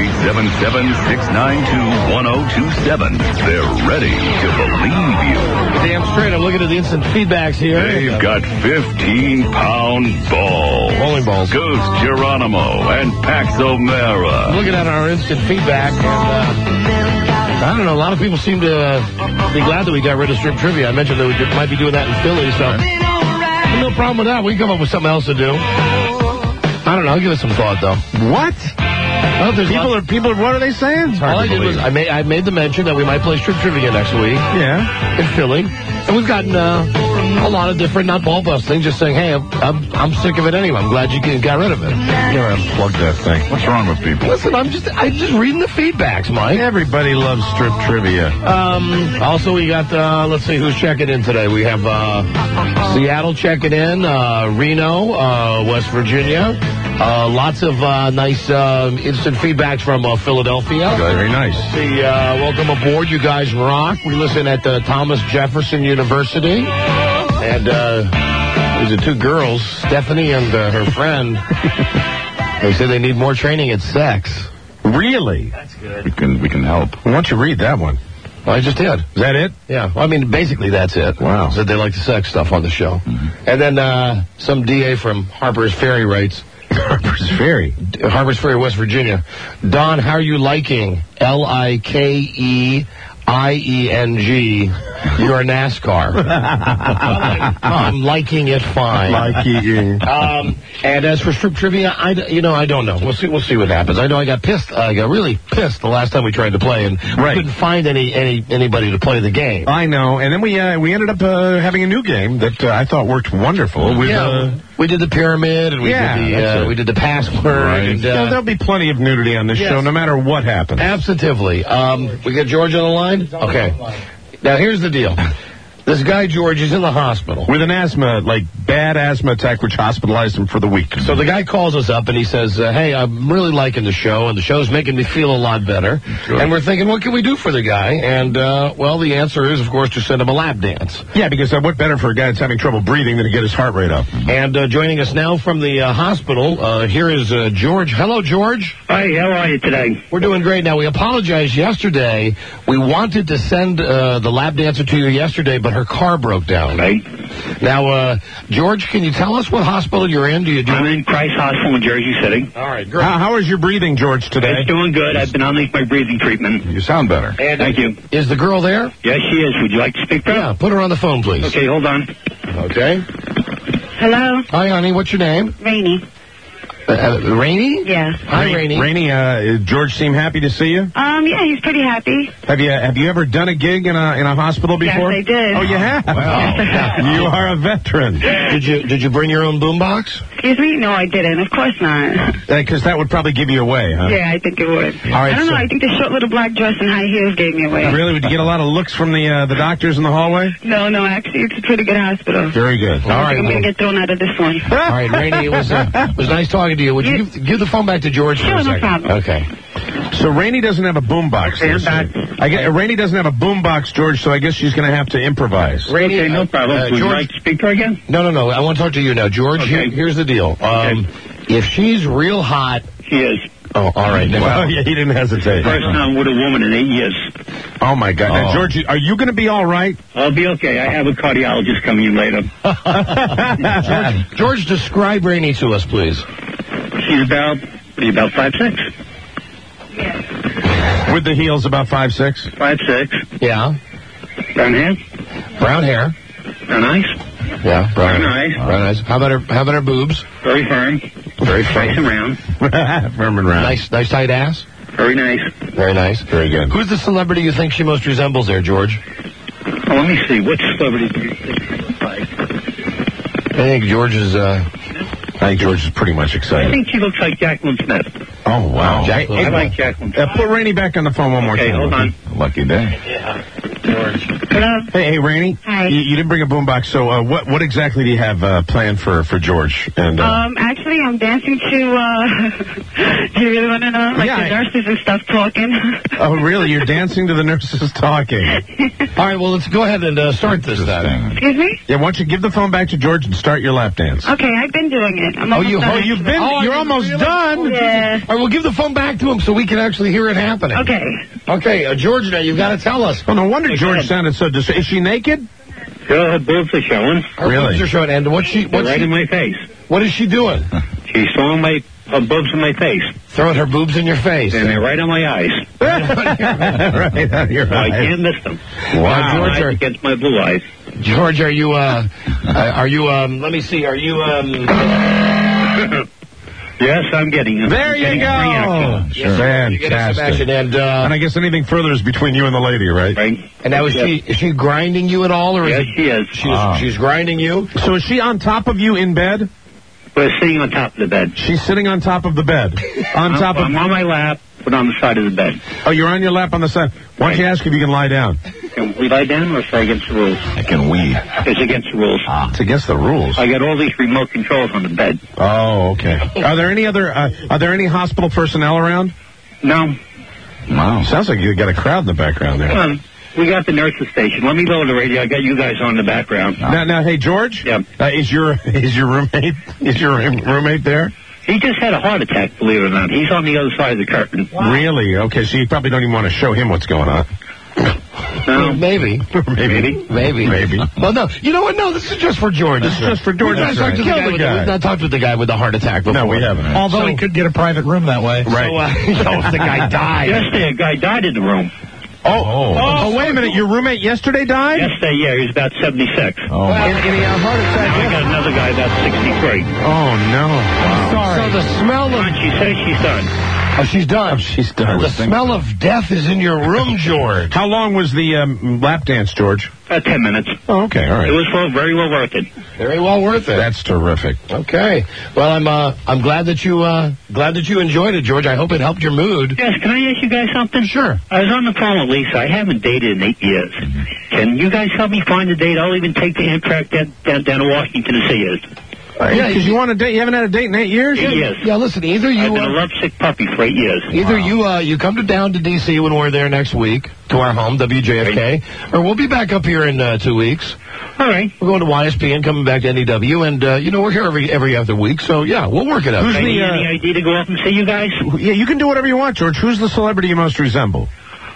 877-692-1027. They're ready to believe you. Damn straight, I'm looking at the instant feedbacks here. They've got 15-pound balls. Bowling balls. Ghost Geronimo and Pax O'Mara. Looking at our instant feedback, and I don't know, a lot of people seem to be glad that we got rid of strip trivia. I mentioned that we might be doing that in Philly, so no problem with that. We can come up with something else to do. I don't know. I'll give it some thought, though. What? Oh, there's People are, what are they saying? all I did was I made the mention that we might play strip trivia next week. Yeah. In Philly. And we've gotten a lot of different, not ball busting, just saying, hey, I'm sick of it anyway. I'm glad you got rid of it. You're unplug that thing. What's wrong with people? Listen, I'm just reading the feedbacks, Mike. Everybody loves strip trivia. Also, we got, let's see who's checking in today. We have Seattle checking in, Reno, West Virginia. Lots of nice instant feedbacks from Philadelphia. Very nice. Welcome aboard. You guys rock. We listen at Thomas Jefferson University. And these are 2 girls, Stephanie and her friend. They say they need more training at sex. Really? That's good. We can help. Why don't you read that one? Well, I just did. Is that it? Yeah. Well, I mean, basically that's it. Wow. Said they like the sex stuff on the show. Mm-hmm. And then some DA from Harper's Ferry writes. Harper's Ferry? Harper's Ferry, West Virginia. Don, how are you liking? LIKEIENG. You're NASCAR. I'm liking it fine. And as for strip trivia, I don't know. We'll see what happens. I know I got pissed. I got really pissed the last time we tried to play, and we couldn't find anybody to play the game. I know. And then we ended up having a new game that I thought worked wonderful. We did the pyramid, and we did the password. Right. And, there'll be plenty of nudity on this show, no matter what happens. Absolutely. We got George on the line? Okay. Now, here's the deal. This guy, George, is in the hospital. With an bad asthma attack, which hospitalized him for the week. So the guy calls us up and he says, hey, I'm really liking the show, and the show's making me feel a lot better. Good. And we're thinking, what can we do for the guy? And, the answer is, of course, to send him a lap dance. Yeah, because what better for a guy that's having trouble breathing than to get his heart rate up? And joining us now from the hospital, here is George. Hello, George. Hi, how are you today? We're doing great. Now, we apologized yesterday. We wanted to send the lap dancer to you yesterday, but her car broke down. Right. Now, George, can you tell us what hospital you're in? I'm in Christ Hospital in Jersey City. All right, great. How is your breathing, George, today? It's doing good. I've been on my breathing treatment. You sound better. And, thank you. Is the girl there? Yes, she is. Would you like to speak to her? Yeah, put her on the phone, please. Okay, hold on. Okay. Hello? Hi, honey. What's your name? Rainey. Rainey? Yeah. Hi, Rainey. Rainey, George seemed happy to see you? Yeah, he's pretty happy. Have you ever done a gig in a hospital before? Yes, I did. Oh, you have? Wow. You are a veteran. Did you bring your own boombox? Excuse me? No, I didn't. Of course not. Because that would probably give you away, huh? Yeah, I think it would. All right, I don't know. I think the short little black dress and high heels gave me away. Really? Would you get a lot of looks from the doctors in the hallway? No, actually, it's a pretty good hospital. Very good. All right. I'm going to get thrown out of this one. All right, Rainey, it was nice talking to you. Would you give the phone back to George for a second? No problem. Okay. So Rainey doesn't have a boombox. Rainey doesn't have a boombox, George, so I guess she's going to have to improvise. Rainey, okay, no problem. Would you like to speak to her again? No. I want to talk to you now. George, here's the deal. If she's real hot... She is. Oh, all right. Well, yeah, he didn't hesitate. First time with a woman in 8 years. Oh, my God. Now, George, are you going to be all right? I'll be okay. I have a cardiologist coming in later. George, describe Rainey to us, please. She's about 5'6". With the heels, about 5'6"? 5'6". Yeah. Brown hair. Brown hair. Brown eyes. Yeah, brown eyes. Brown eyes. How about her boobs? Very firm. Very firm. Nice and round. Firm and round. Nice tight ass. Very nice. Very nice. Very good. Who's the celebrity you think she most resembles there, George? Well, let me see. What celebrity do you think she looks like? I think George is pretty much I excited. think she looks like Jacqueline Smith. Oh, wow. I like Jacqueline Smith. Put Rainey back on the phone one more time. Okay, hold on. Lucky day. Yeah. George. Hello? Hey, Rainey. Hi. You didn't bring a boombox, so what exactly do you have planned for George? And actually, I'm dancing to, do you really want to know? Like the nurses and stuff talking. Oh, really? You're dancing to the nurses talking? All right, well, let's go ahead and start this then. Excuse me? Yeah, why don't you give the phone back to George and start your lap dance? Okay, I've been doing it. You're almost done? Yeah. All right, we'll give the phone back to him so we can actually hear it happening. Okay. Okay, George, now you've got to tell us. Oh, no wonder George sounded so distressed. Is she naked? Her boobs are showing. Her boobs are showing. And what's in my face. What is she doing? She's throwing her boobs in my face. Throwing her boobs in your face. And they're right on my eyes. Right on your eyes. I can't miss them. Wow. George, against my blue eyes. George, are you, let me see, are you, Yes, I'm getting them. There you go. Sure. Fantastic. And I guess anything further is between you and the lady, right? Right. And now is she grinding you at all, or yes, she is. She's grinding you. So is she on top of you in bed? We're sitting on top of the bed. She's sitting on top of the bed. I'm on my lap, but on the side of the bed. Oh, you're on your lap on the side. Why don't you ask if you can lie down? Can we lie down, or is that against the rules? Can we? It's against the rules. It's against the rules. I got all these remote controls on the bed. Oh, okay. Are there any hospital personnel around? No. Wow. Sounds like you got a crowd in the background there. We got the nurse's station. Let me lower the radio. I got you guys on the background. Now, hey, George. Yeah. Is your roommate there? He just had a heart attack, believe it or not. He's on the other side of the curtain. Wow. Really? Okay, so you probably don't even want to show him what's going on. No. Maybe. Well, no. You know what? No, this is just for George. This is just for George. We've not talked with the guy with the heart attack before. No, we haven't. Although he could get a private room that way. Right. So, if the guy died. Yesterday, a guy died in the room. Oh, wait a minute. Your roommate yesterday died? Yesterday, yeah, he was about 76. Oh, and he had a heart attack. Now I got another guy about 63. Oh, no. Sorry. So the smell of... She says she's done. Oh, she's done. She's done. The smell of death is in your room, George. How long was the lap dance, George? 10 minutes. Oh, okay, all right. It was very well worth it. Very well worth it. That's terrific. Okay. Well, I'm glad that you enjoyed it, George. I hope it helped your mood. Yes, can I ask you guys something? Sure. I was on the phone with Lisa. I haven't dated in 8 years. Can you guys help me find a date? I'll even take the Amtrak down to Washington to see you. Yeah, because you want a date. You haven't had a date in 8 years? 8 years. Yeah, listen, either you... I've been a lovesick puppy for 8 years. Either you come down to D.C. when we're there next week, to our home, WJFK, or we'll be back up here in 2 weeks. All right. We're going to YSP and coming back to NEW, and, we're here every other week, so, yeah, we'll work it out. Any idea to go up and see you guys? Yeah, you can do whatever you want, George. Who's the celebrity you most resemble?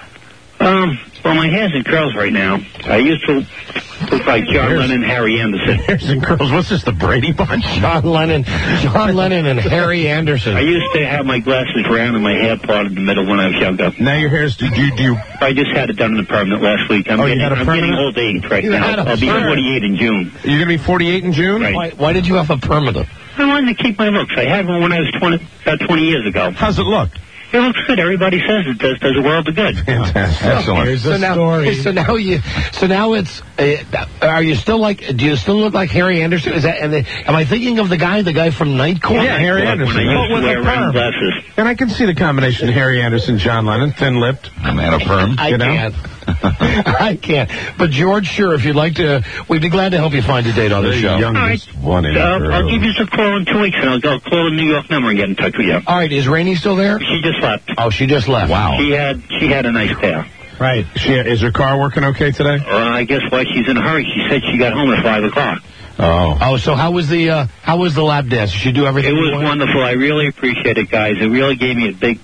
Well, my hair's in curls right now. I used to look like John Lennon and Harry Anderson. Hairs and curls. What's this, the Brady Bunch? John Lennon and Harry Anderson. I used to have my glasses round and my hair parted in the middle when I was younger. Now your hair's... Do you... I just had it done in the permanent last week. I'm getting old age right now. I'll be 48 in June. You're going to be 48 in June? Right. Why did you have a permanent? I wanted to keep my looks. I had one when I was about 20 years ago. How's it look? It looks good. Everybody says it does a world of good. Fantastic. Excellent. Here's the story. So now it's. Are you still like? Do you still look like Harry Anderson? Is that? Am I thinking of the guy from Night Court? Yeah, Harry Anderson. When I used to wear round glasses. And I can see the combination: Harry Anderson, John Lennon, thin-lipped, and a perm. I can't. I can't. But George, sure, if you'd like to, we'd be glad to help you find a date on the show. Youngest one in I'll give you a call in 2 weeks, and I'll call the New York number and get in touch with you. All right, is Rainey still there? She just left. Oh, she just left. Wow. She had a nice car. Right. Is her car working okay today? I guess why she's in a hurry. She said she got home at 5 o'clock. Oh, so how was the lap dance? Did she do everything? It was wonderful. I really appreciate it, guys. It really gave me a big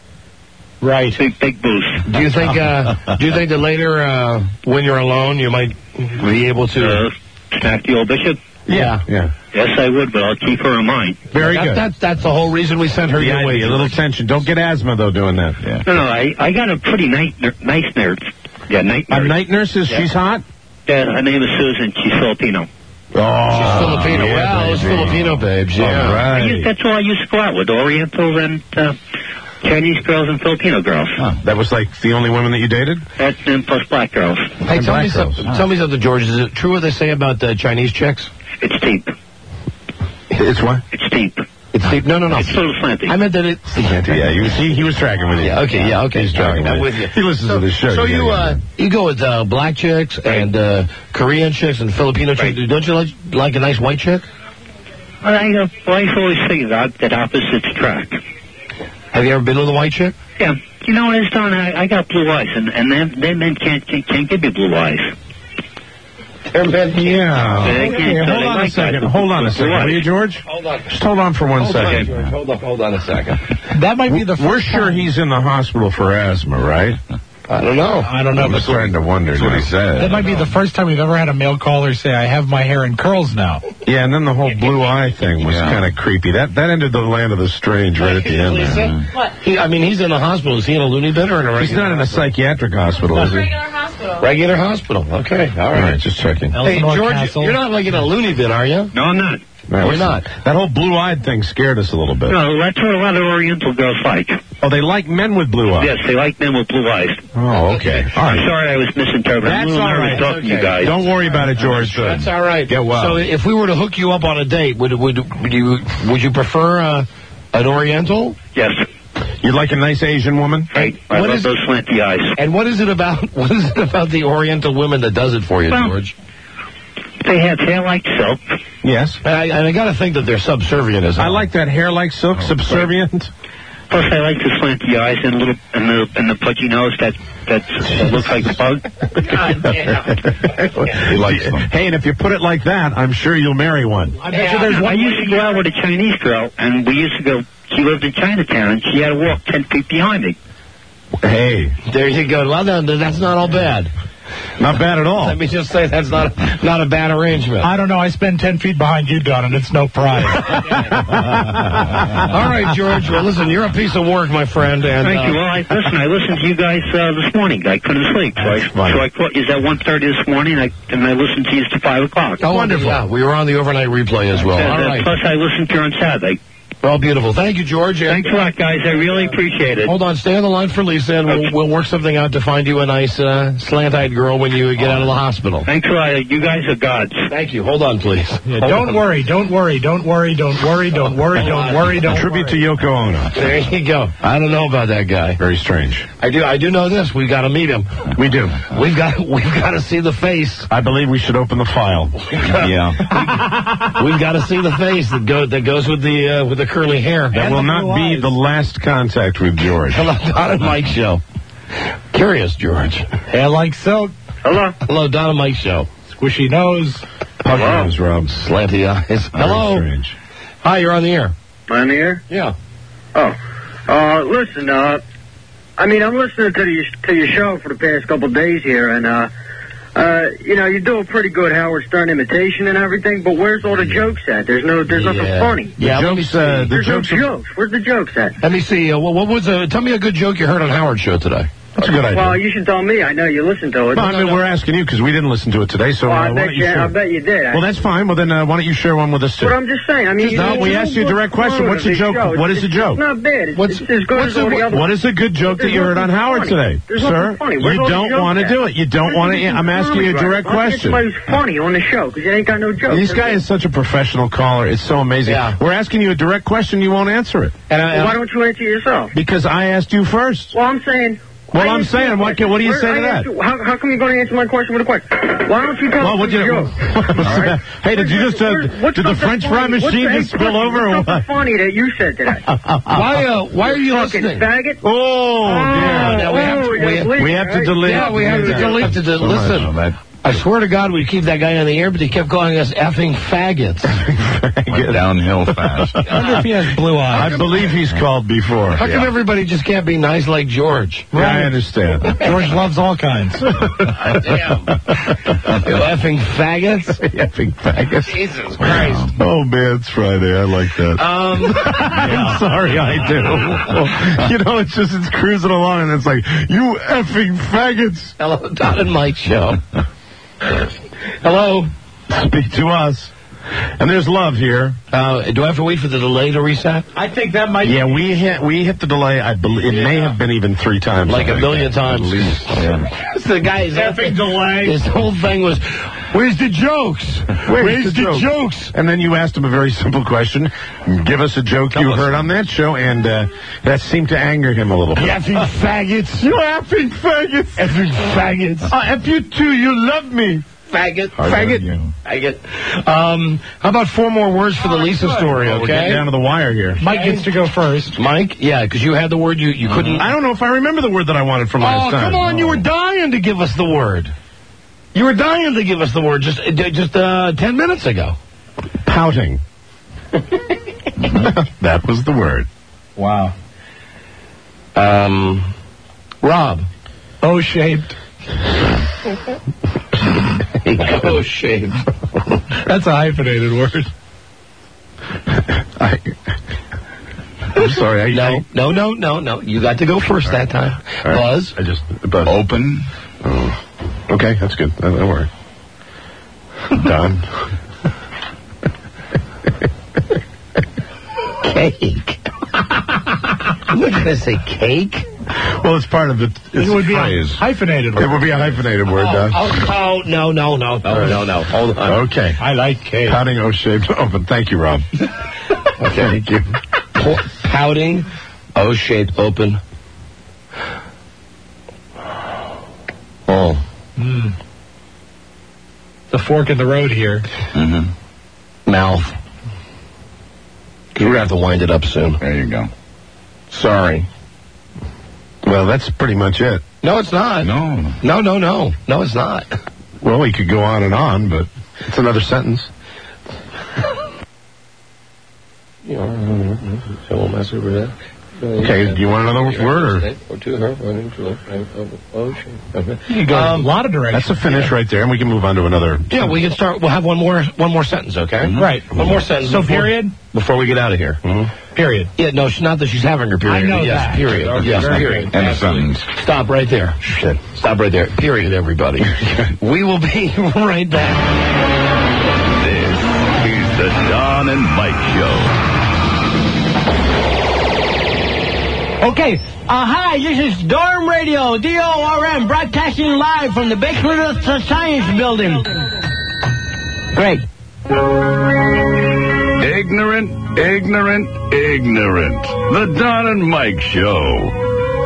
boost. Do you think that later, when you're alone, you might be able to smack the old bishop? Yeah. Yes, I would, but I'll keep her in mind. Very good. That's the whole reason we sent her your way. A little tension. Don't get asthma though doing that. Yeah. No, I got a pretty nice nurse. Yeah, night nurse. A night nurse she's hot? Yeah, her name is Susan. She's Filipino. Oh, she's Filipino. Well, it's Filipino babes. Yeah. All right. That's all I used to go out with: Oriental and Chinese girls and Filipino girls. Oh, that was like the only women that you dated? That's plus black girls. Hey, tell me something, George. Is it true what they say about Chinese chicks? It's deep. It's what? It's deep. It's deep. No. It's a little slanty. I meant that it. Yeah, he was tracking with you. Yeah, okay. He's tracking with you. He listens to the show. So you go with black chicks and Korean chicks and Filipino chicks. Don't you like a nice white chick? Well, wife always figures out that opposites attract. Have you ever been with a white chick? Yeah. You know what, Don? I got blue eyes, and them men can't give me blue eyes. Yeah. Okay, hold on a second. Will you, George? Hold on. Just hold on for one second. Hold on a second. That might be the first We're sure he's in the hospital for asthma, right? I don't know. I'm just starting to wonder. That's what he said. That might be the first time we've ever had a male caller say, I have my hair in curls now. Yeah, and then the whole blue eye thing was kind of creepy. That ended the land of the strange right at the end. What? He's in a hospital. Is he in a loony bin or in a regular He's not in a psychiatric hospital, is he? Regular hospital. Okay. All right. Just checking. Hey, George, you're not like in a loony bin, are you? No, I'm not. No, we're not. That whole blue-eyed thing scared us a little bit. No, that's what a lot of Oriental girls like. Oh, they like men with blue eyes? Yes, they like men with blue eyes. Oh, okay. All right. I'm sorry I was misinterpreted. I'm a little nervous talking to you guys. Don't worry about it, George. That's all right. Get well. So if we were to hook you up on a date, would you prefer an Oriental? Yes. You'd like a nice Asian woman? Right. I love those slanty eyes. And what is it about the Oriental women that does it for you, George? They have hair like silk. Yes. And I got to think that they're subservient as well. I like that hair like silk, subservient. Plus, I like the slanty eyes and the pudgy nose that looks like a bug. God damn. He likes them. Hey, and if you put it like that, I'm sure you'll marry one. I used to go out with a Chinese girl, and we used to go. She lived in Chinatown, and she had to walk 10 feet behind me. Hey. There you go. Well, that's not all bad. Not bad at all. Let me just say that's not a bad arrangement. I don't know. I spend 10 feet behind you, Don, and it's no prize. All right, George. Well, listen, you're a piece of work, my friend. And, Thank you. Well, I listened to you guys this morning. I couldn't sleep, so I caught you at 1:30 this morning, and I listened to you to 5 o'clock. Oh, wonderful. Yeah, we were on the overnight replay as well. All right. Plus, I listened to you on Saturday. Well, beautiful. Thank you, George. Thanks a lot, guys. I really appreciate it. Hold on. Stay on the line for Lisa, and we'll work something out to find you a nice slant-eyed girl when you get out of the hospital. Thanks a lot. You guys are gods. Thank you. Hold on, please. Yeah, don't worry. Don't worry. Don't worry. Don't worry. Don't worry. Don't worry. Don't Tribute to Yoko Ono. There you go. I don't know about that guy. Very strange. I do know this. We got to meet him. We do. We've got to see the face. I believe we should open the file. Yeah. We've got to see the face that goes with the curly hair. That will not be the last contact with George. Hello, Don and Mike Show. Curious, George. Hair like silk. Hello, Don and Mike Show. Squishy nose. Puffy nose, Rob. Slanty eyes. Hello. Strange. Hi, you're on the air. On the air? Yeah. Oh. Listen, I'm listening to your show for the past couple of days here, and, you do a pretty good Howard Stern imitation and everything, but where's all the jokes at? There's nothing funny. Yeah, There's no jokes. Where's the jokes at? Let me see. What was tell me a good joke you heard on Howard's show today. That's a good idea. Well, you should tell me. I know you listened to it. No, we're asking you because we didn't listen to it today. So I why don't you share? I bet you did. Well, that's fine. Well, then why don't you share one with us too? But I'm just saying. We asked you a direct question. What's the joke? What is the joke? It's not bad. It's as good as all the other What is a good joke that you heard on Howard today, sir? You don't want to do it. You don't want to. I'm asking you a direct question. Somebody's funny on the show because you ain't got no jokes. This guy is such a professional caller. It's so amazing. Yeah. We're asking you a direct question. You won't answer it. Why don't you answer yourself? Because I asked you first. Well, I'm saying. What do you say to that? How come you're going to answer my question with a question? Why don't you tell me the joke? Hey, did you just did the French fry machine just spill over or what? Funny that you said today. Why are you listening? Faggot. We have to delete. Yeah, we have to delete. Listen. I swear to God, we'd keep that guy on the air, but he kept calling us effing faggots. Went downhill fast. I wonder if he has blue eyes. I believe he's called before. How come everybody just can't be nice like George? Yeah, I understand. George loves all kinds. Damn. You effing faggots? Effing faggots. Jesus Christ. Oh, man, it's Friday. I like that. I'm sorry, I do. It's cruising along, and it's like, you effing faggots. Hello, Don and Mike Show. Hello. Speak to us. And there's love here. Do I have to wait for the delay to reset? I think that might. Yeah, we hit the delay. I believe it may have been even 3 times. Like a million times. At least. Yeah. The guy's effing delay. His whole thing was, where's the jokes? Where's the jokes? And then you asked him a very simple question. Give us a joke you heard on that show, and that seemed to anger him a little bit. Effing faggots. You effing faggots. Effing faggots. F you too. You love me. Faggot. Faggot. How about 4 more words for the Lisa story, okay? We're getting down to the wire here. Mike gets to go first. Mike? Yeah, because you had the word you couldn't... I don't know if I remember the word that I wanted from last time. Oh, come on. You were dying to give us the word. You were dying to give us the word just 10 minutes ago. Pouting. That was the word. Wow. Rob. O-shaped. O-shaped. That's a hyphenated word. I'm sorry. No. You got to go first that time. Right. Buzz. Buzz. Open. Oh. Okay, that's good. Don't worry. Done. Cake. I'm not going to say cake. Well, it's part of it. It would be phrase. a hyphenated word. It would be a hyphenated word, Don. No. Hold on. Okay. I like cake. Pouting O-shaped open. Thank you, Rob. Okay. Thank you. Pouting O-shaped open. Oh. The fork in the road here. Mm-hmm. Mouth. Because we're going to have to wind it up soon. There you go. Sorry. Well, that's pretty much it. No, it's not. No. No, it's not. Well, we could go on and on, but it's another sentence. So we'll mess over that. Okay, do you want another word? You go a lot of directions. That's a finish right there, and we can move on to another. Yeah, we can start. We'll have one more sentence, okay? Mm-hmm. Right. One more sentence. So period? Before we get out of here. Mm-hmm. Period. Yeah, no, not that she's having her period. I know yes, that. Period. Okay, yes, very period. good. And a sentence. Stop right there. Shit. Stop right there. Period, everybody. We will be right back. This is the Don and Mike Show. Okay, hi, this is Dorm Radio, DORM, broadcasting live from the basement of the Science Building. Great. Ignorant, ignorant, ignorant. The Don and Mike Show.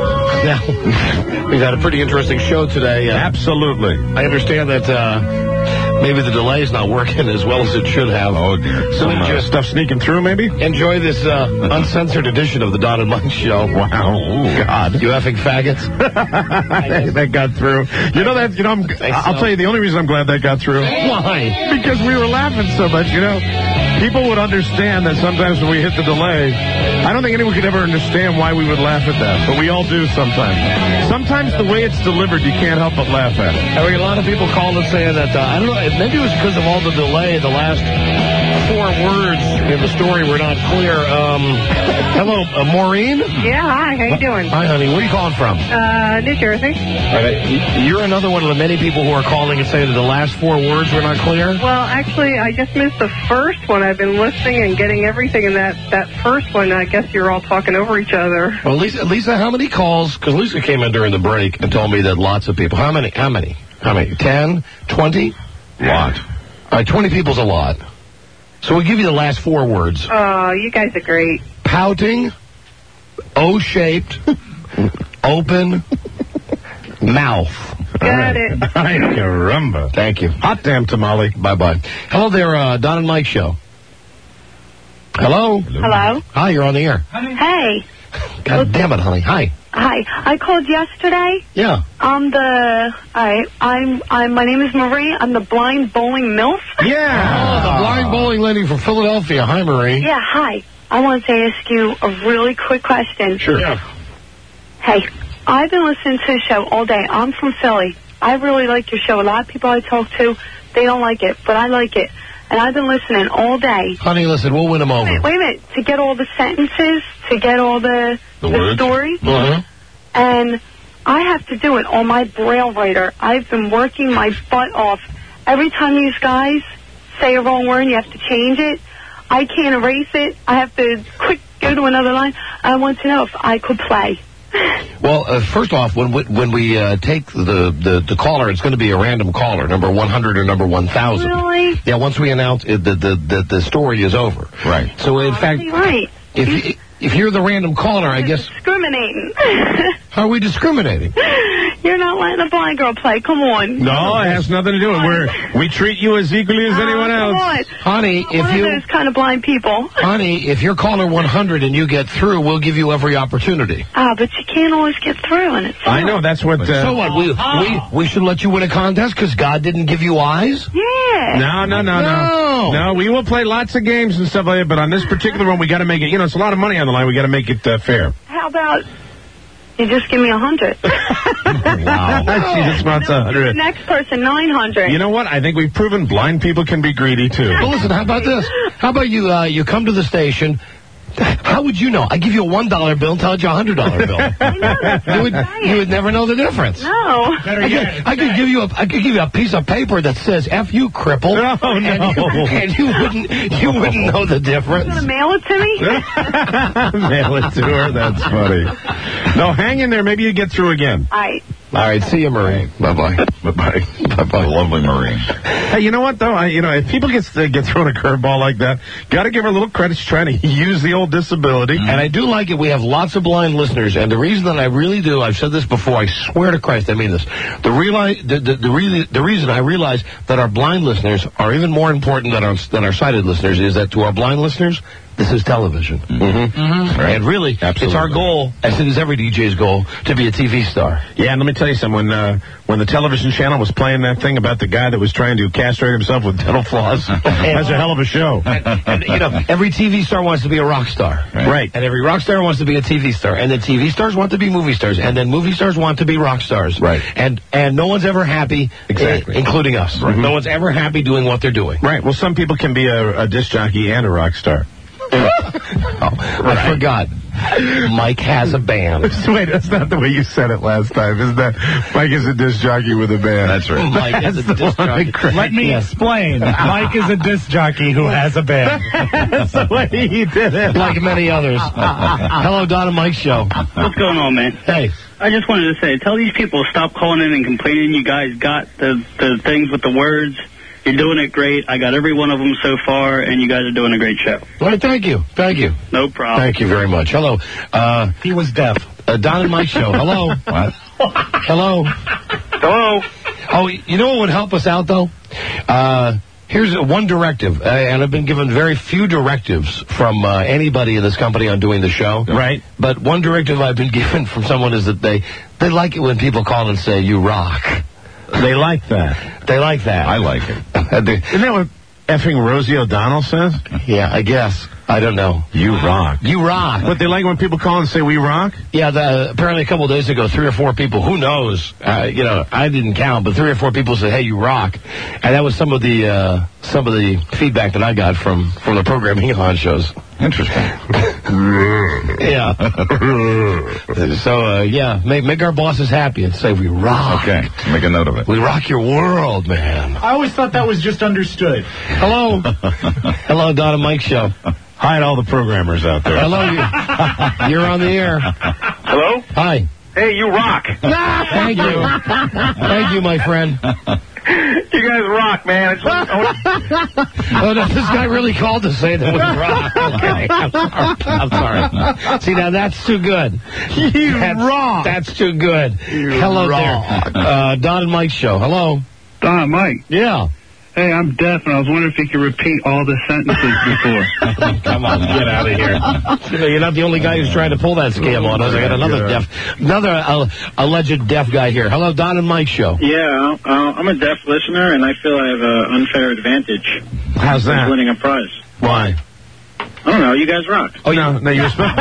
Now, we've had a pretty interesting show today. Absolutely. I understand that maybe the delay is not working as well as it should have. Oh, dear. Some stuff sneaking through, maybe? Enjoy this uncensored edition of the Don and Mike Show. Wow. Ooh, God. You effing faggots. that got through. I'll tell you, the only reason I'm glad that got through. Why? Because we were laughing so much, People would understand that sometimes when we hit the delay, I don't think anyone could ever understand why we would laugh at that, but we all do sometimes. Sometimes the way it's delivered, you can't help but laugh at it. I mean, a lot of people called and saying that, I don't know, maybe it was because of all the delay, the last 4 words in the story were not clear. Hello, Maureen? Yeah, hi, how you doing? Hi, honey. Where are you calling from? New Jersey. All right. You're another one of the many people who are calling and saying that the last 4 words were not clear? Well, actually, I just missed the first one. I've been listening and getting everything in that first one. I guess you're all talking over each other. Well, Lisa, how many calls? Because Lisa came in during the break and told me that lots of people. How many? 10? 20? Lot. All right, 20 people's a lot. So we'll give you the last 4 words. Oh, you guys are great. Pouting, O-shaped, open, mouth. Got it. Ay, caramba. Thank you. Hot damn tamale. Bye-bye. Hello there, Don and Mike Show. Hello? Hello? Hi, you're on the air. Hey. God damn it, honey. Hi. Hi. I called yesterday. Yeah. My name is Marie. I'm the blind bowling MILF. Yeah. Oh, the blind bowling lady from Philadelphia. Hi, Marie. Yeah, hi. I want to ask you a really quick question. Sure. Yeah. Hey, I've been listening to the show all day. I'm from Philly. I really like your show. A lot of people I talk to, they don't like it, but I like it. And I've been listening all day. Honey, listen, we'll win them over. Wait a minute. To get all the sentences, to get all the story. Uh-huh. And I have to do it on my Braille writer. I've been working my butt off. Every time these guys say a wrong word, you have to change it. I can't erase it. I have to go to another line. I want to know if I could play. Well, first off, when we take the caller, it's going to be a random caller, number 100 or number 1,000. Really? Yeah, once we announce it, the story is over. Right. So, in fact, right. if you're the random caller, I guess... Discriminating. How are we discriminating? You're not letting a blind girl play. Come on. No, it has nothing to do with it. We treat you as equally as anyone else. Come on. Honey, One of those kind of blind people. Honey, if you're caller 100 and you get through, we'll give you every opportunity. But you can't always get through, and it's... I know, that's what... So what, we should let you win a contest because God didn't give you eyes? Yeah. No, we will play lots of games and stuff like that, but on this particular one, we got to make it... it's a lot of money on the line. We got to make it fair. How about... You just give me 100. Wow. She just wants 100. Next person, 900. You know what? I think we've proven blind people can be greedy, too. Well, listen, how about this? How about you come to the station... How would you know? I give you a $1 bill and tell you a $100 bill. I know, that's you would never know the difference. No. I could give you a piece of paper that says "F you, cripple." Oh, no. And you wouldn't know the difference. You gonna mail it to me? Mail it to her. That's funny. No, hang in there. Maybe you get through again. All right, see you, Marie. Bye-bye. Bye-bye. Bye-bye. Lovely Marie. Hey, you know what, though? If people get thrown a curveball like that, got to give her a little credit. She's trying to use the old disability. And I do like it. We have lots of blind listeners, and the reason that I really do, I've said this before, I swear to Christ I mean this, the reason I realize that our blind listeners are even more important than our sighted listeners is that to our blind listeners, This is television. Mm-hmm. And really, it's our goal, as it is every DJ's goal, to be a TV star. Yeah, and let me tell you something. When the television channel was playing that thing about the guy that was trying to castrate himself with dental floss, that's a hell of a show. And, you know, every TV star wants to be a rock star. Right. And every rock star wants to be a TV star. And then TV stars want to be movie stars. And then movie stars want to be rock stars. Right. And no one's ever happy, including us. Right. No one's ever happy doing what they're doing. Right. Well, some people can be a disc jockey and a rock star. I forgot. Mike has a band. Wait, that's not the way you said it last time, isn't that? Mike is a disc jockey with a band. That's right. Mike is a disc jockey. Let me explain. Mike is a disc jockey who has a band. That's the way he did it. Like many others. Hello, Don and Mike Show. What's going on, man? Hey. I just wanted to say, tell these people to stop calling in and complaining. You guys got the things with the words. You're doing it great. I got every one of them so far, and you guys are doing a great show. All right, thank you. Thank you. No problem. Thank you very much. Hello. He was deaf. Don and Mike Show. Hello. What? Hello. Hello. Oh, you know what would help us out, though? Here's one directive, and I've been given very few directives from anybody in this company on doing the show. Right. But one directive I've been given from someone is that they like it when people call and say, "You rock." They like that. They like that. I like it. Isn't that what effing Rosie O'Donnell says? Yeah, I guess. I don't know. You rock. You rock. But they like when people call and say, we rock? Yeah, apparently a couple of days ago, 3 or 4 people, who knows, I didn't count, but 3 or 4 people said, hey, you rock. And that was some of the feedback that I got from the programming on shows. Interesting. Yeah. So, make our bosses happy and say, we rock. Okay, make a note of it. We rock your world, man. I always thought that was just understood. Hello. Hello, Don and Mike Show. Hi to all the programmers out there. Hello. You're on the air. Hello? Hi. Hey, you rock. Thank you. Thank you, my friend. You guys rock, man. Oh, no, this guy really called to say that we rock. Okay, I'm sorry. See, now that's too good. You rock. That's too good. Hello rock. there. Don and Mike Show. Hello. Don, Mike. Yeah. Hey, I'm deaf, and I was wondering if you could repeat all the sentences before. Come on, get out of here. You're not the only guy who's trying to pull that scam on us. I got another alleged deaf guy here. Hello, Don and Mike Show. Yeah, I'm a deaf listener, and I feel I have an unfair advantage. How's that? Winning a prize. Why? I don't know. You guys rock. Oh, no, you're supposed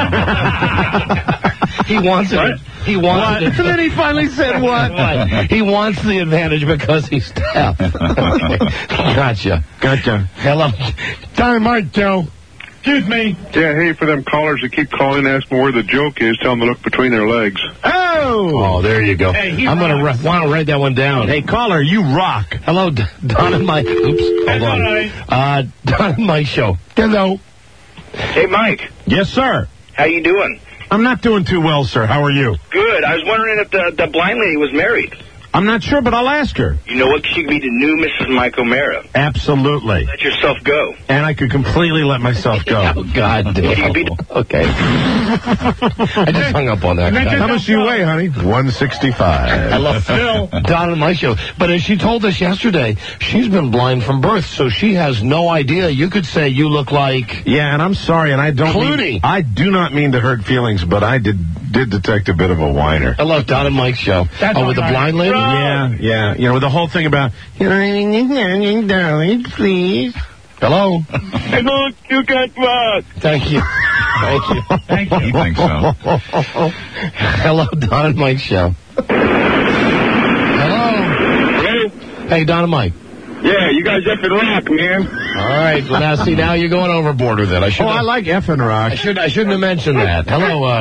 He wants it. He wants it. And then he finally said what? He wants the advantage because he's deaf. Gotcha. Hello. Don and Mike Show. Excuse me. Yeah, hey, for them callers that keep calling and asking where the joke is, tell them to look between their legs. Oh, there you go. Hey, I'm going to want to write that one down. Hey, caller, you rock. Hello, Don and Mike. Oops, hold on. Don and Mike Show. Hello. Hey, Mike. Yes, sir. How you doing? I'm not doing too well, sir. How are you? Good. I was wondering if the blind lady was married. I'm not sure, but I'll ask her. You know what? She could be the new Mrs. Mike O'Mara. Absolutely. Let yourself go. And I could completely let myself go. Oh, God damn. Okay. I just hung up on that. How much do you weigh, honey? 165. I love Phil. Don and Mike Show. But as she told us yesterday, she's been blind from birth, so she has no idea. You could say you look like... Yeah, and I'm sorry, and I don't Clooney. I do not mean to hurt feelings, but I did detect a bit of a whiner. I love Don and Mike Show. With the blind lady? Yeah. You know, with the whole thing about, darling, please. Hello? Hey, look, you got rock. Thank you. Thank you. He thinks so. Hello, Don and Mike Show. Hello? Hey, Don and Mike. Yeah, you guys effing rock, man. All right. Well, now you're going overboard with it. I like effing rock. I shouldn't have mentioned that. Hello,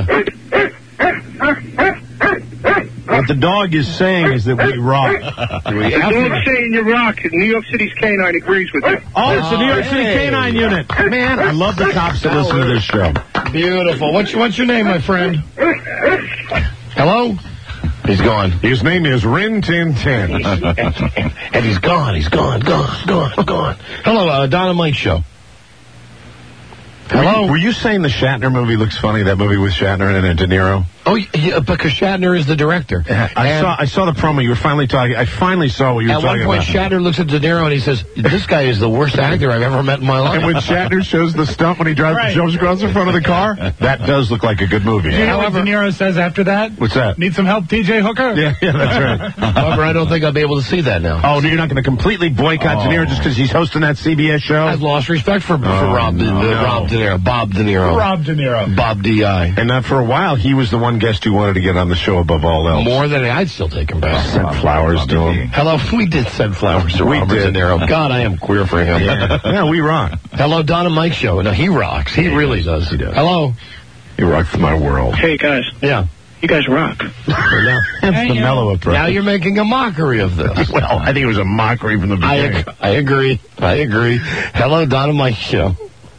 What the dog is saying is that we rock. The dog's saying you rock. New York City's Canine agrees with you. Oh, it's the New York City Canine Unit. Man, I love the cops that listen to this show. Beautiful. What's your name, my friend? Hello? He's gone. His name is Rin Tin Tin. And he's gone. He's gone. Hello, Don and Mike Show. Hello? Were you saying the Shatner movie looks funny, that movie with Shatner in it and De Niro? Oh, yeah, because Shatner is the director. I saw the promo. You were finally talking. I finally saw what you were talking about. At one point, Shatner looks at De Niro and he says, "This guy is the worst actor I've ever met in my life." And when Shatner shows the stunt when he jumps across the front of the car, that does look like a good movie. You know what De Niro says after that? What's that? Need some help, T.J. Hooker? Yeah, that's right. However, I don't think I'll be able to see that now. Oh, you're not going to completely boycott De Niro just because he's hosting that CBS show? I've lost respect for Rob De Niro. Bob De Niro. Rob De Niro. Bob D.I. And for a while, he was the one guest who wanted to get on the show above all else. More than I'd still take him back. Sent flowers to him. Hello, we did send flowers to Robert De Niro. God, I am queer for him. Yeah, we rock. Hello, Don and Mike show. No, he rocks. He really does. He does. Hello. He rocks my world. Hey, guys. Yeah. You guys rock. That's the mellow approach. Now you're making a mockery of this. Well, I think it was a mockery from the beginning. I agree. Hello, Don and Mike show.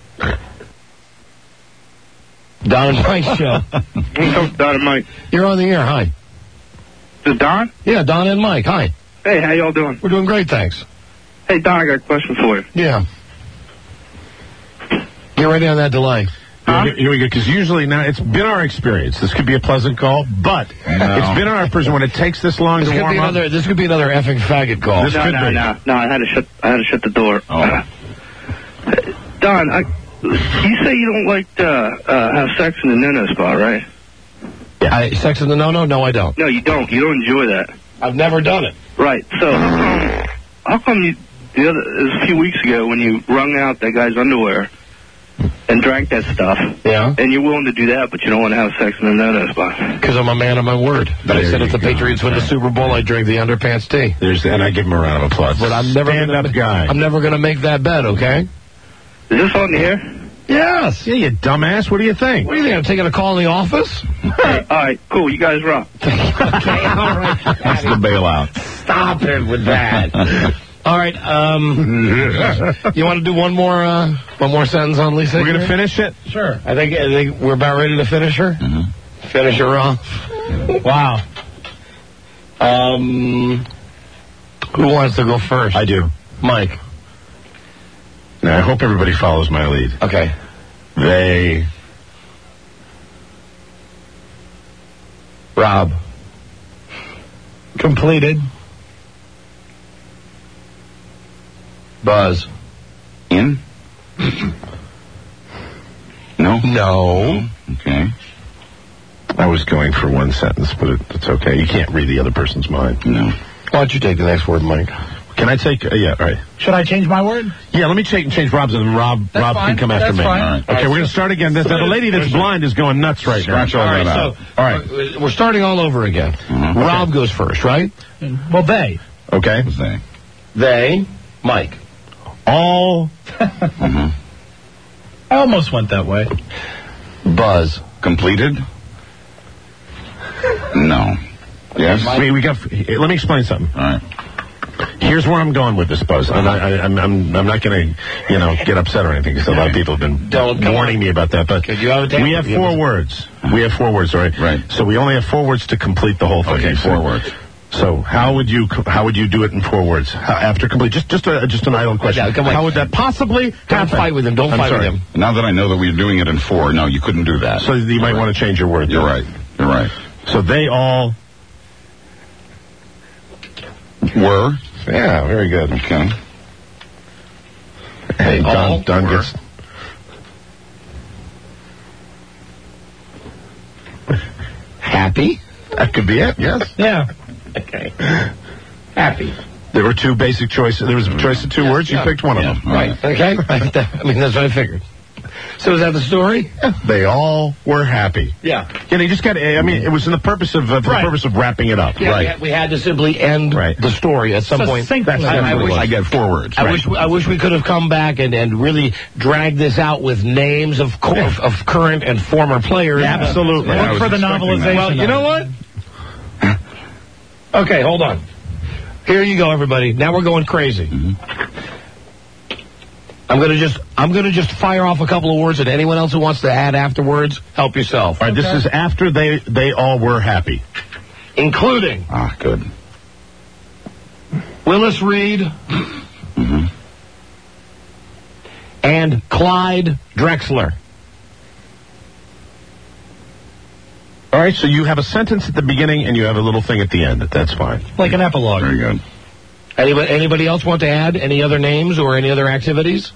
Don and Mike show. What's up, Don and Mike? You're on the air. Hi. Is it Don? Yeah, Don and Mike. Hi. Hey, how y'all doing? We're doing great, thanks. Hey, Don, I got a question for you. Yeah. Get ready on that delay. Here we go, because usually now it's been our experience. This could be a pleasant call, but it's been our person when it takes this long to warm up. This could be another effing faggot call. No, I had to shut the door. Oh. Don, you say you don't like to have sex in the no-no spot, right? Yeah. Sex in the no-no? No, I don't. No, you don't. You don't enjoy that. I've never done it. Right. So, how come it was a few weeks ago when you wrung out that guy's underwear and drank that stuff? Yeah. And you're willing to do that, but you don't want to have sex in the no-no spot? Because I'm a man of my word. But I said if the Patriots win the Super Bowl, I drink the underpants tea. And I give him a round of applause. But I'm never stand-up guy. I'm never going to make that bet, okay? Is this on the air? Yes. Yeah, you dumbass. What do you think? What do you think? I'm taking a call in the office? Hey, all right, cool. You guys rock. Okay, all right. That's the bailout. Stop it with that. All right. You want to do one more sentence on Lisa? We're going to finish it? Sure. I think we're about ready to finish her. Mm-hmm. Finish her off. Wow. Who wants to go first? I do. Mike. Now, I hope everybody follows my lead. Okay. They... Rob. Completed. Buzz. In? No? No. Okay. I was going for one sentence, but it's okay. You can't read the other person's mind. No. Why don't you take the next word, Mike? Can I take... yeah, all right. Should I change my word? Yeah, let me change Rob's, and then Rob can come after me. Fine. All right. Okay, we're going to start again. The lady that's blind is going nuts right now. Scratch all that out. All right. We're starting all over again. Mm-hmm. Rob goes first, right? Well, they. Okay. They. Mike. All. Mm-hmm. I almost went that way. Buzz. Completed? No. Yes? Let me explain something. All right. Here's where I'm going with this, Buzz. I'm not going to, get upset or anything, because a lot of people have been warning me about that. But we have 4 words. We have 4 words, right? Right. So we only have 4 words to complete the whole thing. Okay, 4 words. So how would you do it in 4 words after complete? Just an idle question. Yeah, how would that possibly happen? Don't fight with him. Don't fight with him. Now that I know that we're doing it in 4, no, you couldn't do that. So you might want to change your word. You're right. You're right. So they all were. Yeah, very good. Okay. Hey, Don gets... Happy? That could be it, yes. Yeah. Okay. Happy. There were 2 basic choices. There was a choice of 2 words. You picked one of them. Right. Okay. I mean, that's what I figured. So is that the story? Yeah. They all were happy. Yeah. Yeah, they just got. I mean, it was in the purpose of the purpose of wrapping it up. Yeah, right. We had to simply end the story at some point. I get 4 words. I wish we could have come back and really dragged this out with names of current and former players. Yeah, absolutely. Look for the novelization. Well, you know what? Okay, hold on. Here you go, everybody. Now we're going crazy. Mm-hmm. I'm gonna just fire off a couple of words, and anyone else who wants to add afterwards, help yourself. All right, This is after they all were happy, including good. Willis Reed mm-hmm. and Clyde Drexler. All right, so you have a sentence at the beginning and you have a little thing at the end. That's fine. Like an epilogue. Very good. Anybody else want to add any other names or any other activities?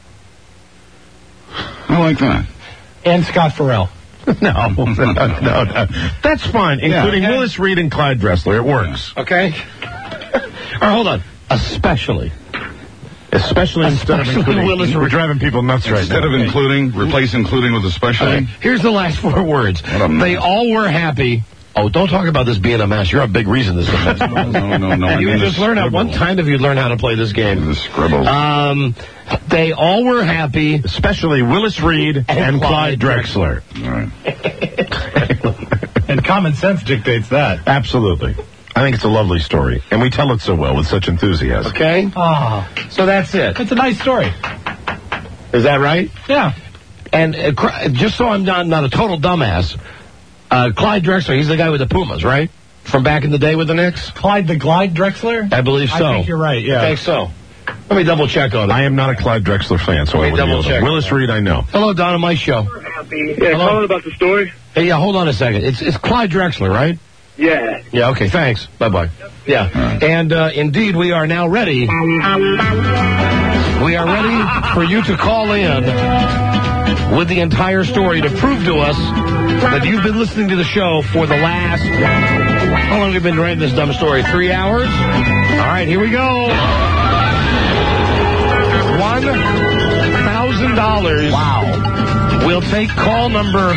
I like that. And Scott Farrell. No. That's fine, including Willis Reed and Clyde Dressler. It works. Okay. All right, hold on. Especially instead of including. Willis We're driving people nuts right now. Instead of including, replace including with especially. Okay. Here's the last 4 words. They all were happy. Oh, don't talk about this being a mess. You're a big reason this is a mess. No. You just learn how one time if you learn how to play this game. The scribble. They all were happy. Especially Willis Reed and Clyde Drexler. All right. And common sense dictates that. Absolutely. I think it's a lovely story. And we tell it so well with such enthusiasm. Okay. So that's it. It's a nice story. Is that right? Yeah. And just so I'm not a total dumbass, Clyde Drexler, he's the guy with the Pumas, right? From back in the day with the Knicks? Clyde the Glide Drexler? I believe so. I think you're right, yeah. I think so. Let me double check on it. I am not a Clyde Drexler fan, so I wouldn't double know. check. Willis Reed, I know. Hello, Don, on my show. Yeah, calling about the story. Hey, yeah, hold on a second. It's Clyde Drexler, right? Yeah. Yeah, okay, thanks. Bye-bye. Yeah. And indeed, we are now ready. We are ready for you to call in with the entire story to prove to us that you've been listening to the show for the last... How long have you been writing this dumb story? 3 hours? All right, here we go. $1,000. Wow. We'll take call number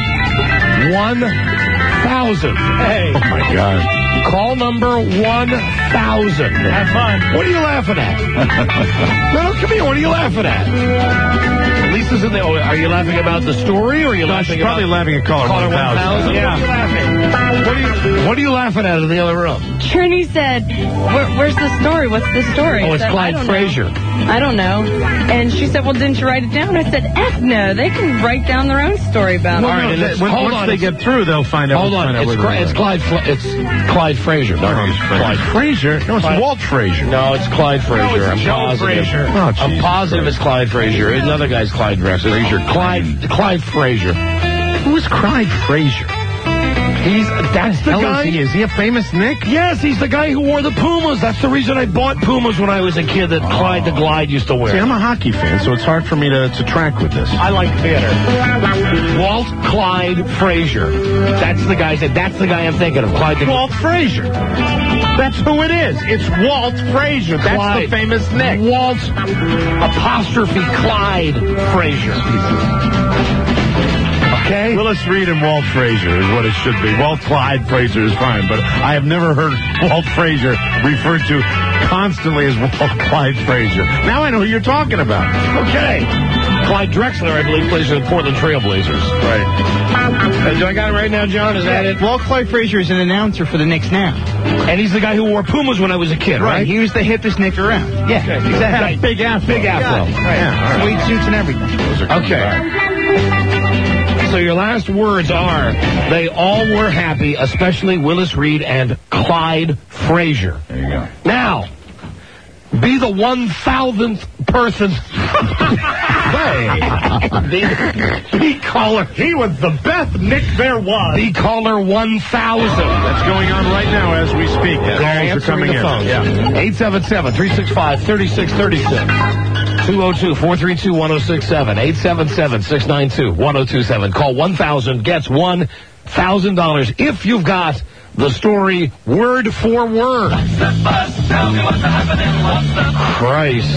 1,000. Hey. Oh, my God. Call number 1,000. Have fun. What are you laughing at? No, come here. What are you laughing at? Lisa's in there. Oh, are you laughing about the story, or are you laughing about... probably laughing at caller 1,000. Yeah. What are you laughing at in the other room? Trini said, where's the story? What's the story? Oh, it's Clyde Frazier. I don't know. And she said, well, didn't you write it down? I said, F no. They can write down their own story about it. All right, once they get through, they'll find out. Hold on. It's Clyde Frazier. Clyde Frazier? No, it's Walt Frazier. No, it's Clyde Frazier. No, it's Joe Frazier. I'm positive it's Clyde Frazier. Another guy's Clyde Drexler. Clyde Frazier. Who is Clyde Frazier? That's the guy. Is he a famous Nick? Yes, he's the guy who wore the Pumas. That's the reason I bought Pumas when I was a kid that Clyde the Glide used to wear. See, I'm a hockey fan, so it's hard for me to track with this. I like theater. Walt Clyde Frazier. That's the guy I'm thinking of. Walt Frazier. That's who it is. It's Walt Frazier. That's Clyde. The famous Nick. Walt apostrophe Clyde Frazier. Okay. Willis Reed and Walt Frazier is what it should be. Walt Clyde Frazier is fine, but I have never heard Walt Frazier referred to constantly as Walt Clyde Frazier. Now I know who you're talking about. Okay. Clyde Drexler, I believe, plays for the Portland Trail Blazers. Right. Do I got it right now, John? Is that it? Walt Clyde Frazier is an announcer for the Knicks now. And he's the guy who wore Pumas when I was a kid, right? He was the hippest Nick around. Yeah, okay. exactly. Big afro. Big afro. Right. Yeah, Sweet suits and everything. Okay. So your last words are, they all were happy, especially Willis Reed and Clyde Frazier. There you go. Now, be the 1,000th person. Be caller. He was the best Nick there was. Be caller 1,000. That's going on right now as we speak. Calls are coming in. Yeah. 877-365-3636. 202-432-1067. 877-692-1027. Call 1,000 gets $1,000 if you've got the story word for word. Christ.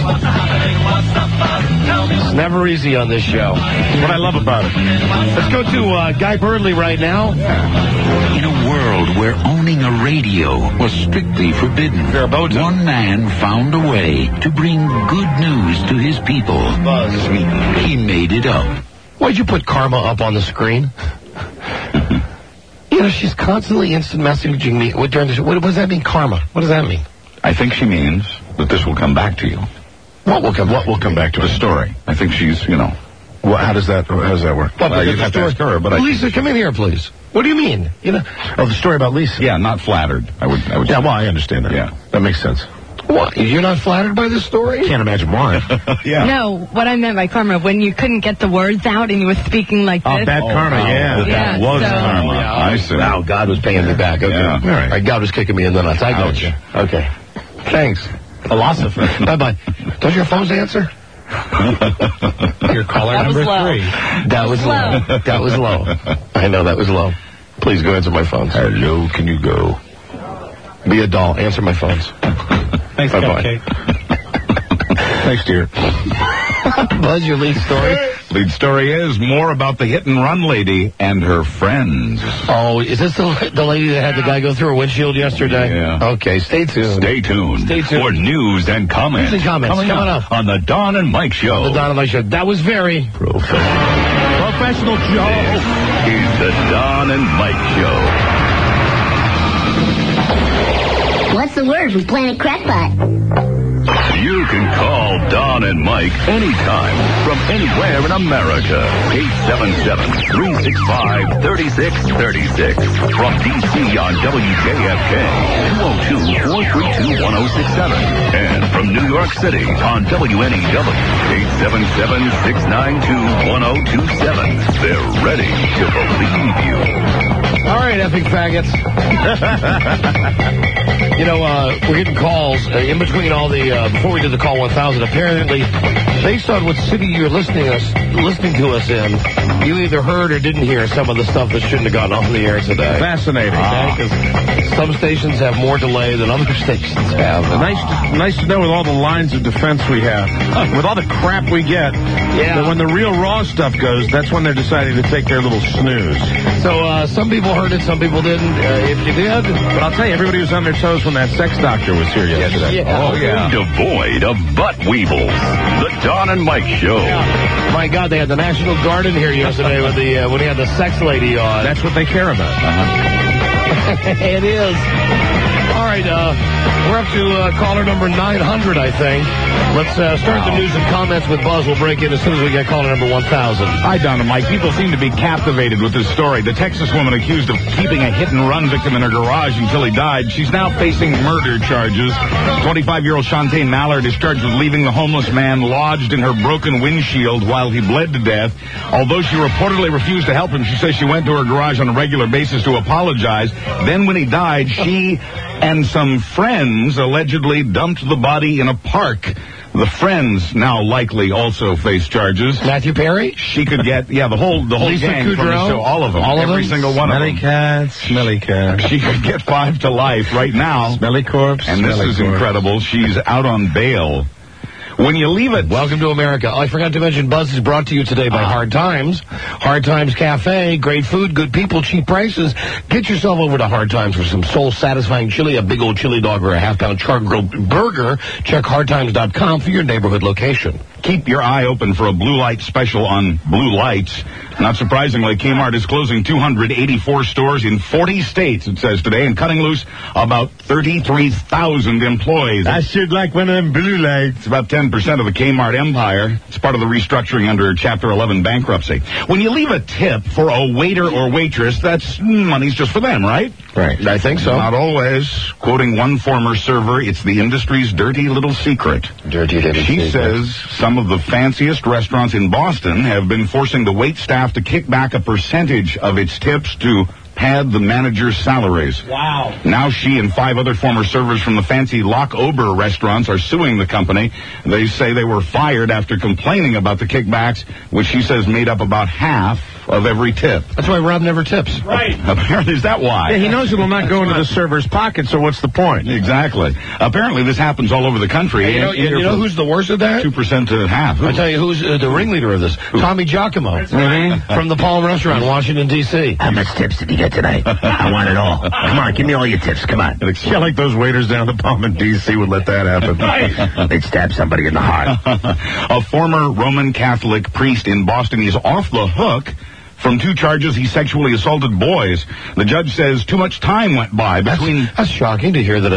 It's never easy on this show. What I love about it. Let's go to Guy Birdley right now. In a world where owning a radio was strictly forbidden, one man found a way to bring good news to his people. He made it up. Why'd you put Karma up on the screen? You know, she's constantly instant messaging me during the show. What does that mean, Karma? What does that mean? I think she means that this will come back to you. What will come back to the story? I think she's, Well, how does that work? Well, you'd have to ask her, but Lisa, come in here, please. What do you mean? Oh, the story about Lisa? Yeah, not flattered. I would Yeah, well, I understand that. Yeah. That makes sense. What? You're not flattered by this story? Can't imagine why. Yeah. No, what I meant by karma, when you couldn't get the words out and you were speaking like this. Oh, bad karma, yeah. That was karma. Yeah, I see. Wow, God was paying me back. Okay. Yeah. All right, God was kicking me in the nuts. I got you. Okay. Thanks. Philosopher. Bye-bye. Does your phones answer? Your caller That was number low. 3. That was low. That was low. I know that was low. Please go answer my phones. Hello, can you go? Be a doll. Answer my phones. Thanks, Bye-bye. Cupcake. Thanks, dear. Buzz, your lead story? Lead story is more about the hit-and-run lady and her friends. Oh, is this the lady that had the guy go through her windshield yesterday? Yeah. Okay, stay tuned. Stay tuned. Stay tuned. For news and comments. News and comments coming up on the Don and Mike Show. The Don and Mike Show. That was very Professional Joe. Is the Don and Mike Show. What's the word from Planet Crackpot? You can call Don and Mike anytime from anywhere in America. 877-365-3636. From D.C. on WJFK, 202-432-1067. And from New York City on WNEW, 877-692-1027. They're ready to believe you. All right, epic faggots. You know, we're getting calls in between all the, before we did the call 1000, apparently, based on what city you're listening to us in, you either heard or didn't hear some of the stuff that shouldn't have gotten on the air today. Fascinating. Because some stations have more delay than other stations have. Nice to know with all the lines of defense we have, with all the crap we get, that when the real raw stuff goes, that's when they're deciding to take their little snooze. So some people heard it, some people didn't. If you did, but I'll tell you, everybody was on their toes when that sex doctor was here yesterday. Yeah. Oh, yeah. Devoid of butt weevils. The Don and Mike Show. Yeah. My God, they had the National Guard in here yesterday with the when he had the sex lady on. That's what they care about. It is. All right, we're up to caller number 900, I think. Let's start the news and comments with Buzz. We'll break in as soon as we get caller number 1000. Hi, Don and Mike. People seem to be captivated with this story. The Texas woman accused of keeping a hit-and-run victim in her garage until he died. She's now facing murder charges. 25-year-old Shantae Mallard is charged with leaving the homeless man lodged in her broken windshield while he bled to death. Although she reportedly refused to help him, she says she went to her garage on a regular basis to apologize. Then when he died, she and some friends allegedly dumped the body in a park. The friends now likely also face charges. Matthew Perry? She could get, the whole Lisa gang Kudrow? from the show, all of them. All of every them? single one Smelly of them. cat, smelly cat. She could get 5 to life right now. Smelly corpse. And this is incredible. She's out on bail. When you leave it... Welcome to America. Oh, I forgot to mention, Buzz is brought to you today by Hard Times. Hard Times Cafe, great food, good people, cheap prices. Get yourself over to Hard Times for some soul-satisfying chili, a big old chili dog, or a half-pound char-grilled burger. Check hardtimes.com for your neighborhood location. Keep your eye open for a blue light special on blue lights. Not surprisingly, Kmart is closing 284 stores in 40 states, it says today, and cutting loose about 33,000 employees. I should like one of them blue lights. It's about 10% of the Kmart empire. It's part of the restructuring under Chapter 11 bankruptcy. When you leave a tip for a waiter or waitress, that's money's just for them, right? Right. I think so. Not always. Quoting one former server, it's the industry's dirty little secret. Dirty little She secret. says some of the fanciest restaurants in Boston have been forcing the wait staff to kick back a percentage of its tips to pad the manager's salaries. Wow. Now she and 5 other former servers from the fancy Loch Ober restaurants are suing the company. They say they were fired after complaining about the kickbacks, which she says made up about half of every tip. That's why Rob never tips. Right. Apparently, is that why? Yeah, he knows it will not go into the server's pocket, so what's the point? Exactly. Apparently, this happens all over the country. Hey, you know who's the worst of that? 2% to half. I tell you who's the ringleader of this. Tommy Giacomo from the Palm Restaurant in Washington, D.C. How much tips did you get tonight? I want it all. Come on, give me all your tips. Come on. Yeah, like those waiters down at the Palm in D.C. would let that happen. They'd stab somebody in the heart. A former Roman Catholic priest in Boston is off the hook from 2 charges he sexually assaulted boys. The judge says too much time went by between... That's shocking to hear that a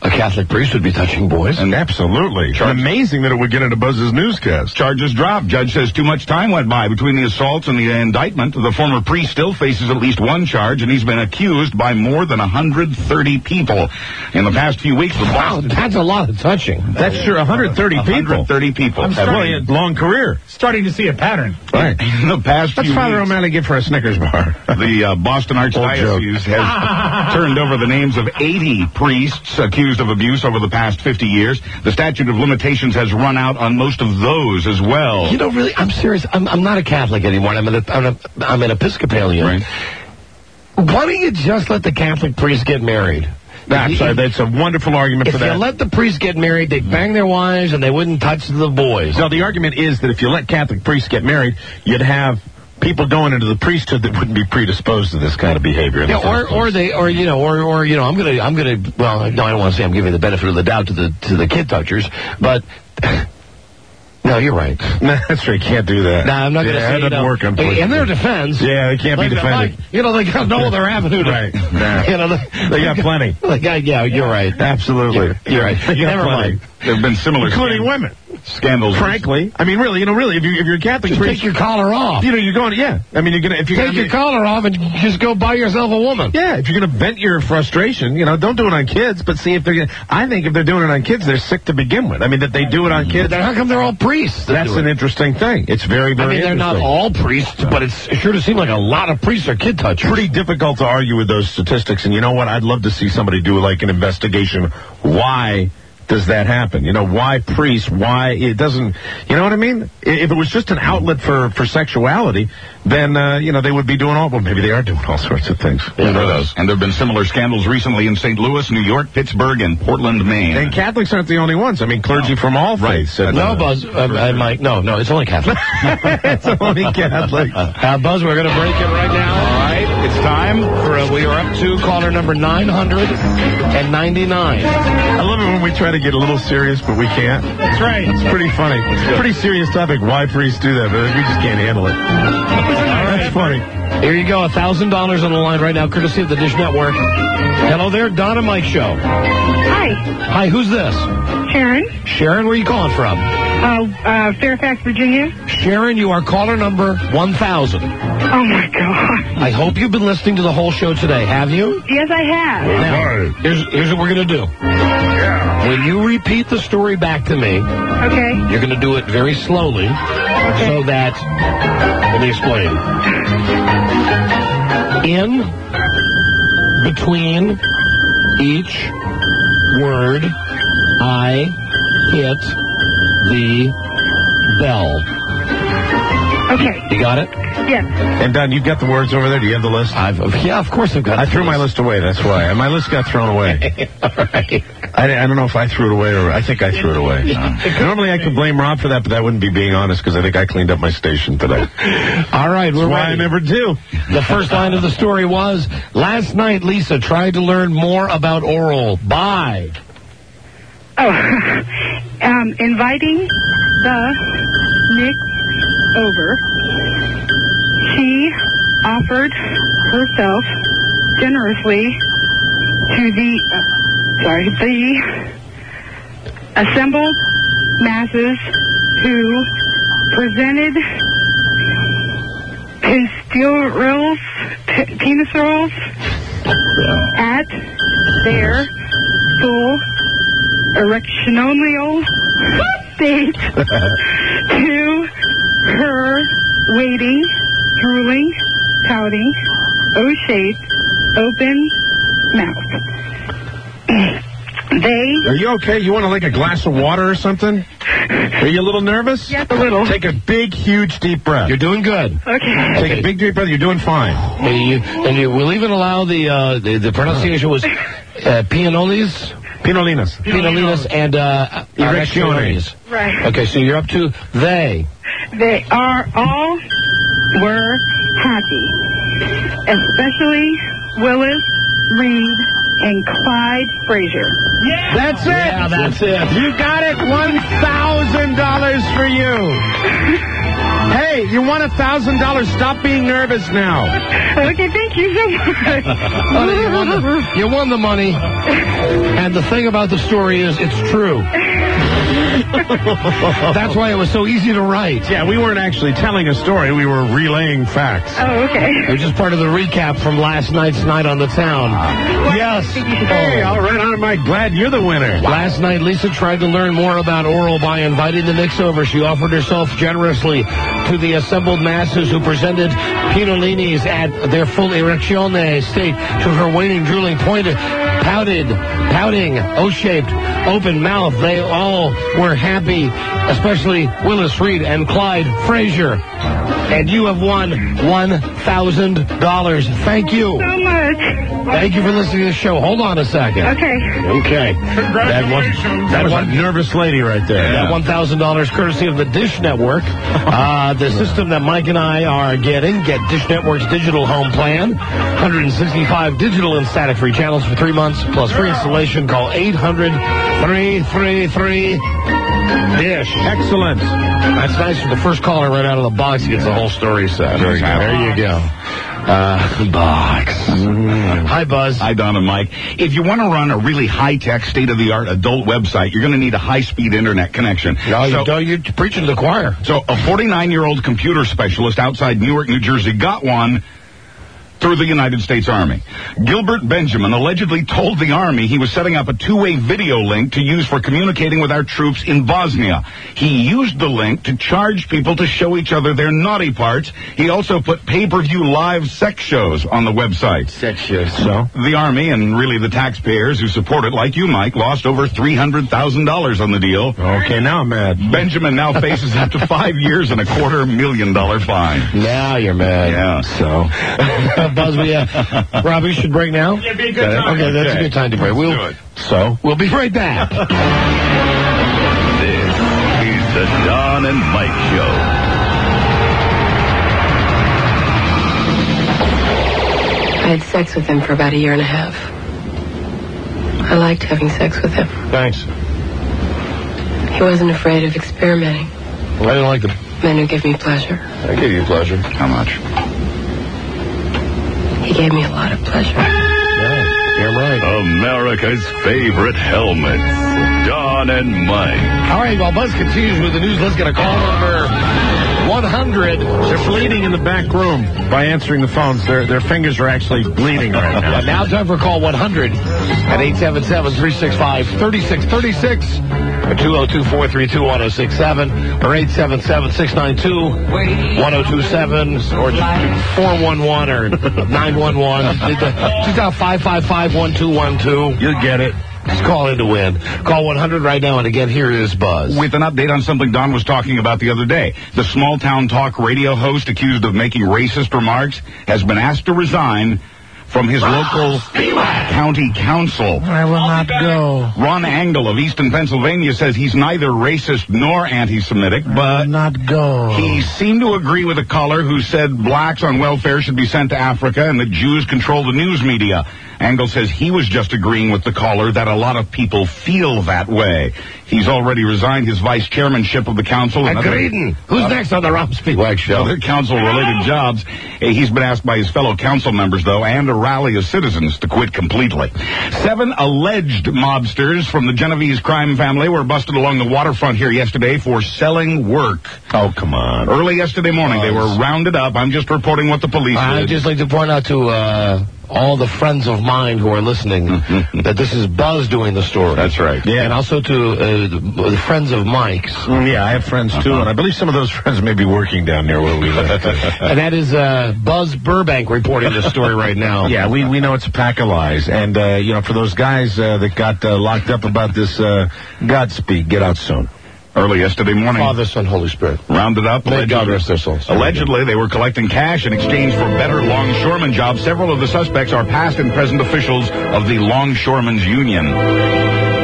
A Catholic priest would be touching boys. And absolutely. Amazing that it would get into Buzz's newscast. Charges dropped. Judge says too much time went by between the assaults and the indictment. The former priest still faces at least one charge, and he's been accused by more than 130 people. In the past few weeks, that's a lot of touching. That's sure, 130 people. 130 people. Long career. Starting to see a pattern. Right. In the past few What's Father weeks, O'Malley get for a Snickers bar? The Boston Archdiocese has turned over the names of 80 priests accused of abuse over the past 50 years. The statute of limitations has run out on most of those as well. You know, really, I'm serious. I'm not a Catholic anymore. I'm an Episcopalian. Right. Why don't you just let the Catholic priests get married? I'm sorry, that's a wonderful argument for that. If you let the priests get married, they'd bang their wives and they wouldn't touch the boys. No, the argument is that if you let Catholic priests get married, you'd have people going into the priesthood that wouldn't be predisposed to this kind of behavior. Yeah, or I'm gonna. Well, no, I don't want to say I'm giving the benefit of the doubt to the kid touchers, but. No, you're right. No, that's right. You can't do that. No, I'm not going to say, that doesn't work, unfortunately. In their defense. Yeah, they can't be defended. They got no other avenue. Right. They got plenty. Yeah, you're right. Absolutely. You're right. Never mind. There have been similar including women. Scandals. Frankly, I mean, really, if you're a Catholic just priest, take your collar off. You're going. Yeah, I mean, if you take your collar off and just go buy yourself a woman. Yeah, if you're going to vent your frustration, don't do it on kids. But see if they're. I think if they're doing it on kids, they're sick to begin with. I mean, that they do it on kids. Then how come they're all priests? That's an interesting thing. It's very, very. They're not all priests, but it sure does seem like a lot of priests are kid touchers. Pretty difficult to argue with those statistics. And you know what? I'd love to see somebody do like an investigation. Why does that happen? Why priests? Why it doesn't? You know what I mean? If it was just an outlet for sexuality, then they would be doing all. Well, maybe they are doing all sorts of things. Yeah, and there have been similar scandals recently in St. Louis, New York, Pittsburgh, and Portland, Maine. And Catholics aren't the only ones. I mean, clergy from all faiths. No, Buzz. Mike. No, it's only Catholics. It's only Catholics. Buzz, we're going to break it right now. All right, it's time for. We are up to caller number 999. I love it when we try to get a little serious, but we can't. That's right. It's pretty funny. It's a pretty serious topic. Why priests do that, but we just can't handle it. That's funny. Here you go, $1,000 on the line right now, courtesy of the Dish Network. Hello there, Don and Mike Show. Hi. Hi, who's this? Sharon. Sharon, where are you calling from? Fairfax, Virginia. Sharon, you are caller number 1,000. Oh, my God. I hope you've been listening to the whole show today. Have you? Yes, I have. Now, here's what we're going to do. Yeah. When you repeat the story back to me, okay, you're going to do it very slowly, so that, let me explain. In between each word, I hit the bell. Okay. You got it? Yes. And Don, you've got the words over there? Do you have the list? Yeah, of course I've got it. I threw my list away, that's why. My list got thrown away. All right. I don't know if I threw it away or I think I threw it away. Normally I could blame Rob for that, but that wouldn't be being honest because I think I cleaned up my station today. All right, we're why ready. I never do. The first line of the story was, last night Lisa tried to learn more about oral by... Inviting the Knicks over. She offered herself generously to the assembled masses who presented penis rolls at their full erectional state to her waiting, drooling, pouting, O-shaped, open mouth. Are you okay? You want like a glass of water or something? Are you a little nervous? Yes, a little. Take a big, huge, deep breath. You're doing good. Okay. Take a big, deep breath. You're doing fine. And you will even allow the pronunciation was Pinolinas. Pinolinas and erectiones. Right. Okay, so you're up to they. They were happy, especially Willis Reed and Clyde Frazier. Yeah. That's it. Yeah, that's it. You got it. $1,000 for you. Hey, you won $1,000. Stop being nervous now. Okay, thank you so much. Honey, you won the money. And the thing about the story is it's true. That's why it was so easy to write. Yeah, we weren't actually telling a story. We were relaying facts. Oh, okay. It was just part of the recap from last night's Night on the Town. Yes. Hey, all right, on, Mike. Glad you're the winner. Last night, Lisa tried to learn more about oral by inviting the Knicks over. She offered herself generously to the assembled masses who presented pinolinis at their full erectione state to her waning, drooling, pouting, O-shaped, open mouth. They all were happy, especially Willis Reed and Clyde Frazier. And you have won $1,000. Thank you. So much. Thank you for listening to the show. Hold on a second. Okay. Okay. Congratulations. That was a nervous lady right there. That $1,000 courtesy of the Dish Network. The system that Mike and I are getting. Get Dish Network's digital home plan. 165 digital and static-free channels for 3 months, plus free installation. Call 800-333-DISH. Excellent. That's nice. For the first caller right out of the box gets the whole story set. Very good. There you go. Box. Hi, Buzz. Hi, Don and Mike. If you want to run a really high-tech, state-of-the-art adult website, you're going to need a high-speed internet connection. You're preaching to the choir. So a 49-year-old computer specialist outside Newark, New Jersey got one through the United States Army. Gilbert Benjamin allegedly told the Army he was setting up a two-way video link to use for communicating with our troops in Bosnia. He used the link to charge people to show each other their naughty parts. He also put pay-per-view live sex shows on the website. Sex shows. So the Army, and really the taxpayers who support it, like you, Mike, lost over $300,000 on the deal. Okay, now I'm mad. Benjamin now faces up to 5 years and a $250,000 fine. Now you're mad. Yeah. So... Buzz, Rob, we should break now? Yeah, be a good time. Okay, that's a good time to break. We'll be right back. This is the Don and Mike Show. I had sex with him for about 1.5 years. I liked having sex with him. Thanks. He wasn't afraid of experimenting. Well, I didn't like them. Men who give me pleasure. I give you pleasure. How much? He gave me a lot of pleasure. Yeah, you're right. America's favorite helmets, Don and Mike. All right, while Buzz continues with the news, let's get a call number 100. They're bleeding in the back room by answering the phones. Their fingers are actually bleeding right now. Now time for call 100 at 877-365-3636 or 202-432-1067 or 877-692-1027 or 411 or 911. Just out 555-1212. You'll get it. Just call in to win. Call 100 right now, and again, here is Buzz. With an update on something Don was talking about the other day. The small town talk radio host accused of making racist remarks has been asked to resign from his local county council. I will not go. Ron Angle of Easton, Pennsylvania says he's neither racist nor anti-Semitic, but I will not go. He seemed to agree with a caller who said blacks on welfare should be sent to Africa and that Jews control the news media. Angle says he was just agreeing with the caller that a lot of people feel that way. He's already resigned his vice chairmanship of the council. Who's next on the Rob Spiewak Show? Other council-related jobs. He's been asked by his fellow council members, though, and a rally of citizens to quit completely. 7 alleged mobsters from the Genovese crime family were busted along the waterfront here yesterday for selling work. Oh, come on. Early yesterday morning, they were rounded up. I'm just reporting what the police did. I'd just like to point out to all the friends of mine who are listening that this is Buzz doing the story. That's right. Yeah. And also to the friends of Mike's. Yeah, I have friends too, and I believe some of those friends may be working down there where we live. And that is Buzz Burbank reporting this story right now. Yeah, we know it's a pack of lies. And, for those guys that got locked up about this, Godspeed, get out soon. Early yesterday morning, Father, Son, Holy Spirit. Rounded up. May God rest their souls. Allegedly, they were collecting cash in exchange for better longshoreman jobs. Several of the suspects are past and present officials of the Longshoremen's Union.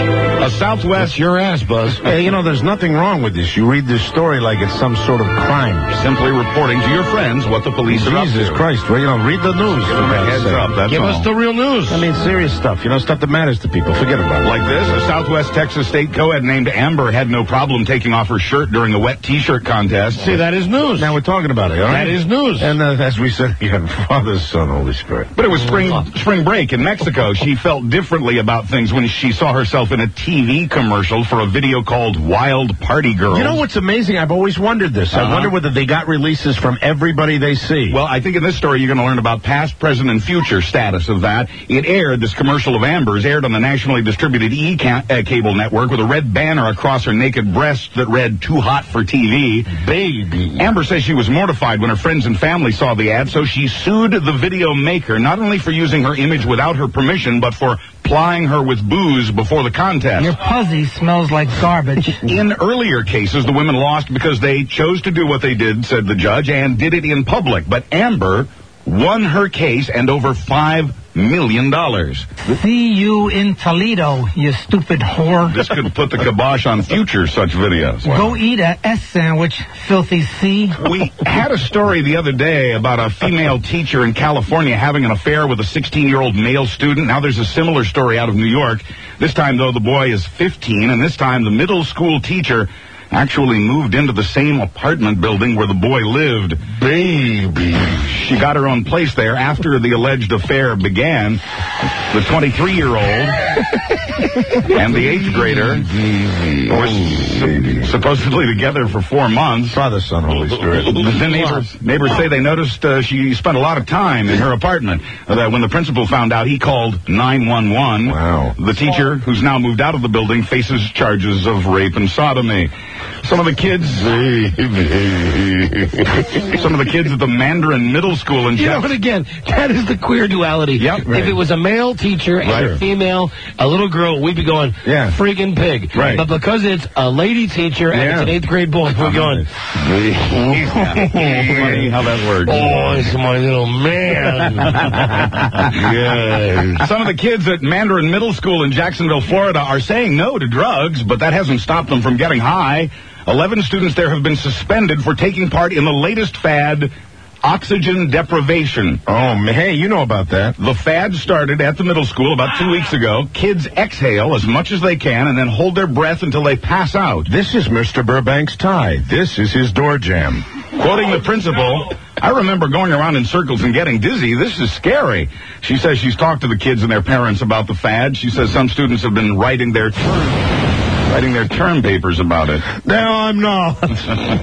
A Southwest, your ass, Buzz. Hey, there's nothing wrong with this. You read this story like it's some sort of crime. Simply reporting to your friends what the police are up to. Jesus Christ, read the news. Give them a heads up, that's Give all. us the real news. I mean, serious stuff. Stuff that matters to people. Forget about it. Like this, a Southwest Texas State co-ed named Amber had no problem taking off her shirt during a wet T-shirt contest. See, that is news. Now we're talking about it, all right? That is news. And as we said again, Father, Son, Holy Spirit. But it was spring break in Mexico. She felt differently about things when she saw herself in a TV commercial for a video called Wild Party Girls. You know what's amazing? I've always wondered this. I wonder whether they got releases from everybody they see. Well, I think in this story you're going to learn about past, present, and future status of that. This commercial of Amber's aired on the nationally distributed cable network with a red banner across her naked breast that read, "Too hot for TV." Baby. Amber says she was mortified when her friends and family saw the ad, so she sued the video maker, not only for using her image without her permission, but for plying her with booze before the contest. Your pussy smells like garbage. In earlier cases, the women lost because they chose to do what they did, said the judge, and did it in public. But Amber won her case and over $5 million. See you in Toledo, you stupid whore. This could put the kibosh on future such videos. Go eat a S sandwich, filthy C. We had a story the other day about a female teacher in California having an affair with a 16-year-old male student. Now there's a similar story out of New York. This time, though, the boy is 15, and this time the middle school teacher actually moved into the same apartment building where the boy lived. Baby. She got her own place there after the alleged affair began. The 23-year-old and the 8th grader were supposedly together for 4 months. Father, Son, Holy Spirit. The neighbors say they noticed she spent a lot of time in her apartment. When the principal found out, he called 911. Wow. The teacher, who's now moved out of the building, faces charges of rape and sodomy. Some of the kids at the Mandarin Middle School in Jackson. But again, that is the queer duality. Yep, right. If it was a male teacher and a female, a little girl, we'd be going, freaking pig. Right. But because it's a lady teacher and it's an 8th grade boy, we're going, funny how that works. Oh, it's my little man. Yes. Some of the kids at Mandarin Middle School in Jacksonville, Florida are saying no to drugs, but that hasn't stopped them from getting high. 11 students there have been suspended for taking part in the latest fad, oxygen deprivation. Oh, hey, you know about that. The fad started at the middle school about 2 weeks ago. Kids exhale as much as they can and then hold their breath until they pass out. This is Mr. Burbank's tie. This is his door jam. Quoting the principal, "I remember going around in circles and getting dizzy. This is scary." She says she's talked to the kids and their parents about the fad. She says some students have been writing their term papers about it. No, I'm not. I'm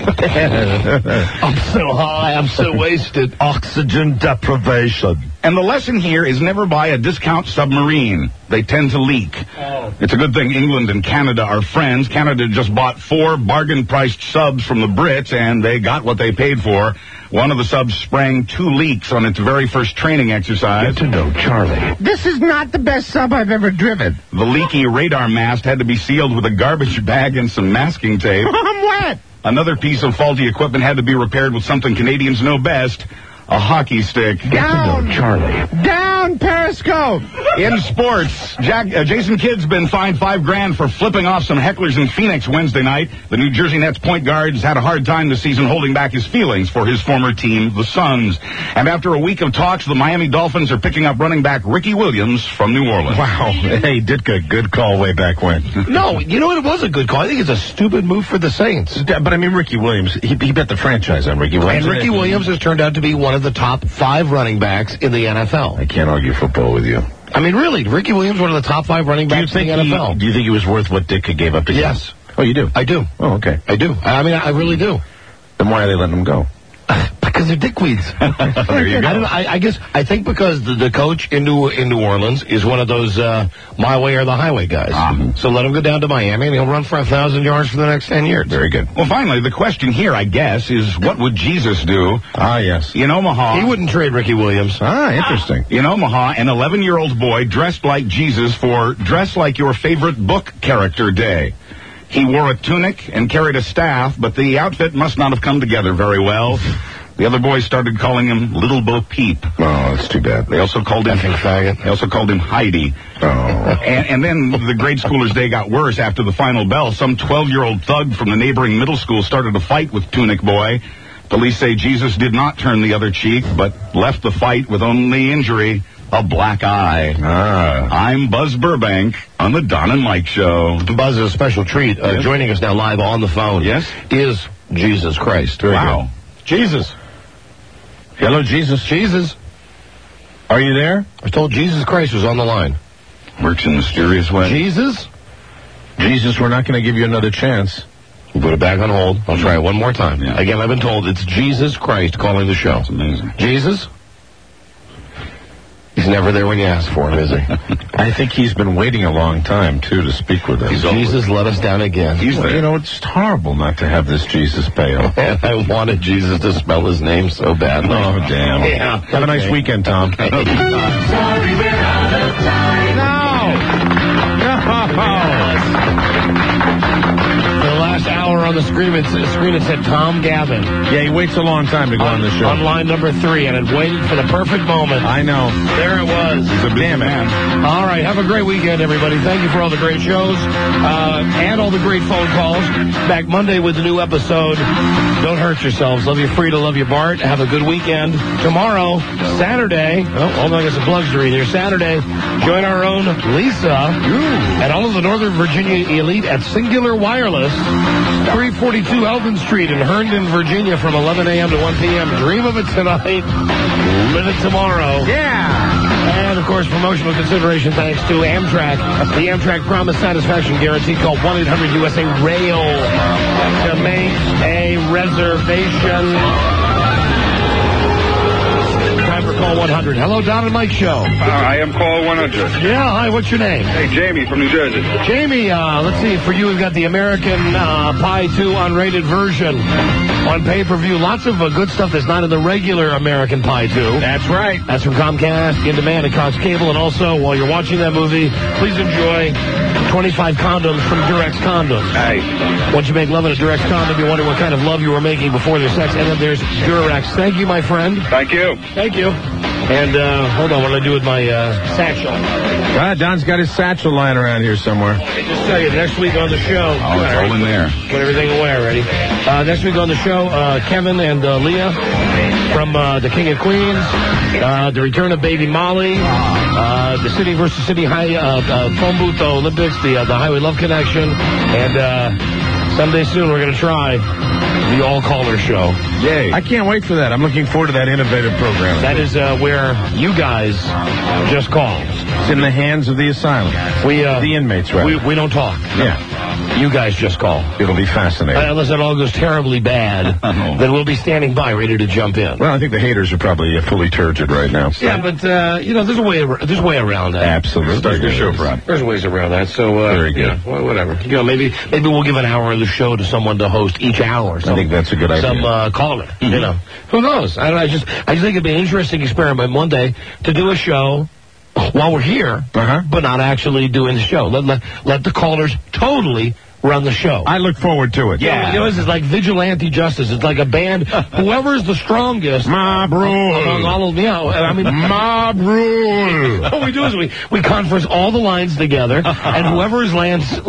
so high, I'm so wasted. Oxygen deprivation. And the lesson here is never buy a discount submarine. They tend to leak. Oh. It's a good thing England and Canada are friends. Canada just bought 4 bargain-priced subs from the Brits, and they got what they paid for. One of the subs sprang 2 leaks on its very first training exercise. Get to know Charlie. This is not the best sub I've ever driven. The leaky radar mast had to be sealed with a garbage bag and some masking tape. I'm wet. Another piece of faulty equipment had to be repaired with something Canadians know best, a hockey stick. Down, Charlie. Down, Periscope. In sports, Jason Kidd's been fined $5,000 for flipping off some hecklers in Phoenix Wednesday night. The New Jersey Nets point guard has had a hard time this season holding back his feelings for his former team, the Suns. And after a week of talks, the Miami Dolphins are picking up running back Ricky Williams from New Orleans. Wow. Hey, Ditka, good call way back when. No, you know what? It was a good call. I think it's a stupid move for the Saints. But I mean, Ricky Williams, he bet the franchise on Ricky Williams. And Ricky Williams has turned out to be one of the top 5 running backs in the NFL. I can't argue football with you. I mean, really, Ricky Williams, one of the top 5 running backs in the NFL. Do you think he was worth what Ditka gave up to him? Yes. Oh, you do? I do. Oh, okay. I do. I mean, I really do. Then why are they letting him go? Because they're dickweeds. There you go. I think because the coach in New Orleans is one of those my way or the highway guys. So let him go down to Miami and he'll run for 1,000 yards for the next 10 years. Very good. Well, finally, the question here, I guess, is what would Jesus do? Ah, yes. In Omaha. He wouldn't trade Ricky Williams. Ah, interesting. In Omaha, an 11-year-old boy dressed like Jesus for Dress Like Your Favorite Book Character Day. He wore a tunic and carried a staff, but the outfit must not have come together very well. The other boys started calling him Little Bo Peep. Oh, that's too bad. They also called him faggot. They also called him Heidi. Oh. And then the grade schoolers' day got worse after the final bell. Some 12-year-old thug from the neighboring middle school started a fight with Tunic Boy. Police say Jesus did not turn the other cheek, but left the fight with only injury, a black eye. I'm Buzz Burbank on the Don and Mike Show. Buzz is a special treat. Joining us now live on the phone is Jesus Christ. Wow. Jesus. Hello, Jesus. Jesus. Are you there? I was told Jesus Christ was on the line. Works in a mysterious way. Jesus? Jesus, we're not going to give you another chance. We'll put it back on hold. I'll try it one more time. Yeah. Again, I've been told it's Jesus Christ calling the show. That's amazing. Jesus? He's never there when you ask for him, is he? I think he's been waiting a long time, too, to speak with us. Jesus let us down again. Well, you know, it's horrible not to have this Jesus bail. I wanted Jesus to spell his name so badly. Oh, damn. Yeah. Have a nice weekend, Tom. Sorry, we're out of time. For the last hour on the screen, it said Tom Gavin. Yeah, he waits a long time to go on the show. On line number 3, and it waited for the perfect moment. I know. There it was. He's a damn man. All right, have a great weekend, everybody. Thank you for all the great shows and all the great phone calls. Back Monday with a new episode. Don't hurt yourselves. Love you, Frida. Love you, Bart. Have a good weekend. Tomorrow, Saturday. Oh, hold on, I got some plugs to read here. Saturday, join our own Lisa and all of the Northern Virginia elite at Singular Wireless, 342 Eldon Street in Herndon, Virginia, from 11 a.m. to 1 p.m. Dream of it tonight. Live it tomorrow. Yeah. And, of course, promotional consideration thanks to Amtrak. The Amtrak Promise Satisfaction Guarantee. Call 1-800-USA-RAIL to make a reservation. Time for Call 100. Hello, Don and Mike Show. I am Call 100. Yeah, hi, what's your name? Hey, Jamie from New Jersey. Jamie, let's see, for you, we've got the American Pie 2 unrated version on pay-per-view. Lots of good stuff that's not in the regular American Pie 2. That's right. That's from Comcast, In Demand, and Cox Cable. And also, while you're watching that movie, please enjoy 25 condoms from Durex Condoms. Hey. Once you make love in a Durex condom, you wonder what kind of love you were making before there's sex. And then there's Durex. Thank you, my friend. Thank you. Thank you. And, hold on, what do I do with my satchel? Don's got his satchel lying around here somewhere. I just tell you, next week on the show. Oh, it's all in there. Put everything away already. Next week on the show, Kevin and Leah from The King of Queens. The return of Baby Molly. The City versus City High Phone Booth Olympics. The Highway Love Connection. And someday soon we're going to try the all-caller show. Yay. I can't wait for that. I'm looking forward to that innovative program. That is where you guys just call. It's in the hands of the asylum. The inmates, right? We don't talk. Yeah. You guys just call. It'll be fascinating. Unless it all goes terribly bad, then we'll be standing by ready to jump in. Well, I think the haters are probably fully turgid right now. Yeah, but, there's a way around that. Absolutely. Start your show, Brad. There's ways around that, so, very good. Yeah, well, whatever. Maybe we'll give an hour of the show to someone to host each hour. I think that's a good idea. Some caller, Who knows? I just think it'd be an interesting experiment one day to do a show while we're here, but not actually doing the show. Let the callers totally run the show. I look forward to it. Yeah. It's like vigilante justice. It's like a band. Whoever is the strongest. Mob rule. Among all of, mob rule. What we do is we conference all the lines together, and whoever is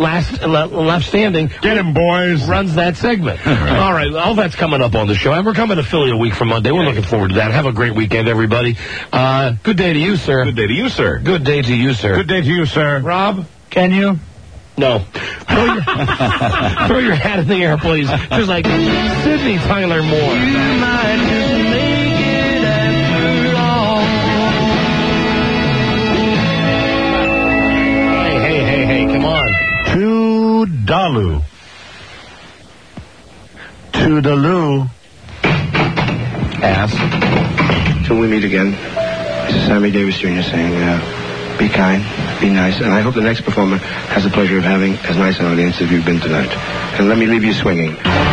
left standing. Get him, boys. Runs that segment. All right. All that's coming up on the show. And we're coming to Philly a week from Monday. We're looking forward to that. Have a great weekend, everybody. Good day to you, sir. Good day to you, sir. Good day to you, sir. Good day to you, sir. Rob, can you? No. Throw your hat in the air, please. Just like Sidney Tyler Moore. You might just make it after all. Hey, come on. Toodaloo. Toodaloo. Ass. Till we meet again. This is Sammy Davis Jr. saying, be kind, be nice, and I hope the next performer has the pleasure of having as nice an audience as you've been tonight. And let me leave you swinging.